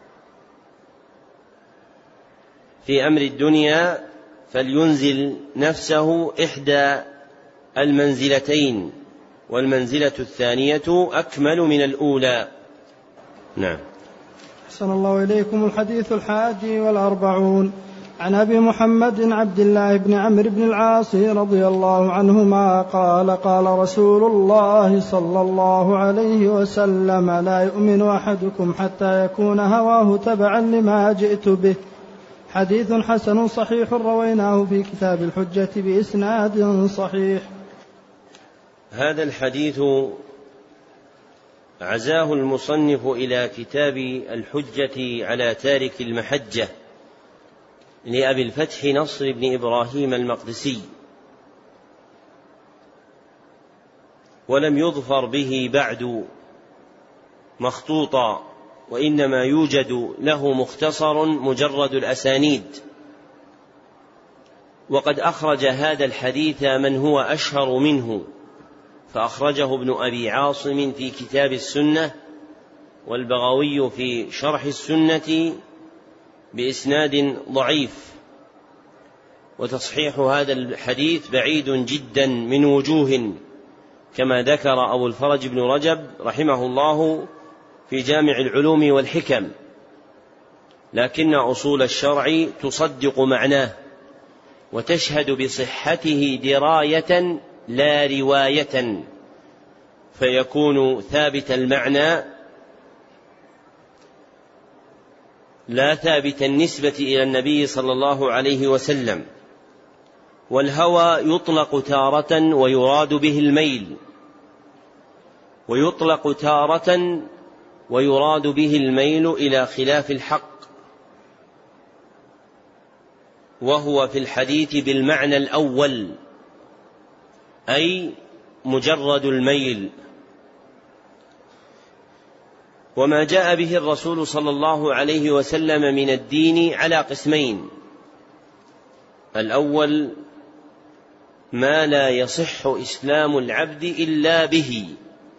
في أمر الدنيا فلينزل نفسه إحدى المنزلتين، والمنزلة الثانية أكمل من الأولى. نعم. أحسن الله إليكم. الحديث الحادي والأربعون. عن أبي محمد عبد الله بن عمرو بن العاص رضي الله عنهما قال: قال رسول الله صلى الله عليه وسلم: لا يؤمن أحدكم حتى يكون هواه تبعا لما جئت به. حديث حسن صحيح رويناه في كتاب الحجة بإسناد صحيح. هذا الحديث عزاه المصنف إلى كتاب الحجة على تارك المحجة لأبي الفتح نصر بن إبراهيم المقدسي، ولم يظفر به بعد مخطوطا، وإنما يوجد له مختصر مجرد الأسانيد. وقد أخرج هذا الحديث من هو أشهر منه، فأخرجه ابن أبي عاصم في كتاب السنة، والبغوي في شرح السنة بإسناد ضعيف. وتصحيح هذا الحديث بعيد جدا من وجوه، كما ذكر أبو الفرج بن رجب رحمه الله في جامع العلوم والحكم، لكن أصول الشرع تصدق معناه وتشهد بصحته دراية لا رواية، فيكون ثابت المعنى لا ثابت النسبة إلى النبي صلى الله عليه وسلم. والهوى يطلق تارة ويراد به الميل، ويطلق تارة ويراد به الميل إلى خلاف الحق، وهو في الحديث بالمعنى الأول، أي مجرد الميل. وما جاء به الرسول صلى الله عليه وسلم من الدين على قسمين: الأول ما لا يصح إسلام العبد إلا به،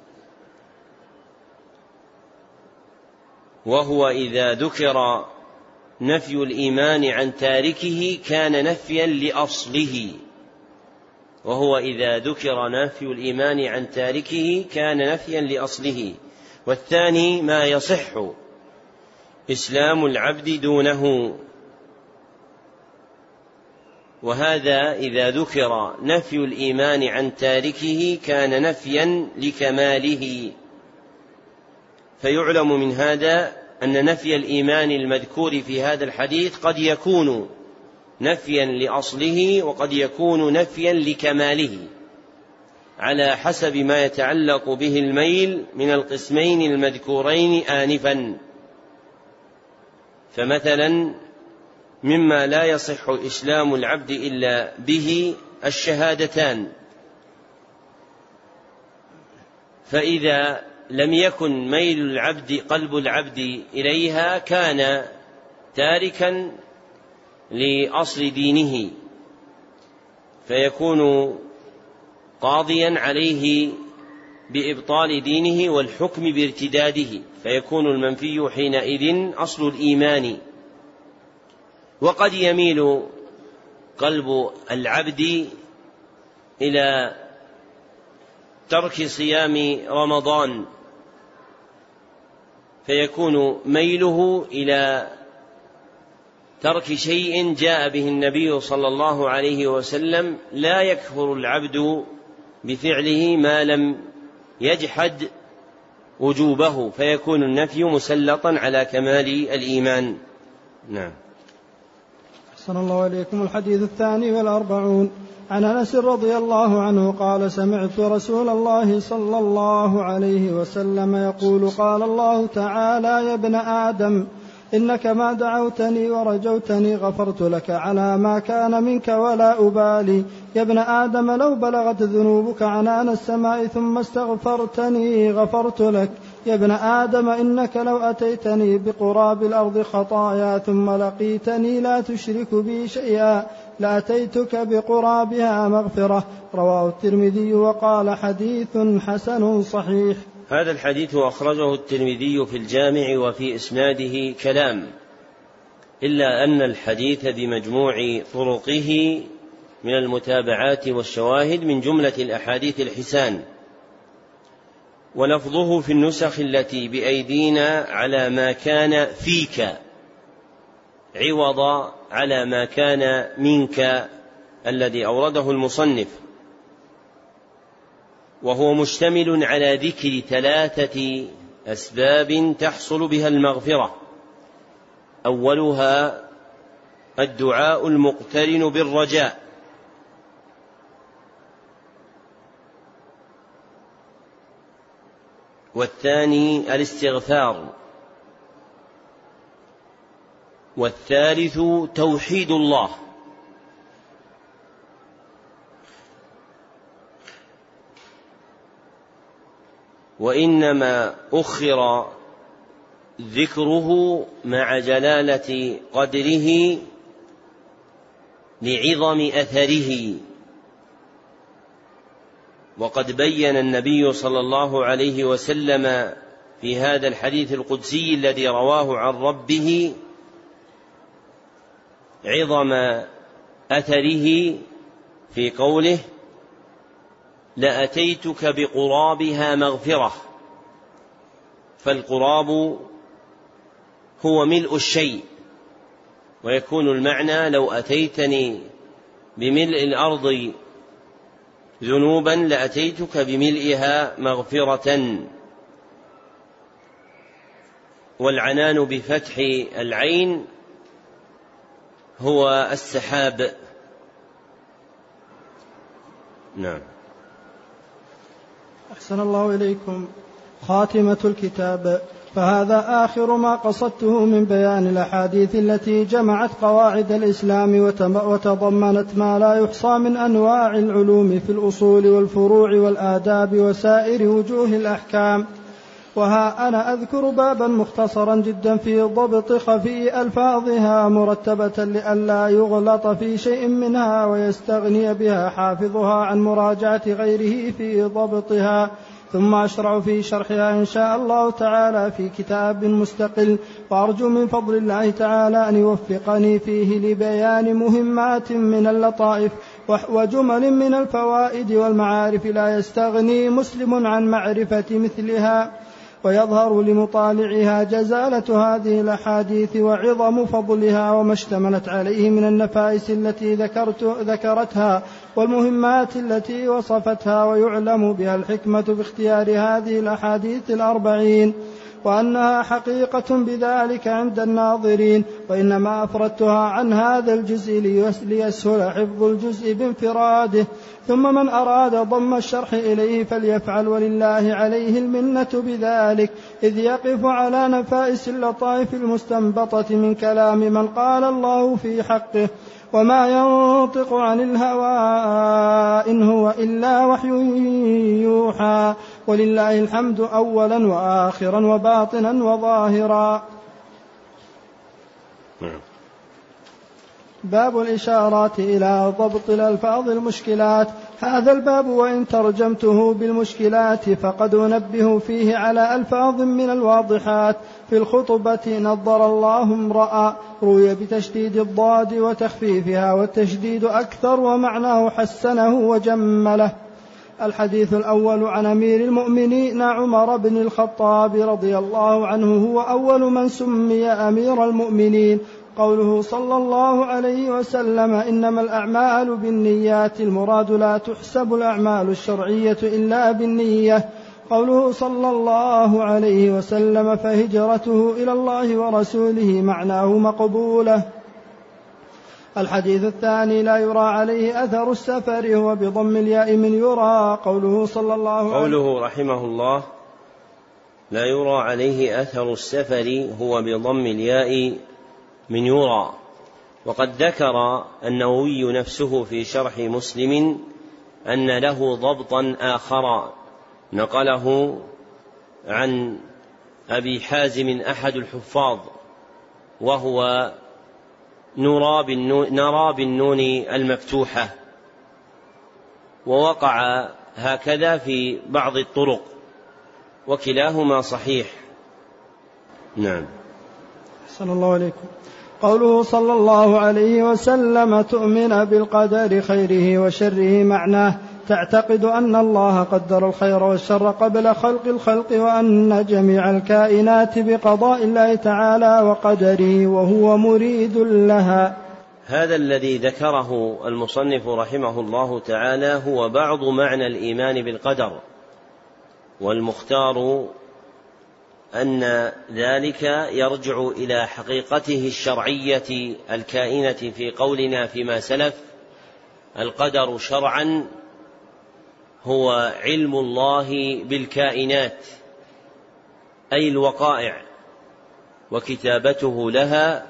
وهو إذا ذكر نفي الإيمان عن تاركه كان نفيا لأصله، وهو إذا ذكر نفي الإيمان عن تاركه كان نفيا لأصله. والثاني ما يصح إسلام العبد دونه، وهذا إذا ذكر نفي الإيمان عن تاركه كان نفيا لكماله. فيعلم من هذا أن نفي الإيمان المذكور في هذا الحديث قد يكون نفيا لأصله وقد يكون نفيا لكماله، على حسب ما يتعلق به الميل من القسمين المذكورين آنفا. فمثلا مما لا يصح إسلام العبد إلا به الشهادتان، فإذا لم يكن ميل العبد قلب العبد إليها كان تاركا لأصل دينه، فيكون قاضيا عليه بإبطال دينه والحكم بارتداده، فيكون المنفي حينئذ أصل الإيمان. وقد يميل قلب العبد إلى ترك صيام رمضان، فيكون ميله إلى ترك شيء جاء به النبي صلى الله عليه وسلم لا يكفر العبد بفعله ما لم يجحد وجوبه، فيكون النفي مسلطا على كمال الإيمان. نعم. أحسن الله إليكم. الحديث الثاني والأربعون عن أنس رضي الله عنه قال: سمعت رسول الله صلى الله عليه وسلم يقول: قال الله تعالى: يا ابن آدم إنك ما دعوتني ورجوتني غفرت لك على ما كان منك ولا أبالي. يا ابن آدم لو بلغت ذنوبك عنان السماء ثم استغفرتني غفرت لك. يا ابن آدم إنك لو أتيتني بقراب الأرض خطايا ثم لقيتني لا تشرك بي شيئا لأتيتك بقرابها مغفرة. رواه الترمذي وقال: حديث حسن صحيح. هذا الحديث أخرجه الترمذي في الجامع وفي إسناده كلام، إلا أن الحديث بمجموع طرقه من المتابعات والشواهد من جملة الأحاديث الحسان. ولفظه في النسخ التي بأيدينا على ما كان فيك عوض على ما كان منك الذي أورده المصنف، وهو مشتمل على ذكر ثلاثة أسباب تحصل بها المغفرة. أولها الدعاء المقترن بالرجاء، والثاني الاستغفار، والثالث توحيد الله. وإنما أخر ذكره مع جلالة قدره لعظم أثره. وقد بين النبي صلى الله عليه وسلم في هذا الحديث القدسي الذي رواه عن ربه عظم أثره في قوله: لأتيتك بقرابها مغفرة. فالقراب هو ملء الشيء، ويكون المعنى: لو أتيتني بملء الأرض ذنوبا لأتيتك بملئها مغفرة. والعنان بفتح العين هو السحاب. نعم. أحسن الله إليكم. خاتمة الكتاب. فهذا آخر ما قصدته من بيان الأحاديث التي جمعت قواعد الإسلام وتضمنت ما لا يحصى من أنواع العلوم في الأصول والفروع والآداب وسائر وجوه الأحكام. وها أنا أذكر بابا مختصرا جدا في ضبط خفي ألفاظها مرتبة لئلا يغلط في شيء منها ويستغني بها حافظها عن مراجعة غيره في ضبطها، ثم أشرع في شرحها إن شاء الله تعالى في كتاب مستقل، وأرجو من فضل الله تعالى أن يوفقني فيه لبيان مهمات من اللطائف وجمل من الفوائد والمعارف لا يستغني مسلم عن معرفة مثلها، ويظهر لمطالعها جزالة هذه الأحاديث وعظم فضلها وما اشتملت عليه من النفائس التي ذكرت ذكرتها والمهمات التي وصفتها، ويعلم بها الحكمة باختيار هذه الأحاديث الأربعين، وأنها حقيقة بذلك عند الناظرين، وإنما أفردتها عن هذا الجزء ليسهل حفظ الجزء بانفراده. ثم من أراد ضم الشرح إليه فليفعل، ولله عليه المنة بذلك، إذ يقف على نفائس اللطائف المستنبطة من كلام من قال الله في حقه: وما ينطق عن الهوى إن هو إلا وحي يوحى، ولله الحمد أولا وآخرا وباطنا وظاهرا. باب الإشارات إلى ضبط الألفاظ المشكلات. هذا الباب وإن ترجمته بالمشكلات فقد أنبه فيه على ألفاظ من الواضحات في الخطبة: نضر الله امرأ، روي بتشديد الضاد وتخفيفها، والتشديد أكثر ومعناه حسنه وجمله. الحديث الأول عن أمير المؤمنين عمر بن الخطاب رضي الله عنه، هو أول من سمي أمير المؤمنين. قوله صلى الله عليه وسلم: إنما الأعمال بالنيات، المراد لا تحسب الأعمال الشرعية إلا بالنية. قوله صلى الله عليه وسلم: فهجرته إلى الله ورسوله، معناه مقبولة. الحديث الثاني لا يرى عليه أثر السفر، هو بضم الياء من يرى. قوله صلى الله عليه قوله رحمه الله: لا يرى عليه أثر السفر، هو بضم الياء من يرى. وقد ذكر النووي نفسه في شرح مسلم أن له ضبطا آخر نقله عن أبي حازم أحد الحفاظ، وهو نرى بالنون, نرى بالنون المفتوحة، ووقع هكذا في بعض الطرق، وكلاهما صحيح. نعم. أحسن الله عليكم. قوله صلى الله عليه وسلم: تؤمن بالقدر خيره وشره، معناه تعتقد أن الله قدر الخير والشر قبل خلق الخلق، وأن جميع الكائنات بقضاء الله تعالى وقدره، وهو مريد لها. هذا الذي ذكره المصنف رحمه الله تعالى هو بعض معنى الإيمان بالقدر، والمختار أن ذلك يرجع إلى حقيقته الشرعية الكائنة في قولنا فيما سلف. القدر شرعا هو علم الله بالكائنات، أي الوقائع، وكتابته لها،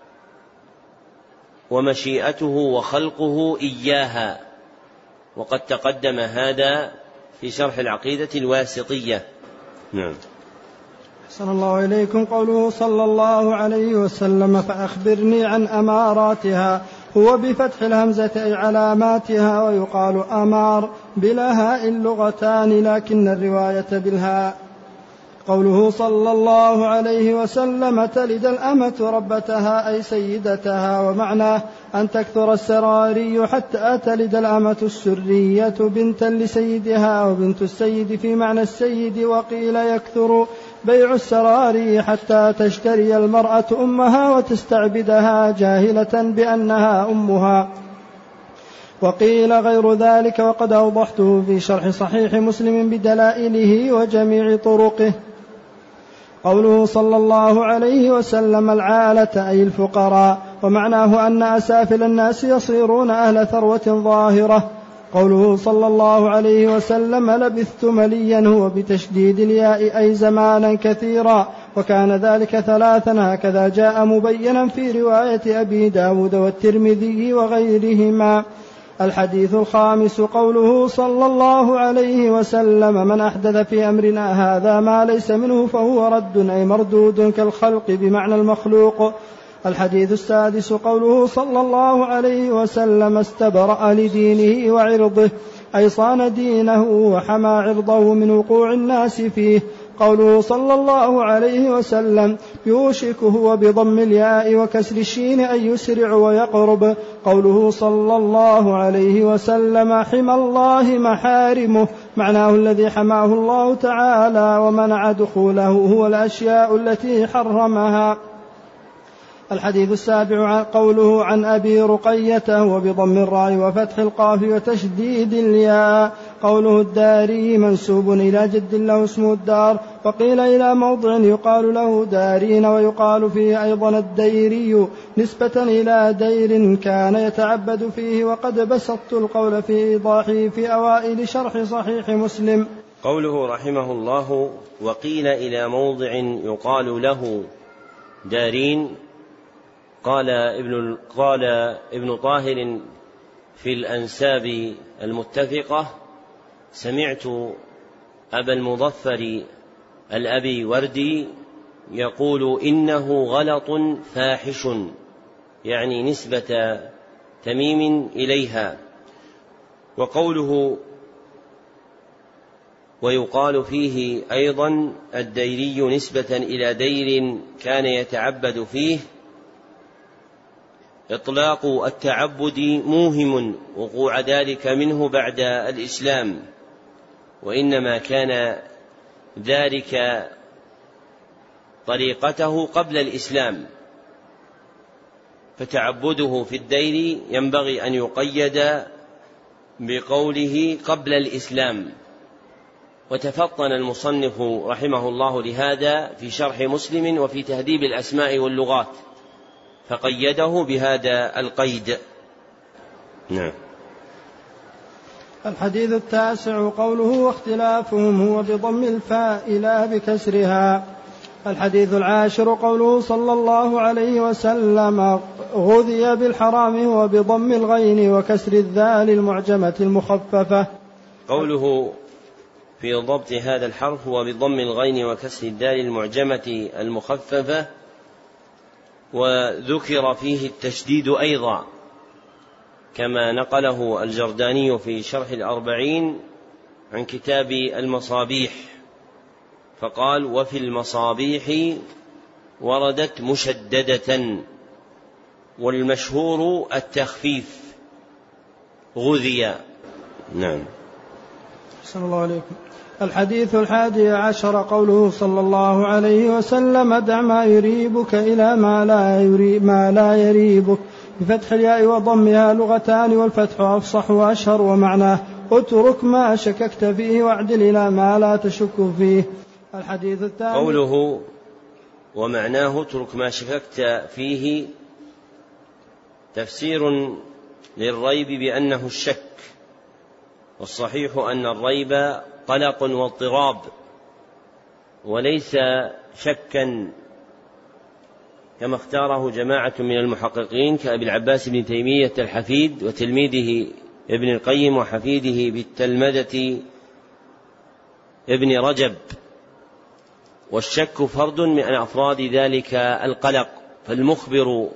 ومشيئته وخلقه إياها، وقد تقدم هذا في شرح العقيدة الواسطية. نعم. أحسن الله إليكم. قوله صلى الله عليه وسلم: فأخبرني عن أماراتها، هو بفتح الهمزة أي علاماتها، ويقال أمار بلا هاء اللغتان، لكن الرواية بالهاء. قوله صلى الله عليه وسلم: تلد الأمة ربتها أي سيدتها، ومعناه أن تكثر السراري حتى تلد الأمة السرية بنتا لسيدها، وبنت السيد في معنى السيد. وقيل يكثر بيع السراري حتى تشتري المرأة أمها وتستعبدها جاهلة بأنها أمها. وقيل غير ذلك، وقد أوضحته في شرح صحيح مسلم بدلائله وجميع طرقه. قوله صلى الله عليه وسلم العالة أي الفقراء، ومعناه أن أسافل الناس يصيرون أهل ثروة ظاهرة. قوله صلى الله عليه وسلم لبثت مليا هو بتشديد الياء أي زمانا كثيرا، وكان ذلك ثلاثا، هكذا جاء مبينا في رواية أبي داود والترمذي وغيرهما. الحديث الخامس قوله صلى الله عليه وسلم من أحدث في أمرنا هذا ما ليس منه فهو رد أي مردود كالخلق بمعنى المخلوق. الحديث السادس قوله صلى الله عليه وسلم استبرأ لدينه وعرضه أي صان دينه وحمى عرضه من وقوع الناس فيه. قوله صلى الله عليه وسلم يوشك هو بضم الياء وكسر الشين أن يسرع ويقرب. قوله صلى الله عليه وسلم حمى الله محارمه، معناه الذي حماه الله تعالى ومنع دخوله هو الأشياء التي حرمها. الحديث السابع قوله عن أبي رقية وبضم الراء وفتح القاف وتشديد الياء. قوله الداري منسوب إلى جد له اسم الدار، وقيل إلى موضع يقال له دارين، ويقال فيه أيضا الديري نسبة إلى دير كان يتعبد فيه. وقد بسطت القول في إيضاحه في أوائل شرح صحيح مسلم. قوله رحمه الله وقيل إلى موضع يقال له دارين، قال ابن, قال ابن طاهر في الأنساب المتفقة سمعت أبا المظفر الأبي وردي يقول إنه غلط فاحش، يعني نسبة تميم إليها. وقوله ويقال فيه أيضا الديري نسبة إلى دير كان يتعبد فيه، إطلاق التعبد موهم وقوع ذلك منه بعد الإسلام، وإنما كان ذلك طريقته قبل الإسلام، فتعبده في الدير ينبغي أن يقيد بقوله قبل الإسلام. وتفطن المصنف رحمه الله لهذا في شرح مسلم وفي تهذيب الأسماء واللغات، فقيده بهذا القيد. نعم. الحديث التاسع قوله واختلافهم هو بضم الفاء لا بكسرها. الحديث العاشر قوله صلى الله عليه وسلم غذي بالحرام هو بضم الغين وكسر الذال المعجمة المخففة. قوله في ضبط هذا الحرف هو بضم الغين وكسر الذال المعجمة المخففة، وذكر فيه التشديد أيضا كما نقله الجرداني في شرح الأربعين عن كتاب المصابيح، فقال وفي المصابيح وردت مشددة، والمشهور التخفيف غذي. نعم. صلى الله عليكم. الحديث الحادي عشر قوله صلى الله عليه وسلم دع ما يريبك إلى ما لا, يريب ما لا يريبك، بفتح الياء وضمها لغتان، والفتح أفصح وأشهر، ومعناه اترك ما شككت فيه واعدل إلى ما لا تشك فيه. الحديث الثاني قوله ومعناه اترك ما شككت فيه تفسير للريب بأنه الشك، والصحيح أن الريب قلق واضطراب وليس شكا كما اختاره جماعة من المحققين كأبي العباس بن تيمية الحفيد وتلميذه ابن القيم وحفيده بالتلمذة ابن رجب. والشك فرد من أفراد ذلك القلق، فالمخبر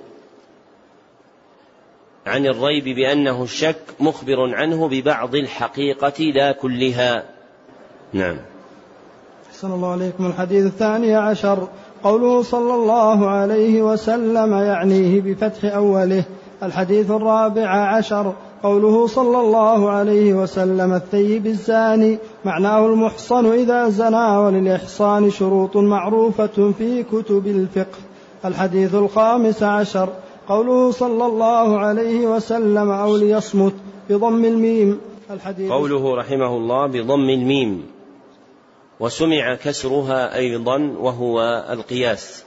عن الريب بأنه الشك مخبر عنه ببعض الحقيقة لا كلها. نعم. أحسن الله عليكم. الحديث الثاني عشر قوله صلى الله عليه وسلم يعنيه بفتح أوله. الحديث الرابع عشر قوله صلى الله عليه وسلم الثيب الزاني، معناه المحصن إذا زنى، وللإحصان شروط معروفة في كتب الفقه. الحديث الخامس عشر قوله صلى الله عليه وسلم أو ليصمت بضم الميم. الحديث قوله رحمه الله بضم الميم، وسمع كسرها أيضا وهو القياس.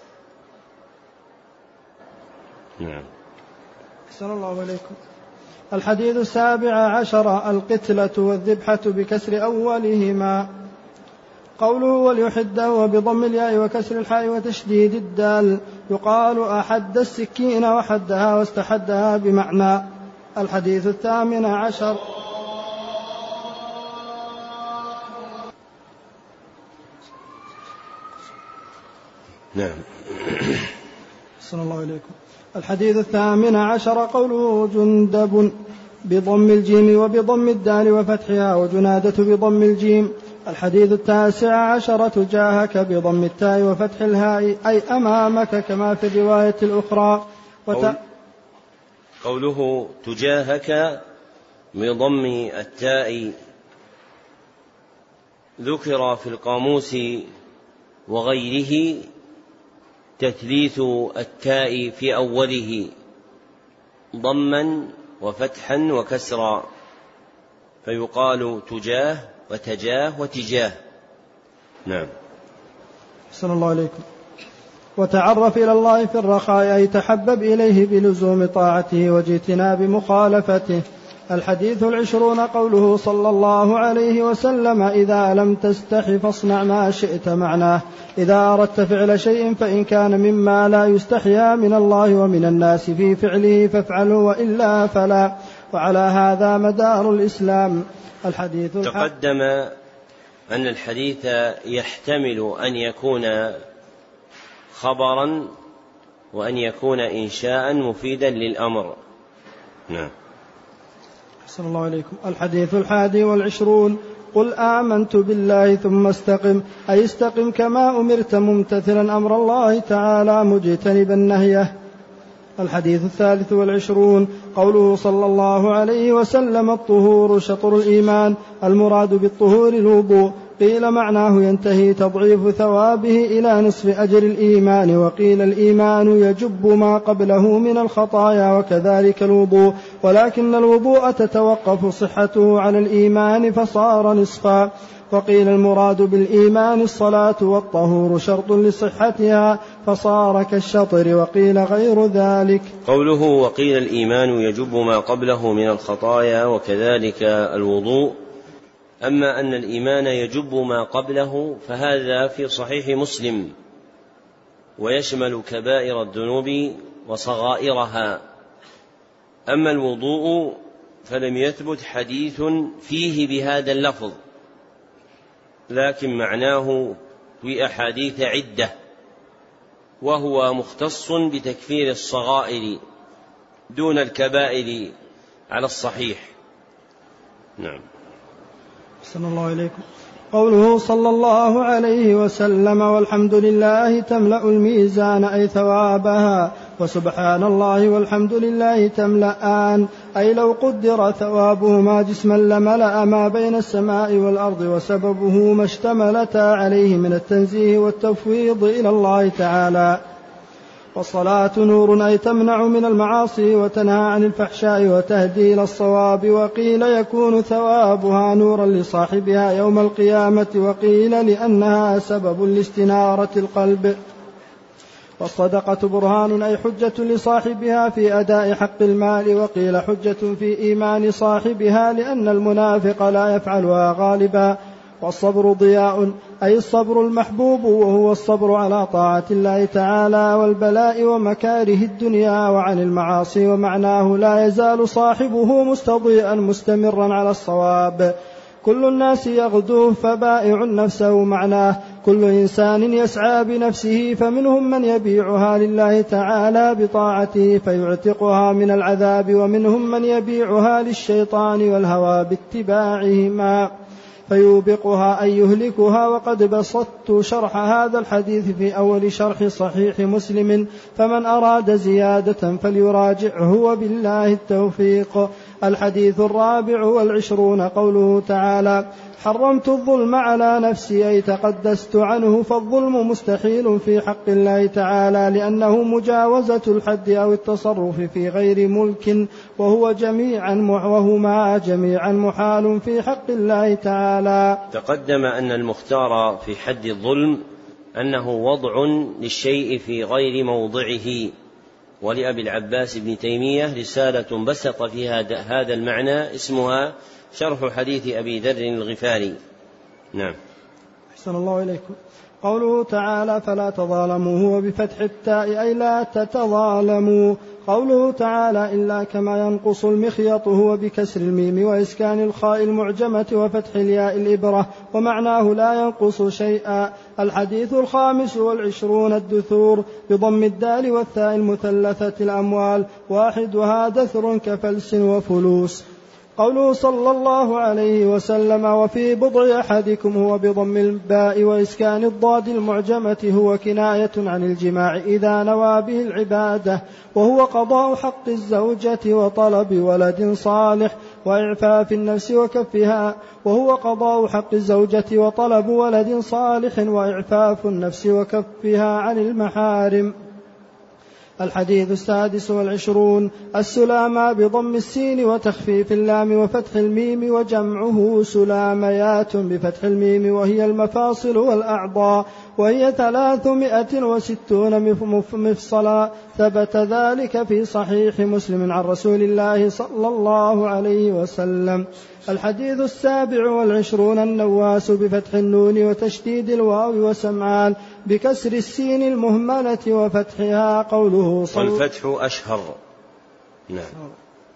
نعم. أحسن الله إليكم. الحديث السابع عشر القتلة والذبحة بكسر أولهما. قوله وليحده وبضم الياء وكسر الحاء وتشديد الدال. يقال أحد السكين وحدها واستحدها بمعنى. الحديث الثامن عشر. نعم. أحسن الله إليكم. الحديث الثامن عشر قوله جندب بضم الجيم وبضم الدال وفتحها وجنادة بضم الجيم. الحديث التاسع عشر تجاهك بضم التاء وفتح الهاء أي أمامك كما في الرواية الأخرى. وت... قوله تجاهك بضم التاء ذكر في القاموس وغيره تثليث التاء في أوله ضما وفتحا وكسرا، فيقال تجاه وتجاه وتجاه. نعم. أحسن الله إليكم. وتعرف إلى الله في الرخاء أي تحبب إليه بلزوم طاعته واجتناب مخالفته. الحديث العشرون قوله صلى الله عليه وسلم إذا لم تستح فاصنع ما شئت، معناه إذا أردت فعل شيء فإن كان مما لا يستحيا من الله ومن الناس في فعله فافعله وإلا فلا. وعلى هذا مدار الإسلام. الحديث تقدم أن الحديث يحتمل أن يكون خبرا وأن يكون إنشاء مفيدا للأمر. نعم. أحسن الله إليكم. الحديث الحادي والعشرون قل آمنت بالله ثم استقم أي استقم كما أمرت ممتثلا أمر الله تعالى مجتنبا نهيه. الحديث الثالث والعشرون قوله صلى الله عليه وسلم الطهور شطر الإيمان، المراد بالطهور الوضوء. قيل معناه ينتهي تضعيف ثوابه إلى نصف أجر الإيمان، وقيل الإيمان يجب ما قبله من الخطايا وكذلك الوضوء، ولكن الوضوء تتوقف صحته على الإيمان فصار نصفا. وقيل المراد بالإيمان الصلاة والطهور شرط لصحتها فصار كالشطر، وقيل غير ذلك. قوله وقيل الإيمان يجب ما قبله من الخطايا وكذلك الوضوء، أما أن الإيمان يجب ما قبله فهذا في صحيح مسلم ويشمل كبائر الذنوب وصغائرها. أما الوضوء فلم يثبت حديث فيه بهذا اللفظ، لكن معناه في أحاديث عدة، وهو مختص بتكفير الصغائر دون الكبائر على الصحيح. نعم. أحسن الله إليكم. قوله صلى الله عليه وسلم والحمد لله تملأ الميزان أي ثوابها، وسبحان الله والحمد لله تملأان أي لو قدر ثوابهما جسما لملأ ما بين السماء والأرض، وسببه ما اشتملتا عليه من التنزيه والتفويض إلى الله تعالى. والصلاة نور أي تمنع من المعاصي وتنهى عن الفحشاء وتهدي إلى الصواب، وقيل يكون ثوابها نورا لصاحبها يوم القيامة، وقيل لأنها سبب لاستنارة القلب. والصدقة برهان أي حجة لصاحبها في أداء حق المال، وقيل حجة في إيمان صاحبها لأن المنافق لا يفعلها غالبا. والصبر ضياء أي الصبر المحبوب، وهو الصبر على طاعة الله تعالى والبلاء ومكاره الدنيا وعن المعاصي، ومعناه لا يزال صاحبه مستضيئا مستمرا على الصواب. كل الناس يغدو فبائع نفسه، معناه كل إنسان يسعى بنفسه، فمنهم من يبيعها لله تعالى بطاعته فيعتقها من العذاب، ومنهم من يبيعها للشيطان والهوى باتباعهما فيوبقها أي يهلكها. وقد بسطت شرح هذا الحديث في أول شرح صحيح مسلم، فمن أراد زيادة فليراجعه وبالله التوفيق. الحديث الرابع والعشرون قوله تعالى حرمت الظلم على نفسي أي تقدست عنه، فالظلم مستحيل في حق الله تعالى لأنه مجاوزة الحد أو التصرف في غير ملك، وهو جميعا وهما جميعا محال في حق الله تعالى. تقدم أن المختار في حد الظلم أنه وضع للشيء في غير موضعه، ولأبي العباس بن تيمية رسالة بسط في هذا المعنى اسمها شرح حديث أبي ذر الغفاري. نعم. أحسن الله إليكم. قوله تعالى فلا تظالموا هو بفتح التاء أي لا تتظالموا. قوله تعالى إلا كما ينقص المخيط هو بكسر الميم وإسكان الخاء المعجمة وفتح الياء الإبرة، ومعناه لا ينقص شيئا. الحديث الخامس والعشرون الدثور بضم الدال والثاء المثلثة الأموال، واحدها دثر كفلس وفلوس. قوله صلى الله عليه وسلم وفي بضع أحدكم هو بضم الباء وإسكان الضاد المعجمة هو كناية عن الجماع إذا نوى به العبادة، وهو قضاء حق الزوجة وطلب ولد صالح وإعفاف النفس وكفها وهو قضاء حق الزوجة وطلب ولد صالح وإعفاف النفس وكفها عن المحارم. الحديث السادس والعشرون السلامة بضم السين وتخفيف اللام وفتح الميم وجمعه سلاميات بفتح الميم وهي المفاصل والأعضاء، وهي ثلاثمائة وستون مفصلا، ثبت ذلك في صحيح مسلم عن رسول الله صلى الله عليه وسلم. الحديث السابع والعشرون النواس بفتح النون وتشديد الواو وسمعان بكسر السين المهملة وفتحها. قوله صلى والفتح أشهر. نعم.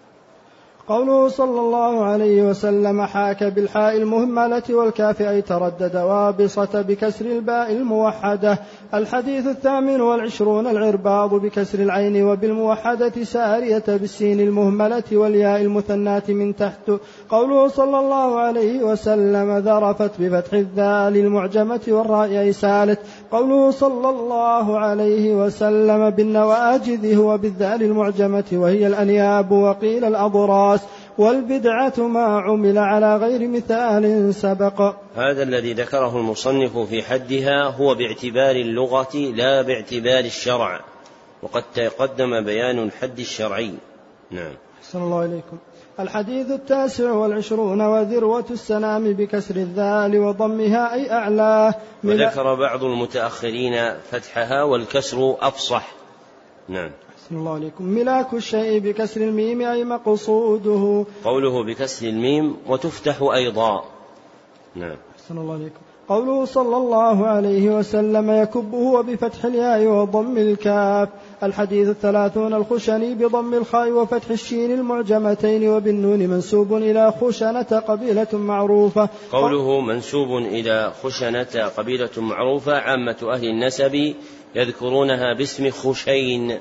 قوله صلى الله عليه وسلم حاك بالحاء المهملة والكاف أي تردد وابصة بكسر الباء الموحدة. الحديث الثامن والعشرون العرباض بكسر العين وبالموحدة سارية بالسين المهملة والياء المثناة من تحت. قوله صلى الله عليه وسلم ذرفت بفتح الذال المعجمة والراء أي سالت. قوله صلى الله عليه وسلم بالنواجذ هو بالذال المعجمة وهي الأنياب وقيل الأضراس، والبدعة ما عمل على غير مثال سبق. هذا الذي ذكره المصنف في حدها هو باعتبار اللغة لا باعتبار الشرع، وقد تقدم بيان الحد الشرعي. نعم. أحسن الله إليكم. الحديث التاسع والعشرون وذروة السنام بكسر الذال وضمها أي أعلاه. وذكر بعض المتأخرين فتحها والكسر أفصح. نعم. الله عليكم. ملاك الشيء بكسر الميم أي مقصوده. قوله بكسر الميم وتفتح أيضا. نعم. أحسن الله عليكم. قوله صلى الله عليه وسلم يكبه وبفتح الياء وضم الكاف. الحديث الثلاثون الخشني بضم الخاء وفتح الشين المعجمتين وبالنون منسوب إلى خشنة قبيلة معروفة. قوله منسوب إلى خشنة قبيلة معروفة عامة أهل النسب يذكرونها باسم خشين.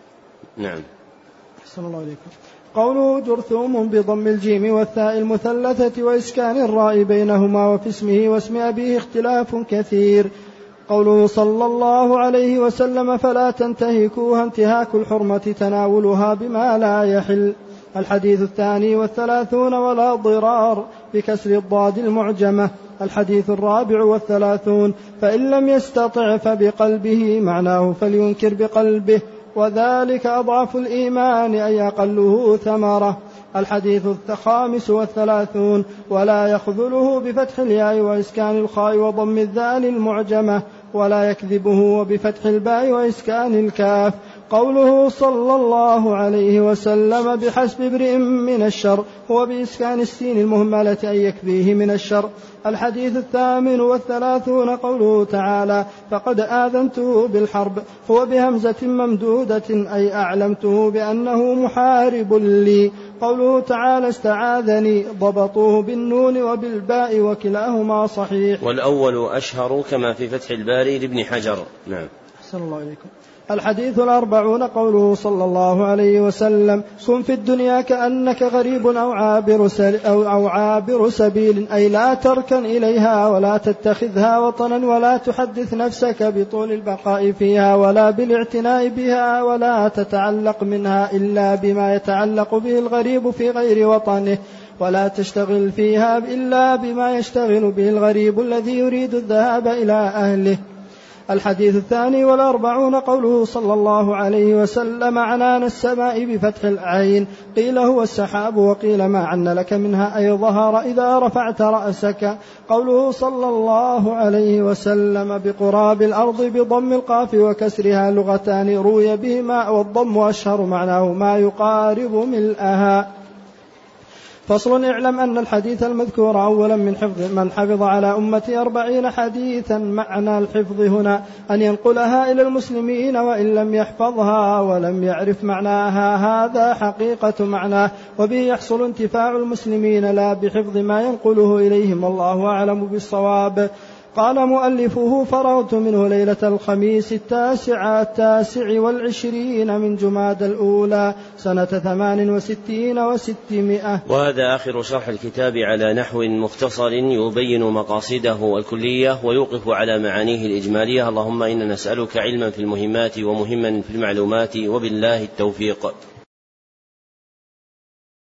نعم. أحسن الله عليكم. قوله جرثوم بضم الجيم والثاء المثلثة وإسكان الراء بينهما وفي اسمه واسم أبيه اختلاف كثير. قوله صلى الله عليه وسلم فلا تنتهكوها انتهاك الحرمة تناولها بما لا يحل. الحديث الثاني والثلاثون ولا ضرار بكسر الضاد المعجمة. الحديث الرابع والثلاثون فإن لم يستطع فبقلبه معناه فلينكر بقلبه وذلك أضعف الإيمان أي أقله ثمرة. الحديث الخامس والثلاثون ولا يخذله بفتح الياء وإسكان الخاء وضم الذال المعجمة ولا يكذبه وبفتح الباء وإسكان الكاف. قوله صلى الله عليه وسلم بحسب امرئ من الشر هو بإسكان السين المهملة أن يكفيه من الشر. الحديث الثامن والثلاثون قوله تعالى فقد آذنته بالحرب هو بهمزة ممدودة أي أعلمته بأنه محارب لي. قوله تعالى استعاذني ضبطوه بالنون وبالباء وكلاهما صحيح. والأول أشهر كما في فتح الباري لابن حجر. نعم. أحسن الله إليكم. الحديث الأربعون قوله صلى الله عليه وسلم كن في الدنيا كأنك غريب أو عابر, أو, أو عابر سبيل أي لا تركن إليها ولا تتخذها وطنا ولا تحدث نفسك بطول البقاء فيها ولا بالاعتناء بها ولا تتعلق منها إلا بما يتعلق به الغريب في غير وطنه ولا تشتغل فيها إلا بما يشتغل به الغريب الذي يريد الذهاب إلى أهله. الحديث الثاني والأربعون قوله صلى الله عليه وسلم عنان السماء بفتح العين، قيل هو السحاب وقيل ما عن لك منها أي ظهر إذا رفعت رأسك. قوله صلى الله عليه وسلم بقراب الأرض بضم القاف وكسرها لغتان روي بهما، والضم أشهر معناه ما يقارب ملئها. فصل. اعلم أن الحديث المذكور أولا من حفظ من حفظ على أمتي أربعين حديثا، معنى الحفظ هنا أن ينقلها إلى المسلمين وإن لم يحفظها ولم يعرف معناها، هذا حقيقة معناه، وبه يحصل انتفاع المسلمين لا بحفظ ما ينقله إليهم، والله أعلم بالصواب. قال مؤلفه: فرغت منه ليلة الخميس التاسع التاسع والعشرين من جماد الأولى سنة ثمان وستين وستمائة. وهذا آخر شرح الكتاب على نحو مختصر يبين مقاصده الكلية ويوقف على معانيه الإجمالية. اللهم إنا نسألك علما في المهمات ومهما في المعلومات، وبالله التوفيق.